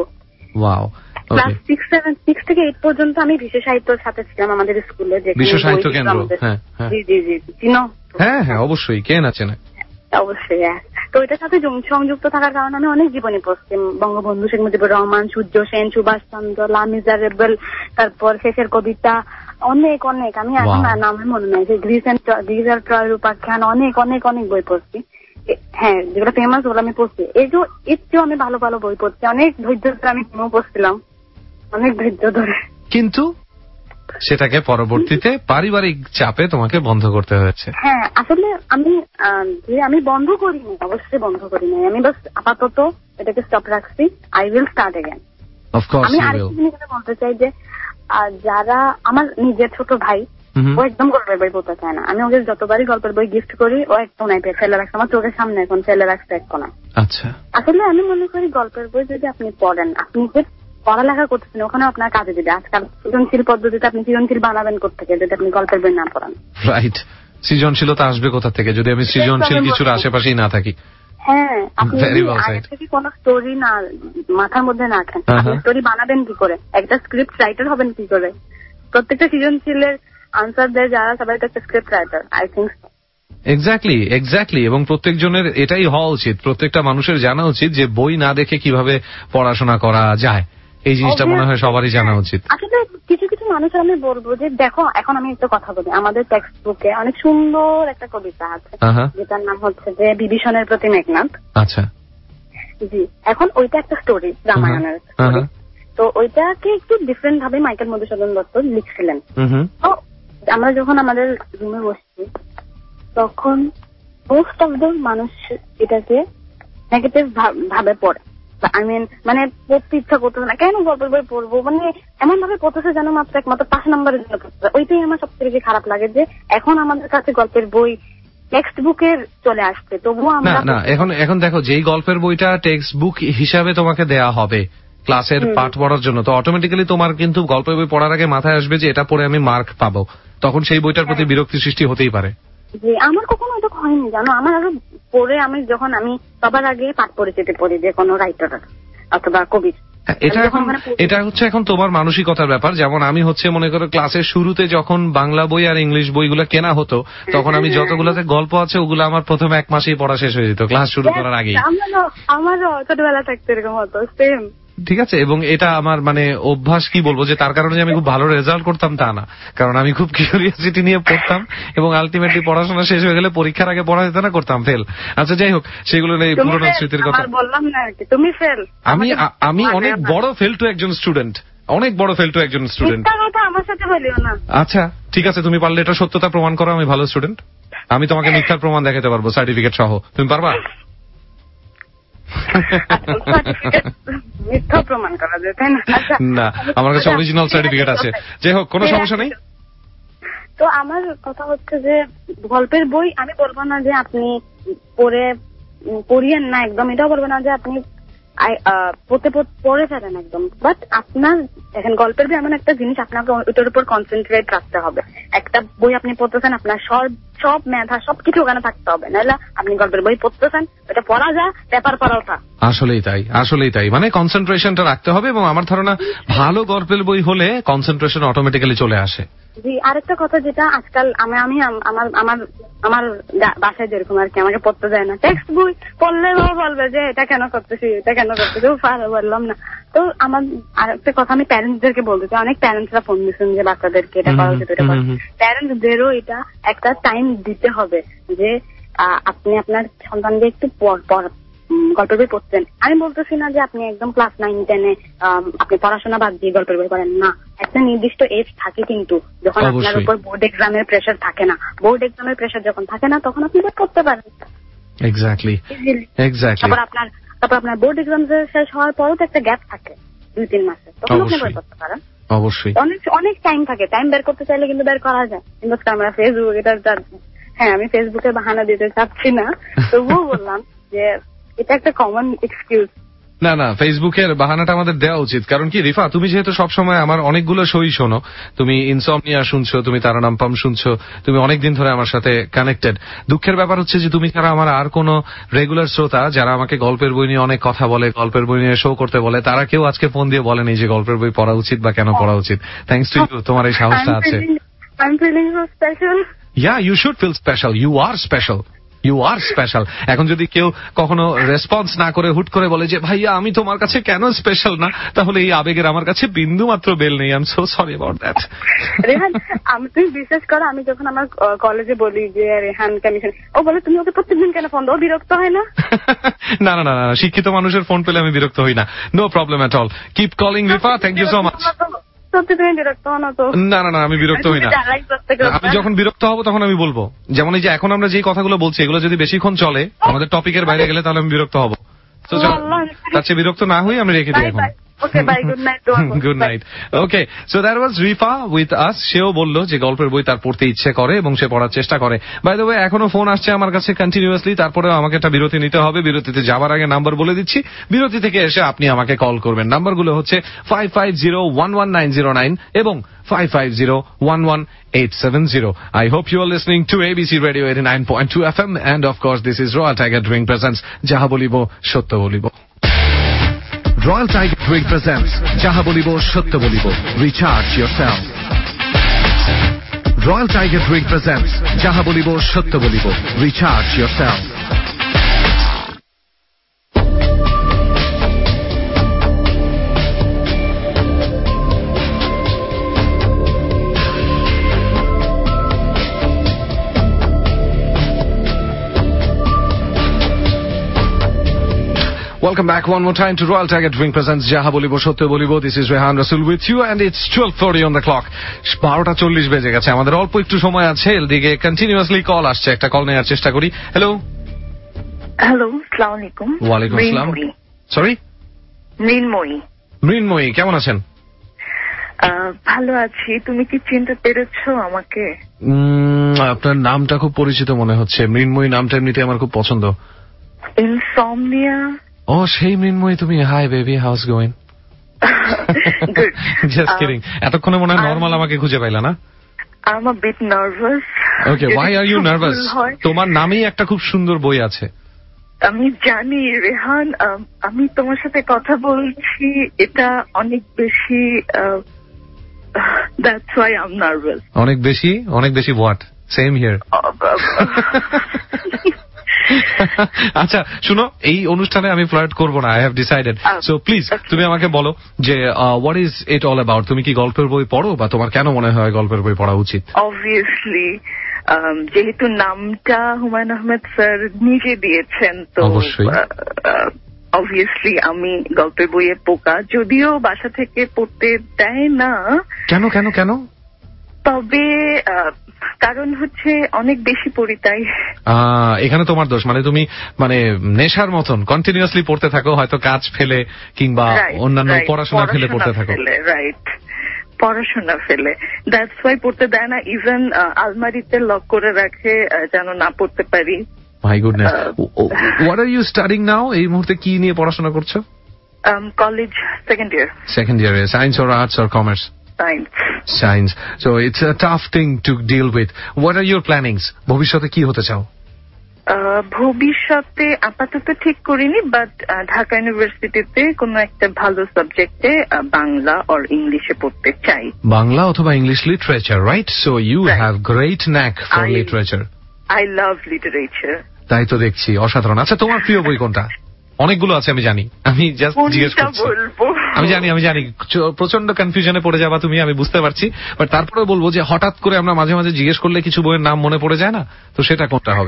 ক্লাস সিক্স সেভেন সিক্স থেকে এইট পর্যন্ত আমি বিশ্ব সাহিত্যের সাথে ছিলাম আমাদের স্কুলে। বিশ্ব সাহিত্য কেন্দ্র? জি জি জি, চিনো? হ্যাঁ হ্যাঁ, অবশ্যই, কে না চেনে। অবশ্যই। হ্যাঁ, তো ওইটার সাথে সংযুক্ত থাকার কারণে আমি অনেক জীবনী পড়ছি। বঙ্গবন্ধু শেখ মুজিবুর রহমান, সূর্য সেন, সুভাষ চন্দ্র, লা মিজারেবল, তারপর শেষের কবিতা, অনেক অনেক। আমি এখন নামে মনে নাই যে গ্রিস এন্ড গ্রিস আর ট্রয়ের উপাখ্যান, অনেক অনেক অনেক বই পড়ছি। হ্যাঁ, যেগুলো ফেমাস ওগুলো আমি পড়ছি। এই যে একটু আমি ভালো ভালো বই পড়ছি, অনেক ধৈর্য ধরে আমি পড়ছিলাম, অনেক ধৈর্য ধরে। কিন্তু সেটাকে পরবর্তীতে পারিবারিক চাপে তোমাকে বন্ধ করতে হয়েছে। হ্যাঁ, আসলে আমি যে আমি বন্ধ করিনি, অবশ্যই বন্ধ করিনি, আমি বাস আপাতত এটাকে স্টপ রাখছি। I will start again. আমি আরেকটা জিনিস বলতে চাই যে যারা আমার নিজের ছোট ভাই, ও একদম গল্পের বই পড়তে চায় না। আমি ওকে যতবারই গল্পের বই গিফট করি, ও এক কোনায় ফেলে রাখছে, আমার চোখের সামনে এখন ফেলে রাখছে এক কোনায়। আচ্ছা, আসলে আমি মনে করি গল্পের বই যদি আপনি পড়েন, আপনি যে পড়ালেখা করতেছেন ওখানে আপনার কাজে দিবে। আজকাল সৃজনশীল পদ্ধতিতে আপনি সৃজনশীল বানাবেন কোথেকে যদি আপনি গল্পের বই না পড়ান? রাইট, সৃজনশীলতা আসবে কোথা থেকে যদি আমি সৃজনশীল কিছুর আশেপাশেই না থাকি? হ্যাঁ, আপনি আগে থেকে কোনো স্টোরি না মাথার মধ্যে না রাখেন, আপনি স্টোরি বানাবেন কি করে? একটা স্ক্রিপ্ট রাইটার হবেন কি করে? প্রত্যেকটা সৃজনশীলের আনসার দেয় যারা, সবাই তো একটা script writer. I think so. Exactly exactly এবং প্রত্যেকজনের এটাই হওয়া উচিত। প্রত্যেকটা মানুষের জানা উচিত যে বই না দেখে কিভাবে পড়াশোনা করা যায়, এই জিনিসটা মনে হয় সবারই জানা উচিত। আসলে কিছু কিছু মানুষ আমি বলবো যে দেখো, এখন আমি একটা কথা বলি, আমাদের টেক্সট বুকে অনেক সুন্দর একটা কবিতা আছে যেটার নাম হচ্ছে যে বিভীষণের প্রতি মেঘনাদ। আচ্ছা, জি, এখন ওইটা একটা স্টোরি, রামায়ণের। তো ওইটাকে একটু ডিফারেন্ট ভাবে মাইকেল মধুসূদন দত্ত লিখছিলেন। তো আমরা যখন আমাদের রুমে বসছি তখন মোস্ট অফ দ্য মানুষ এটাকে নেগেটিভ ভাবে পড়ে। আই মিন মানে পড়তে ইচ্ছা করতেছে না, কেন গল্পের বই পড়বো, মানে এমন ভাবে পড়তেছে যেন মাত্র একমাত্র পাঁচ নম্বরের জন্য পড়তেছে। ওইটাই আমার সবচেয়ে বেশি খারাপ লাগে যে এখন আমাদের কাছে গল্পের বই টেক্সট বুকের চলে আসছে, তবুও আমরা না এখন এখন দেখো যেই গল্পের বইটা টেক্সট বুক হিসাবে তোমাকে দেয়া হবে ক্লাসের পাঠ পড়ার জন্য, তো অটোমেটিক্যালি তোমার কিন্তু গল্পের বই পড়ার আগে মাথায় আসবে যে এটা পড়ে আমি মার্ক পাবো, তখন সেই বইটার প্রতি বিরক্তি সৃষ্টি হতেই পারে। জি, আমার কখনো এটা হয়নি জানো, আমার আরো পড়ে আমি যখন আমি সবার আগে পাঠ পরিচিতি পড়ি যে কোনো রাইটার অথবা কবি, এটা এখন এটা হচ্ছে এখন তোমার মানসিকতার ব্যাপার। যেমন আমি হচ্ছে মনে করো ক্লাসের শুরুতে যখন বাংলা বই আর ইংলিশ বইগুলো কেনা হতো, তখন আমি যতগুলোতে গল্প আছে ওগুলো আমার প্রথম এক মাসেই পড়া শেষ হয়ে যেত ক্লাস শুরু করার আগেই। আমারও ছোটবেলা থাকতে এরকম হতো, সেম। ঠিক আছে, এবং এটা আমার মানে অভ্যাস, কি বলবো, যে তার কারণে আমি খুব ভালো রেজাল্ট করতাম তা না, কারণ আমি খুব কিউরিয়াসিটি নিয়ে পড়তাম এবং আলটিমেটলি পড়াশোনা শেষ হয়ে গেলে পরীক্ষার আগে পড়া যেত না, করতাম ফেল। আচ্ছা যাই হোক, সেগুলো নেই পুরোনো স্মৃতির কথা। বললাম না তুমি ফেল, আমি আমি অনেক বড় ফেল টু একজন স্টুডেন্ট, অনেক বড় ফেল টু একজন স্টুডেন্ট। আমার সাথে বলিও না। আচ্ছা ঠিক আছে, তুমি পারলে এটা সত্যতা প্রমাণ করো আমি ভালো স্টুডেন্ট, আমি তোমাকে মিথ্যার প্রমাণ দেখাতে পারবো সার্টিফিকেট সহ, তুমি পারবা? মিথ্যা প্রমাণ করা যায় তাই না? না, আমার কাছে অরিজিনাল সার্টিফিকেট আছে। যাই হোক, কোনো সমস্যা নেই। তো আমার কথা হচ্ছে যে গল্পের বই আমি বলবো না যে আপনি পড়ে পড়িয়েন না একদম, এটাও বলবো না যে আপনি পড়তে পড়ে ফেলেন একদম, বাট আপনার এখন গল্পের বই এমন একটা জিনিস আপনাকে ওটার উপর কনসেন্ট্রেট রাখতে হবে। একটা বই আপনি পড়তেছেন, আপনার সব সব মেধা সবকিছু ওখানে থাকতে হবে, নাহলে আপনি গল্পের বই পড়তেছেন, এটা পড়া যায় পেপার পড়া ওঠা। আসলেই তাই, আসলেই তাই, মানে কনসেন্ট্রেশনটা রাখতে হবে, এবং আমার ধারণা ভালো গল্পের বই হলে কনসেন্ট্রেশন অটোমেটিক্যালি চলে আসে। জি, আরেকটা কথা যেটা আজকাল আমি আমি আমার আমার আমার বাসায় যেরকম আর কি আমাকে পড়তে যায় না, টেক্সট বই পড়লে বলবে যে এটা কেন করতেছি এটা কেন করতেছি, বললাম না। তো আমার আরেকটা কথা আমি প্যারেন্টসদেরকে বলতে চাই, অনেক প্যারেন্টসরা ফোন দিচ্ছেন যে বাচ্চাদেরকে এটা করা উচিত, এটা করা, প্যারেন্টসদেরও এটা একটা টাইম দিতে হবে যে আপনি আপনার সন্তানকে একটু গল্পের বই পড়তেন। আমি বলতেছি না যে আপনি একদম ক্লাস নাইন টেনে আপনি পড়াশোনা বাদ দিয়ে গল্পের বই পড়েন না, একটা নির্দিষ্ট এজ থাকে কিন্তু যখন আপনার উপর বোর্ড এক্সামের প্রেশার থাকে না, বোর্ড এক্সামের প্রেশার যখন থাকে না তখন আপনি বই পড়তে পারেন। Exactly exactly. তারপর আপনার তারপর আপনার বোর্ড এক্সাম শেষ হওয়ার পরও তো একটা গ্যাপ থাকে দুই তিন মাসে, তখন আপনি বই পড়তে পারেন। অবশ্যই অনেক অনেক টাইম থাকে, টাইম বের করতে চাইলে কিন্তু বের করা যায়, কিন্তু আমরা ফেসবুক এটা হ্যাঁ আমি ফেসবুকে বাহানা দিতে চাচ্ছি না, তবুও বললাম যে এটা একটা কমন এক্সকিউজ। না না, ফেসবুকের বাহানাটা আমাদের দেওয়া উচিত, কারণ কি রিফা, তুমি যেহেতু সবসময় আমার অনেকগুলো শোই শোনো, তুমি ইনসমনিয়া শুনছো, তুমি তারানাম্পাম শুনছো, তুমি অনেকদিন ধরে আমার সাথে কানেক্টেড। দুঃখের ব্যাপার হচ্ছে যে তুমি ছাড়া আমার আর কোনো রেগুলার শ্রোতা যারা আমাকে গল্পের বই নিয়ে অনেক কথা বলে, গল্পের বই নিয়ে শো করতে বলে, তারা কেউ আজকে ফোন দিয়ে বলেনি যে গল্পের বই পড়া উচিত বা কেন পড়া উচিত। থ্যাঙ্কস টু ইউ, তোমার এই সাহসটা আছে। I'm feeling so special. Yeah, you should feel special. You are special. You are special. এখন যদি কেউ কখনো রেসপন্স না করে হুট করে বলে যে ভাইয়া আমি তোমার কাছে কেন স্পেশাল না, তাহলে এই আবেগের আমার কাছে বিন্দু মাত্র বেল নেই। I am so sorry about that. Rehan, আমি তুমি বিশ্বাস করো, আমি যখন আমার কলেজে বলি যে রেহান কমিশন, ও বলে তুমি ওকে প্রত্যেকদিন কেন ফোন দাও, বিরক্ত হয় না? না না না না, শিক্ষিত মানুষের ফোন পেলে আমি বিরক্ত হই না। No problem at all. Keep calling Rifa, thank you so much. না না না, আমি বিরক্ত হই না। আমি যখন বিরক্ত হব তখন আমি বলবো, যেমন এই যে এখন আমরা যে কথাগুলো বলছি এগুলো যদি বেশিক্ষণ চলে, আমাদের টপিকের বাইরে গেলে, তাহলে আমি বিরক্ত হব। তো তার চেয়ে বিরক্ত না হই, আমি রেখে দিই এখন। Okay, bye. Good night. Good night. Okay, so that was Rifa with us. সেও বললো যে গল্পের বই তার পড়তে ইচ্ছে করে এবং সে পড়ার চেষ্টা করে। By the way, এখনো ফোন আসছে আমার কাছে কন্টিনিউয়াসলি, তারপরেও আমাকে একটা বিরতি নিতে হবে। বিরতিতে যাবার আগে নাম্বার বলে দিচ্ছি, বিরতি থেকে এসে আপনি আমাকে কল করবেন। নাম্বারগুলো হচ্ছে five five zero one one nine zero nine এবং five five zero one one eight seven zero. I hope you are listening to A B C Radio eighty-nine point two F M, and of course this is Royal Tiger Drink presents যাহা বলিব সত্য বলিব. Royal Tiger Drink presents যাহা বলিব সত্য বলিব. Recharge yourself. Royal Tiger Drink presents যাহা বলিব সত্য বলিব. Recharge yourself. Welcome back one more time to Royal Tiger Drink presents যাহা বলিব সত্য বলিব. This is Rehan Rasul with you and it's twelve thirty on the clock. বারোটা চল্লিশ বেজে গেছে, আমাদের অল্প একটু সময় আছে। এদিকে কন্টিনিউয়াসলি কল আসছে, একটা কল নেওয়ার চেষ্টা করি। হ্যালো হ্যালো, আসসালামু আলাইকুম। ওয়ালাইকুম আসসালাম। সরি, মৃন্ময়ী। মৃন্ময়ী, কেমন আছেন? ভালো আছি। তুমি কি চিনতে পেরেছো আমাকে? আপনার নামটা খুব পরিচিত মনে হচ্ছে। মৃন্ময়ী নামটা এমনিতে আমার খুব পছন্দ। ইনসমনিয়া। ও, সেই মৃন্ময়ী তুমি। Hi baby, how's going? Just kidding. এতক্ষণে মনে হয় নরমাল আমাকে খুঁজে পাইলা না? I'm a bit nervous. Okay, why are you nervous? তোমার নামেই একটা খুব সুন্দর বই আছে। আমি জানি রেহান, আমি তোমার সাথে কথা বলছি, এটা অনেক বেশি, that's why I'm nervous. অনেক বেশি? অনেক বেশি what? Same here. আচ্ছা শুনো, এই অনুষ্ঠানে আমি ফ্লার্ট করবো না, I have decided. So please তুমি আমাকে বলো যে what is it all about. তুমি কি গল্পের বই পড়ো, বা তোমার কেন মনে হয় গল্পের বই পড়া উচিত? অবভিয়াসলি যেহেতু নামটা হুমায়ুন আহমেদ স্যার নিজে দিয়েছেন, তো অবশ্যই অবভিয়াসলি আমি গল্পের বইয়ে পোকা, যদিও বাসা থেকে পড়তে দেয় না। কেন কেন কেন? তবে কারণ হচ্ছে অনেক বেশি পড়ি তাই। এখানে তোমার দোষ, মানে তুমি মানে নেশার মতন কন্টিনিউয়াসলি পড়তে থাকো, হয়তো কাজ ফেলে কিংবা অন্যান্য পড়াশোনা ফেলে পড়তে থাকো। রাইট, পড়াশোনা ফেলে, দ্যাটস ওয়াই পড়তে দেয় না। ইভেন আলমারিতে লক করে রাখে যেন না পড়তে পারি। My goodness. What are you studying now? এই মুহূর্তে কি নিয়ে পড়াশোনা করছো? College second year. সেকেন্ড ইয়ারে। Science or arts or commerce? Science. Science. So it's a tough thing to deal with. What are your plannings? ভবিষ্যতে কি হতে চাও? ভবিষ্যতে আপাতত ঠিক করিনি, বাট ঢাকা ইউনিভার্সিটিতে কোনো একটা ভালো সাবজেক্টে বাংলা or ইংলিশে পড়তে চাই। বাংলা অথবা English literature, right? So you right. have great knack for I, literature. I love literature. তাই তো দেখছি, অসাধারণ। আচ্ছা তোমার প্রিয় বই কোনটা? অনেকগুলো আছে আমি জানি, আমি জাস্ট জিজ্ঞেস করছি। আমি জানি আমি জানি প্রচন্ড কনফিউশনে পড়ে যাবা তুমি, আমি বুঝতে পারছি, বাট তারপরে বলবো যে হঠাৎ করে আমরা মাঝে মাঝে জিজ্ঞেস করলে কিছু বইয়ের নাম মনে পড়ে যায় না, তো সেটা কোনটা হবে?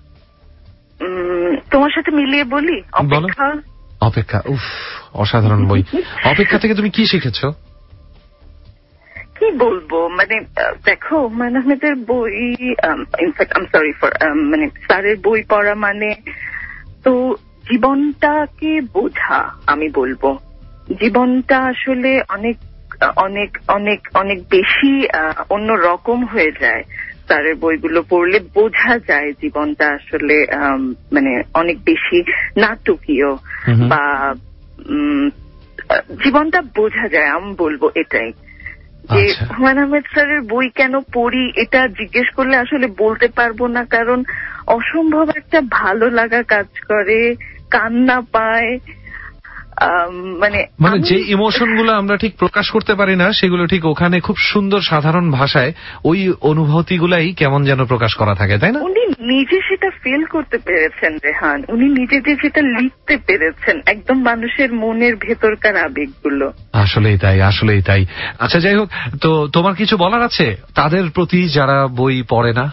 তোমার সাথে মিলিয়ে বলি অপেক্ষা। অপেক্ষা, উফ অসাধারণ বই। অপেক্ষা থেকে তুমি কি শিখেছো? কি বলবো, মানে দেখো হুমায়ুন আহমেদের বই, in fact I am sorry for মানে স্যারের বই পড়া মানে তো জীবনটাকে বোঝা। আমি বলবো জীবনটা আসলে অনেক অনেক অনেক অনেক বেশি অন্য রকম হয়ে যায়। স্যারের বইগুলো পড়লে বোঝা যায় জীবনটা আসলে মানে অনেক বেশি নাটকীয়, বা জীবনটা বোঝা যায়। আমি বলবো এটাই, যে হুমায়ুন আহমেদ স্যারের বই কেন পড়ি এটা জিজ্ঞেস করলে আসলে বলতে পারবো না, কারণ অসম্ভব একটা ভালো লাগা কাজ করে, কান্না পায়, মানে মানে যে ইমোশন গুলো আমরা ঠিক প্রকাশ করতে পারি না সেগুলো ঠিক ওখানে খুব সুন্দর সাধারণ ভাষায় ওই অনুভূতি গুলাই কেমন যেন প্রকাশ করা থাকে, তাই না? উনি নিজে সেটা ফিল করতে পেরেছেন রেহান, উনি নিজে যে সেটা লিখতে পেরেছেন, একদম মানুষের মনের ভেতরকার আবেগগুলো। আসলেই তাই, আসলেই তাই। আচ্ছা যাই হোক, তো তোমার কিছু বলার আছে তাদের প্রতি যারা বই পড়ে না?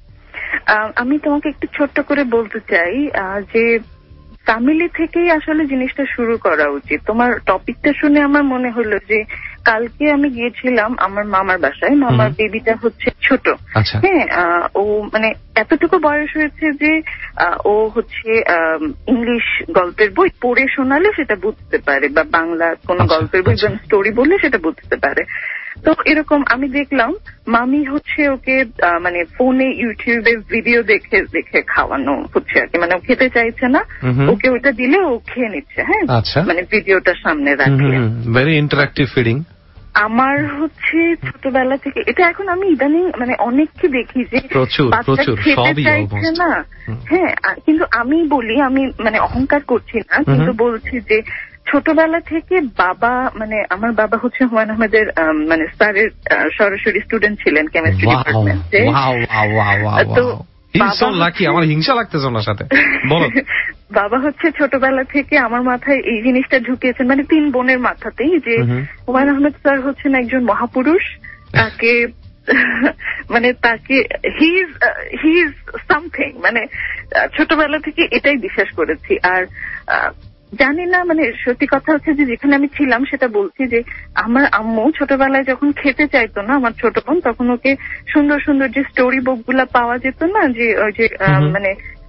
আমি তোমাকে একটু ছোট্ট করে বলতে চাই যে ফ্যামিলি থেকেই আসলে জিনিসটা শুরু করা উচিত। তোমার টপিকটা শুনে আমার মনে হলো যে কালকে আমি গিয়েছিলাম আমার মামার বাসায়, মামার বেবিটা হচ্ছে ছোট, হ্যাঁ ও মানে এতটুকু বয়স হয়েছে যে ও হচ্ছে ইংলিশ গল্পের বই পড়ে শোনালে সেটা বুঝতে পারে, বা বাংলা কোনো গল্পের বই বা স্টোরি বললে সেটা বুঝতে পারে। তো এরকম আমি দেখলাম মামি হচ্ছে ওকে মানে ফোনে ইউটিউবে ভিডিও দেখে দেখে খাওয়ানো হচ্ছে আর কি, মানে ও খেতে চাইছে না, ওকে ওটা দিলে ও খেয়ে নিচ্ছে, হ্যাঁ মানে ভিডিওটা সামনে রাখলে। Very interactive feeding. আমার হচ্ছে ছোটবেলা থেকে এটা, এখন আমি ইদানিং মানে অনেককে দেখি যে বাচ্চা খেতে চাইছে না, হ্যাঁ কিন্তু আমি বলি, আমি মানে অহংকার করছি না, কিন্তু বলছি যে ছোটবেলা থেকে বাবা মানে আমার বাবা হচ্ছে হুমায়ুন আহমেদের মানে স্যারের সরাসরি স্টুডেন্ট ছিলেন কেমিস্ট্রি ডিপার্টমেন্টে। তো আমার হিংসা লাগতেছে ওনার সাথে। বাবা হচ্ছে ছোটবেলা থেকে আমার মাথায় এই জিনিসটা ঢুকিয়েছেন, মানে তিন বোনের মাথাতেই, যে হুমায়ুন আহমেদ স্যার হচ্ছেন একজন মহাপুরুষ, তাকে মানে তাকে he is he is something, মানে ছোটবেলা থেকে এটাই বিশ্বাস করেছি। আর জানি না, মানে সত্যি কথা হচ্ছে যে যেখানে আমি ছিলাম সেটা বলছি, যে আমার আম্মু ছোটবেলায় যখন খেতে চাইতো না আমার ছোট বোন, তখন ওকে সুন্দর সুন্দর যে স্টোরি বুক গুলা পাওয়া যেত না, যে ওই যে মানে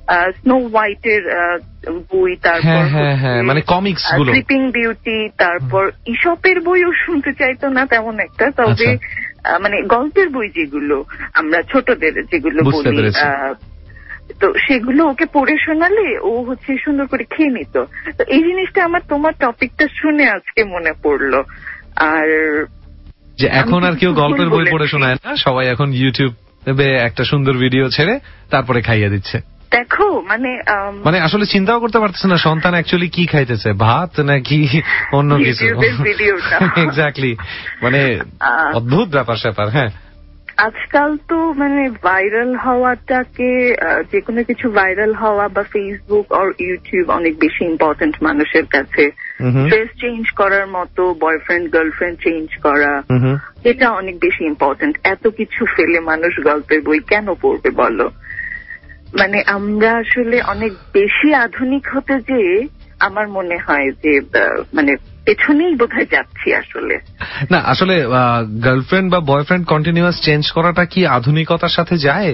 স্নো হোয়াইটের বই, তারপর মানে কমিক্স গুলো, স্লিপিং বিউটি, তারপর ইসপের বইও শুনতে চাইতো না তেমন একটা, তবে মানে গল্পের বই যেগুলো আমরা ছোটদের যেগুলো বলি তো সেগুলো ওকে পড়ে শোনালে ও হচ্ছে সুন্দর করে খেয়ে নিত। তো এই জিনিসটা আমার তোমার টপিকটা শুনে আজকে মনে পড়লো। আর যে এখন আর কেউ গল্পের বই পড়ে শোনায় না, সবাই এখন ইউটিউবে একটা সুন্দর ভিডিও ছেড়ে তারপরে খাইয়ে দিচ্ছে। দেখো মানে মানে আসলে চিন্তাও করতে পারতেছে না সন্তান অ্যাকচুয়ালি কি খাইতেছে, ভাত নাকি অন্য কিছু। এক্স্যাক্টলি, মানে অদ্ভুত ব্যাপার স্যাপার। হ্যাঁ, আজকাল তো মানে ভাইরাল হওয়াটাকে, যে কোনো কিছু ভাইরাল হওয়া বা ফেসবুক আর ইউটিউব অনেক বেশি ইম্পর্টেন্ট মানুষের কাছে। ড্রেস চেঞ্জ করার মতো বয়ফ্রেন্ড গার্লফ্রেন্ড চেঞ্জ করা, এটা অনেক বেশি ইম্পর্টেন্ট। এত কিছু ফেলে মানুষ গল্পের বই কেন পড়বে বলো? মানে আমরা আসলে অনেক বেশি আধুনিক হতে যেয়ে আমার মনে হয় যে মানে পেছনেই বোধহয় যাচ্ছি আসলে। না আসলে গার্লফ্রেন্ড বা বয়ফ্রেন্ড কন্টিনিউয়াস চেঞ্জ করাটা কি আধুনিকতার সাথে যায়?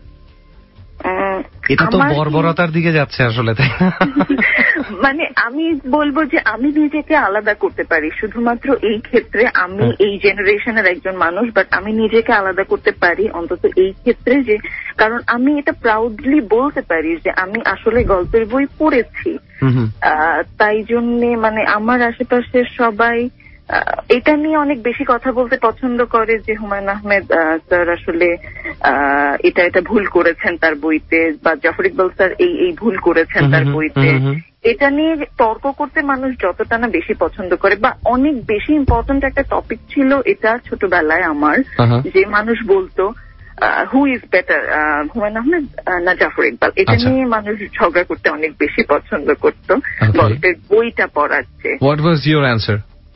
এটা তো বর্বরতার দিকে যাচ্ছে আসলে, তাই মানে আমি বলবো যে আমি নিজেকে আলাদা করতে পারি শুধুমাত্র এই ক্ষেত্রে, আমি এই জেনারেশনের একজন মানুষ, বাট আমি নিজেকে আলাদা করতে পারি অন্তত এই ক্ষেত্রে, যে কারণ আমি এটা প্রাউডলি বলতে পারি যে আমি আসলে গল্পের বই পড়েছি। তাই জন্যে মানে আমার আশেপাশের সবাই এটা নিয়ে অনেক বেশি কথা বলতে পছন্দ করে যে হুমায়ুন আহমেদ স্যার আসলে এটা এটা ভুল করেছেন তার বইতে, বা জাফর ইকবাল স্যার এই এই ভুল করেছেন তার বইতে। এটা নিয়ে তর্ক করতে মানুষ যতটা না বেশি পছন্দ করে, বা অনেক বেশি ইম্পর্টেন্ট একটা টপিক ছিল এটা ছোটবেলায় আমার, যে মানুষ বলতো who is better, Humayun Ahmed না জাফর ইকবাল। এটা নিয়ে মানুষ ঝগড়া করতে অনেক বেশি পছন্দ করত গল্পের বইটা পড়াচ্ছে। What was your answer?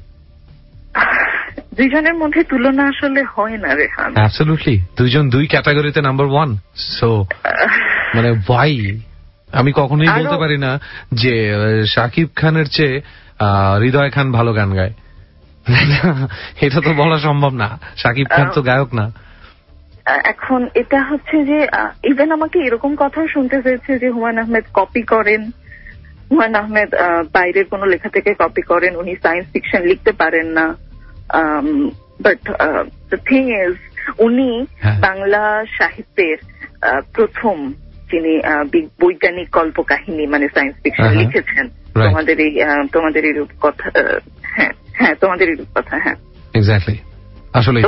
দুইজনের মধ্যে তুলনা আসলে হয় না রেহান। অ্যাবসলিউটলি, দুইজন দুই ক্যাটাগরিতে নাম্বার ওয়ান। সো মানে ওয়াই আমি কখনোই বলতে পারি না যে শাকিব খানের চেয়ে হৃদয় খান ভালো গান গায়, এটা তো বলা সম্ভব না। শাকিব খান তো গায়ক না। এখন এটা হচ্ছে যে ইভেন আমাকে এরকম কথাও শুনতে হয়েছে যে হুমায়ুন আহমেদ কপি করেন, হুমায়ুন আহমেদ বাইরের কোনো লেখা থেকে কপি করেন, উনি সায়েন্স ফিকশন লিখতে পারেন না। বাট দ্য থিং ইজ উনি বাংলা সাহিত্যের প্রথম যিনি বৈজ্ঞানিক কল্পকাহিনী মানে সায়েন্স ফিকশন লিখেছেন। তোমাদের এই তোমাদের এই কথা, হ্যাঁ হ্যাঁ তোমাদের এই কথা, হ্যাঁ এক্স্যাক্টলি, আসলে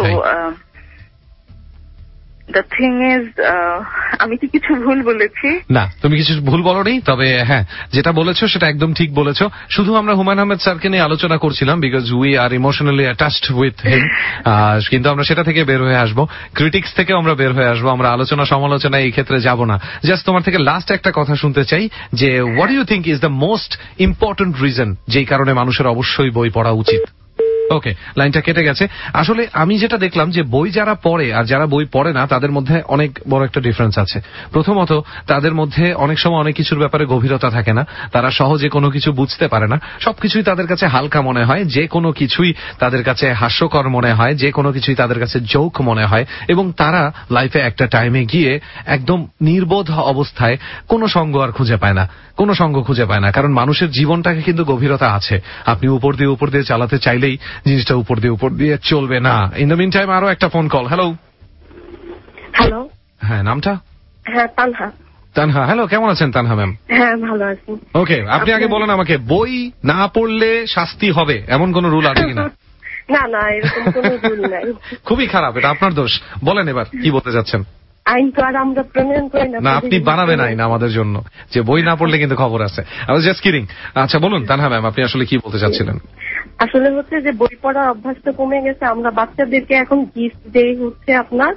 দ্য থিং ইজ আমি কি কিছু ভুল বলেছি? না, তুমি কিছু ভুল বলোনি, তবে হ্যাঁ যেটা বলেছো সেটা একদম ঠিক বলেছো। শুধু আমরা হুমায়ুন আহমেদ স্যারকে নিয়ে আলোচনা করছিলাম because we are emotionally attached with him, কিন্তু আমরা সেটা থেকে বের হয়ে আসবো, ক্রিটিক্স থেকে আমরা বের হয়ে আসবো, আমরা আলোচনা সমালোচনা এই ক্ষেত্রে যাব না। জাস্ট তোমার থেকে লাস্ট একটা কথা শুনতে চাই যে what you think is the most important reason যেই কারণে মানুষের অবশ্যই বই পড়া উচিত? ওকে, লাইনটা কেটে গেছে। আসলে আমি যেটা দেখলাম যে বই যারা পড়ে আর যারা বই পড়ে না তাদের মধ্যে অনেক বড় একটা ডিফারেন্স আছে। প্রথমত তাদের মধ্যে অনেক সময় অনেক কিছুর ব্যাপারে গভীরতা থাকে না, তারা সহজে কোনো কিছু বুঝতে পারে না, সবকিছুই তাদের কাছে হালকা মনে হয়, যে কোনো কিছুই তাদের কাছে হাস্যকর মনে হয়, যে কোনো কিছুই তাদের কাছে জোক মনে হয়, এবং তারা লাইফে একটা টাইমে গিয়ে একদম নির্বোধ অবস্থায় কোনো সঙ্গ আর খুঁজে পায় না, কোনো সঙ্গ খুঁজে পায় না। কারণ মানুষের জীবনটাকে কিন্তু গভীরতা আছে, আপনি উপর দিয়ে উপর দিয়ে চালাতে চাইলেই জিনিসটা উপর দিয়ে উপর দিয়ে চলবে না। ইন দ্য মিন টাইম আরো একটা ফোন কল। হ্যালো হ্যালো হ্যাঁ, নামটা? হ্যাঁ, তানহা। তানহা, হ্যালো, কেমন আছেন তানহা ম্যাম? হ্যাঁ, ভালো আছি। ওকে, আপনি আগে বলেন আমাকে, বই না পড়লে শাস্তি হবে এমন কোন রুল আছে কিনা? না না, এরকম কোনো রুল নাই। খুবই খারাপ, এটা আপনার দোষ। বলেন এবার কি বলতে যাচ্ছেন? আইন তো আর আমরা প্রণয়ন করি না। না, আপনি বানাবেন আইন আমাদের জন্য যে বই না পড়লে কিন্তু খবর আছে। I was just kidding. আচ্ছা বলুন তানহা ম্যাম, আপনি আসলে কি বলতে চাচ্ছিলেন? আসলে হচ্ছে যে বই পড়ার অভ্যাসটা কমে গেছে। আমরা বাচ্চাদেরকে এখন গিফট দেই হচ্ছে আপনার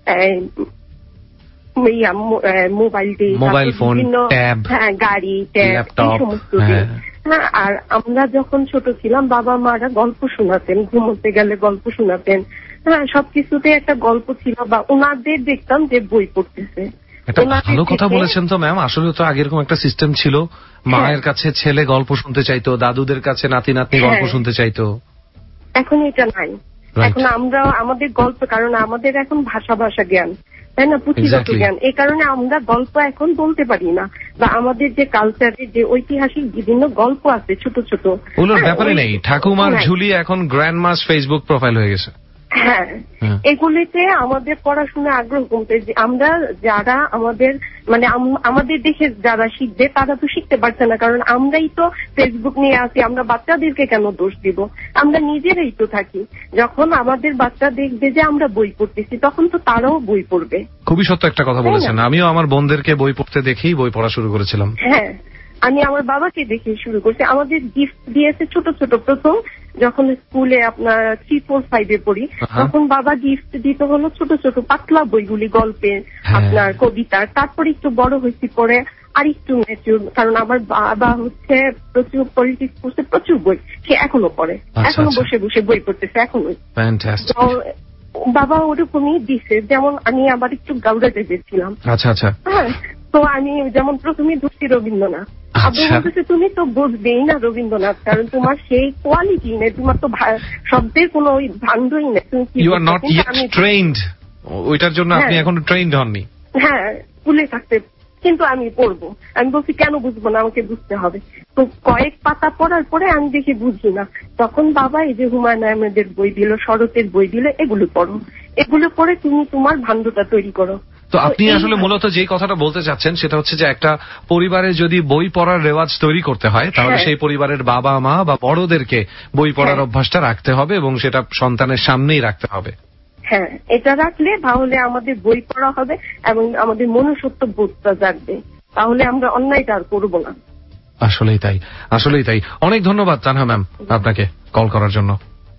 মোবাইল দিই, মোবাইল ফোন, ট্যাব, হ্যাঁ গাড়ি, ট্যাব, এই সমস্ত দিই। হ্যাঁ, আর আমরা যখন ছোট ছিলাম বাবা মারা গল্প শোনাতেন, ঘুমোতে গেলে গল্প শোনাতেন। হ্যাঁ, সবকিছুতে একটা গল্প ছিল, বা ওনাদের দেখতাম যে বই পড়তেছে। এটা ভালো কথা বলেছেন তো ম্যাম। আসলে তো আগে এরকম একটা সিস্টেম ছিল, মায়ের কাছে ছেলে গল্প শুনতে চাইতো, দাদুদের কাছে নাতি নাতনি গল্প শুনতে চাইতো। এখন এটা নাই। এখন আমরা আমাদের গল্প, কারণ আমাদের এখন ভাষা ভাষা জ্ঞান, তাই না, পুঁথিগত জ্ঞান। এই কারণে আমরা গল্প এখন বলতে পারি না, বা আমাদের যে কালচারে যে ঐতিহাসিক বিভিন্ন গল্প আছে ছোট ছোট, ওগুলোর ব্যাপারে নেই। ঠাকুমার ঝুলি এখন গ্র্যান্ড মাস ফেসবুক প্রোফাইল হয়ে গেছে। হ্যাঁ, এগুলিতে আমাদের পড়াশোনা আগ্রহ কমতে, যে আমরা যারা আমাদের মানে আমাদের দেশে যারা শিখবে তারা তো শিখতে পারছে না, কারণ আমরাই তো ফেসবুক নিয়ে আসি। আমরা বাচ্চাদেরকে কেন দোষ দিব, আমরা নিজেরাই তো থাকি। যখন আমাদের বাচ্চা দেখবে যে আমরা বই পড়তেছি, তখন তো তারাও বই পড়বে। খুবই সত্য একটা কথা বলেছেন। আমিও আমার বোনদেরকে বই পড়তে দেখেই বই পড়া শুরু করেছিলাম। হ্যাঁ, আমি আমার বাবাকে দেখে শুরু করছি। আমাদের গিফট দিয়েছে ছোট ছোট, প্রথম যখন স্কুলে আপনার থ্রি ফোর ফাইভে পড়ি, তখন বাবা গিফট দিতে হলো ছোট ছোট পাতলা বইগুলি, গল্পের, আপনার কবিতার। তারপরে একটু বড় হয়েছি পরে আর একটু ম্যাচিউর, কারণ আমার বাবা হচ্ছে প্রচুর পলিটিক্স পড়ছে, প্রচুর বই সে এখনো পড়ে, এখনো বসে বসে বই পড়তেছে এখনো। বাবা ওরকমই দিছে। যেমন আমি আবার একটু গাউড়া গেছিলাম। আচ্ছা আচ্ছা। হ্যাঁ, তো আমি যেমন প্রথমে ধরছি রবীন্দ্রনাথ। আব্বু বলতেছে তুমি তো বুঝবেই না রবীন্দ্রনাথ, কারণ তোমার সেই কোয়ালিটি নেই, তোমার তো শব্দের কোনো ওই ভান্ডই নেই। You are not yet trained, ওইটার জন্য আপনি এখনো ট্রেইনড হননি। হ্যাঁ, স্কুলে থাকতে। কিন্তু আমি পড়বো। আমি বলছি কেন বুঝবো না, আমাকে বুঝতে হবে। তো কয়েক পাতা পড়ার পরে আমি দেখি বুঝি না, তখন বাবা এই যে হুমায়ুন আহমেদের বই দিল, শরতের বই দিল, এগুলো পড়ো, এগুলো পড়ে তুমি তোমার ভান্ডটা তৈরি করো। তো আপনি আসলে মূলত যে কথাটা বলতে চাচ্ছেন সেটা হচ্ছে যে একটা পরিবারে যদি বই পড়ার রেওয়াজ তৈরি করতে হয়, তাহলে সেই পরিবারের বাবা মা বা বড়দেরকে বই পড়ার অভ্যাসটা রাখতে হবে এবং সেটা সন্তানের সামনেই রাখতে হবে। হ্যাঁ, এটা রাখলে তাহলে আমাদের বই পড়া হবে এবং আমাদের মনুষ্যত্ব বোধটা জাগবে, তাহলে আমরা অন্যায়টা আর করবো না। আসলেই তাই, আসলেই তাই। অনেক ধন্যবাদ তানহা ম্যাম আপনাকে কল করার জন্য।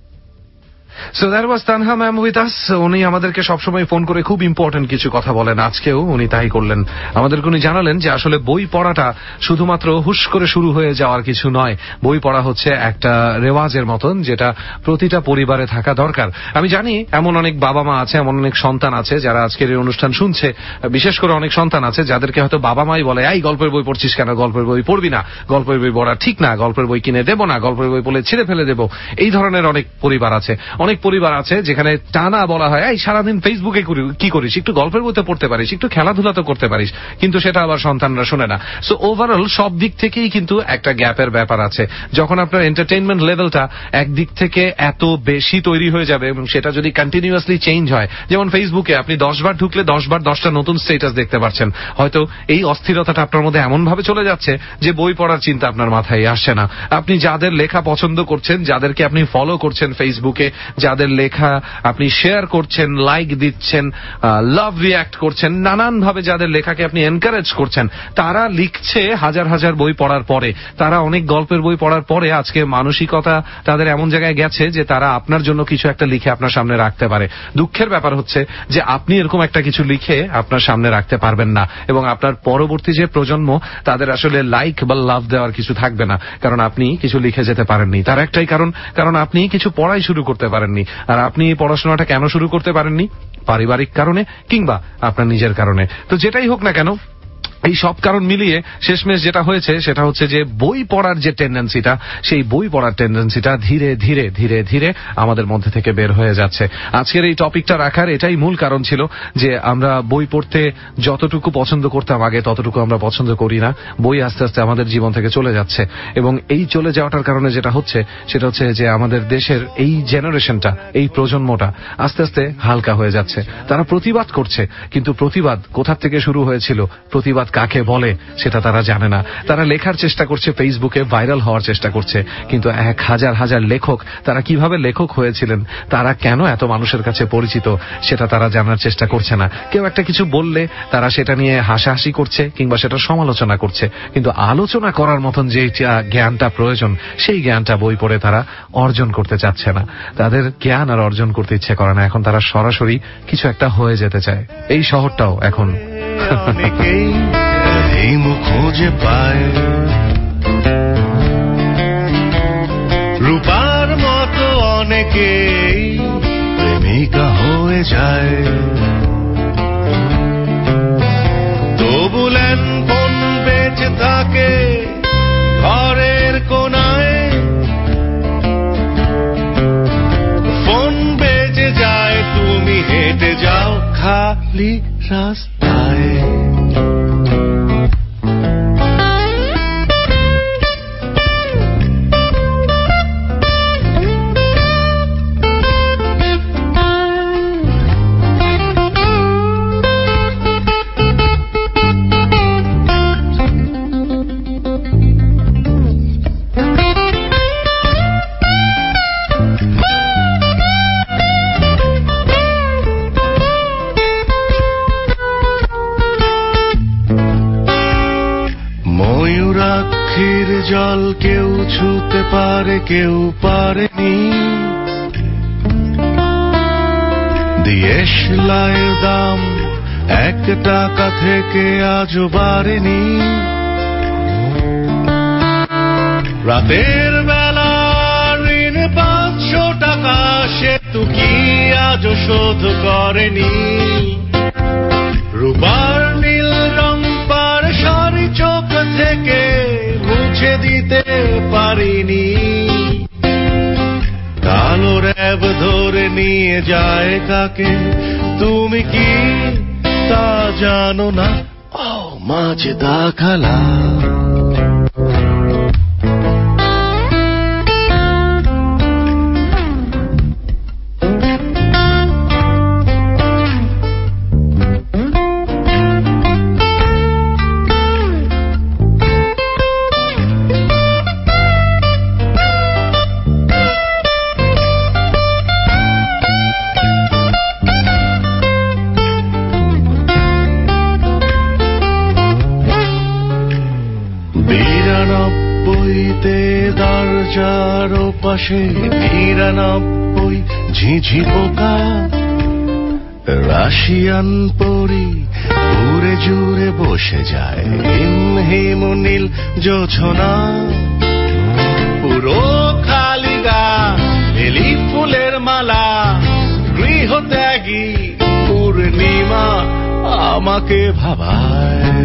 So that was Tanha ma'am with us. উনি আমাদেরকে সবসময় ফোন করে খুব ইম্পর্টেন্ট কিছু কথা বলেন, আজকেও উনি তাই করলেন। আমাদেরকে উনি জানালেন যে আসলে বই পড়াটা শুধুমাত্র হুশ করে শুরু হয়ে যাওয়ার কিছু নয়, বই পড়া হচ্ছে একটা রেওয়াজের মতন, যেটা প্রতিটা পরিবারে থাকা দরকার। আমি জানি এমন অনেক বাবা মা আছে, এমন অনেক সন্তান আছে যারা আজকের এই অনুষ্ঠান শুনছে, বিশেষ করে অনেক সন্তান আছে যাদেরকে হয়তো বাবা মাই বলে, এই গল্পের বই পড়ছিস কেন, গল্পের বই পড়বি না, গল্পের বই পড়া ঠিক না, গল্পের বই কিনে দেবো না, গল্পের বই পড়লে ছিঁড়ে ফেলে দেবো। এই ধরনের অনেক পরিবার আছে। অনেক পরিবার আছে যেখানে টানা বলা হয়, এই সারাদিন ফেসবুকে কি করিস, একটু গল্পের বইতে পড়তে পারিস, একটু খেলাধুলা তো করতে পারিস, কিন্তু সেটা আবার সন্তানরা শোনে না। সো ওভারঅল সব দিক থেকেই কিন্তু একটা গ্যাপের ব্যাপার আছে। যখন আপনার এন্টারটেইনমেন্ট লেভেলটা একদিক থেকে এত বেশি তৈরি হয়ে যাবে এবং সেটা যদি কন্টিনিউয়াসলি চেঞ্জ হয়, যেমন ফেসবুকে আপনি দশ বার ঢুকলে দশ বার দশটা নতুন স্ট্যাটাস দেখতে পাচ্ছেন, হয়তো এই অস্থিরতাটা আপনার মধ্যে এমন ভাবে চলে যাচ্ছে যে বই পড়ার চিন্তা আপনার মাথায় আসছে না। আপনি যাদের লেখা পছন্দ করছেন, যাদেরকে আপনি ফলো করছেন ফেসবুকে, যাদের লেখা আপনি শেয়ার করছেন, লাইক দিচ্ছেন, লাভ রিয়াক্ট করছেন, নানান ভাবে যাদের লেখাকে আপনি এনকারেজ করছেন, তারা লিখছে হাজার হাজার বই পড়ার পরে, তারা অনেক গল্পের বই পড়ার পরে আজকে মানসিকতা তাদের এমন জায়গায় গেছে যে তারা আপনার জন্য কিছু একটা লিখে আপনার সামনে রাখতে পারে। দুঃখের ব্যাপার হচ্ছে যে আপনি এরকম একটা কিছু লিখে আপনার সামনে রাখতে পারবেন না এবং আপনার পরবর্তী যে প্রজন্ম তাদের আসলে লাইক বা লাভ দেওয়ার কিছু থাকবে না, কারণ আপনি কিছু লিখে যেতে পারেননি। তার একটাই কারণ, কারণ আপনি কিছু পড়াই শুরু করতে পারেননি। আর আপনি এই পড়াশোনাটা কেন শুরু করতে পারেননি? পারিবারিক কারণে কিংবা আপনার নিজের কারণে। তো যেটাই হোক না কেন, এই সব কারণ মিলিয়ে শেষমেশ যেটা হয়েছে সেটা হচ্ছে যে বই পড়ার যে টেন্ডেন্সিটা, সেই বই পড়ার টেন্ডেন্সিটা ধীরে ধীরে ধীরে ধীরে আমাদের মধ্যে থেকে বের হয়ে যাচ্ছে। আজকের এই টপিকটা রাখার এটাই মূল কারণ ছিল যে আমরা বই পড়তে যতটুকু পছন্দ করতাম আগে ততটুকু আমরা পছন্দ করি না। বই আস্তে আস্তে আমাদের জীবন থেকে চলে যাচ্ছে এবং এই চলে যাওয়াটার কারণে যেটা হচ্ছে সেটা হচ্ছে যে আমাদের দেশের এই জেনারেশনটা, এই প্রজন্মটা আস্তে আস্তে হালকা হয়ে যাচ্ছে। তারা প্রতিবাদ করছে, কিন্তু প্রতিবাদ কোথা থেকে শুরু হয়েছিল, প্রতিবাদ কাকে বলে সেটা তারা জানে না। তারা লেখার চেষ্টা করছে, ফেসবুকে ভাইরাল হওয়ার চেষ্টা করছে, কিন্তু এক হাজার হাজার লেখক তারা কিভাবে লেখক হয়েছিলেন, তারা কেন এত মানুষের কাছে পরিচিত সেটা তারা জানার চেষ্টা করছে না। কেউ একটা কিছু বললে তারা সেটা নিয়ে হাসাহাসি করছে কিংবা সেটা সমালোচনা করছে, কিন্তু আলোচনা করার মতন যে জ্ঞানটা প্রয়োজন সেই জ্ঞানটা বই পড়ে তারা অর্জন করতে চাচ্ছে না। তাদের জ্ঞান আর অর্জন করতে ইচ্ছে করে না, এখন তারা সরাসরি কিছু একটা হয়ে যেতে চায়। এই শহরটাও এখন এই মুখ খুঁজে পায়, রূপার মতো অনেকেই প্রেমিকা হয়ে যায়। তবু ল্যান ফোন বেঁচে থাকে ঘরের কোনায়, ফোন বেজে যায় তুমি হেঁটে যাও খালি রাস্তায়। ময়ূরাক্ষীর জল কেউ ছুতে পারে কেউ পারেনি, দিয়েশলাইয়ের দাম এক টাকা থেকে আজও বাড়েনি। রাতের বেলা ঋণ পাঁচশো টাকা সেতু কি আজও শোধ করেনি। রূপার নীল রং পার সারি চোখ থেকে মুছে দিতে পারিনি। কালো র্যাব ধরে নিয়ে যায় কাকে তুমি কি তা জানো না? ও মাঝে দাখালা নিরানব্বইতে দরজার পাশে নিরানব্বই ঝিঝি পোকা, রাশিয়ান পরি উড়ে জুড়ে বসে যায় হিম হিম নীল জোছনা। পুরো খালি গা বেলি ফুলের মালা, গৃহত্যাগী পূর্ণিমা আমাকে ভাবায়।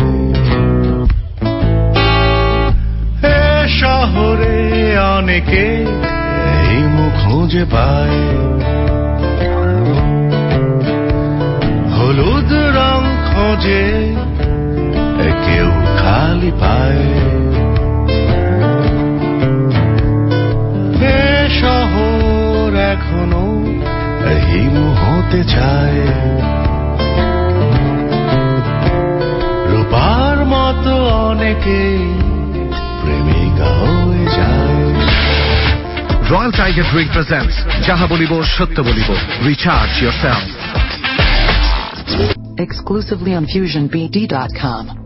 শহরে অনেকে এই মুখ খুঁজে পায়, হলুদ রং খোঁজে কেউ খালি পায়। এ শহর এখনো হিমু হতে চায়, রূপার মতো অনেকে প্রেমিকা হয়ে যায়। Royal Tiger Drink presents Jaha Bolibo Sotto Bolibo. Recharge yourself. Exclusively on fusion b d dot com.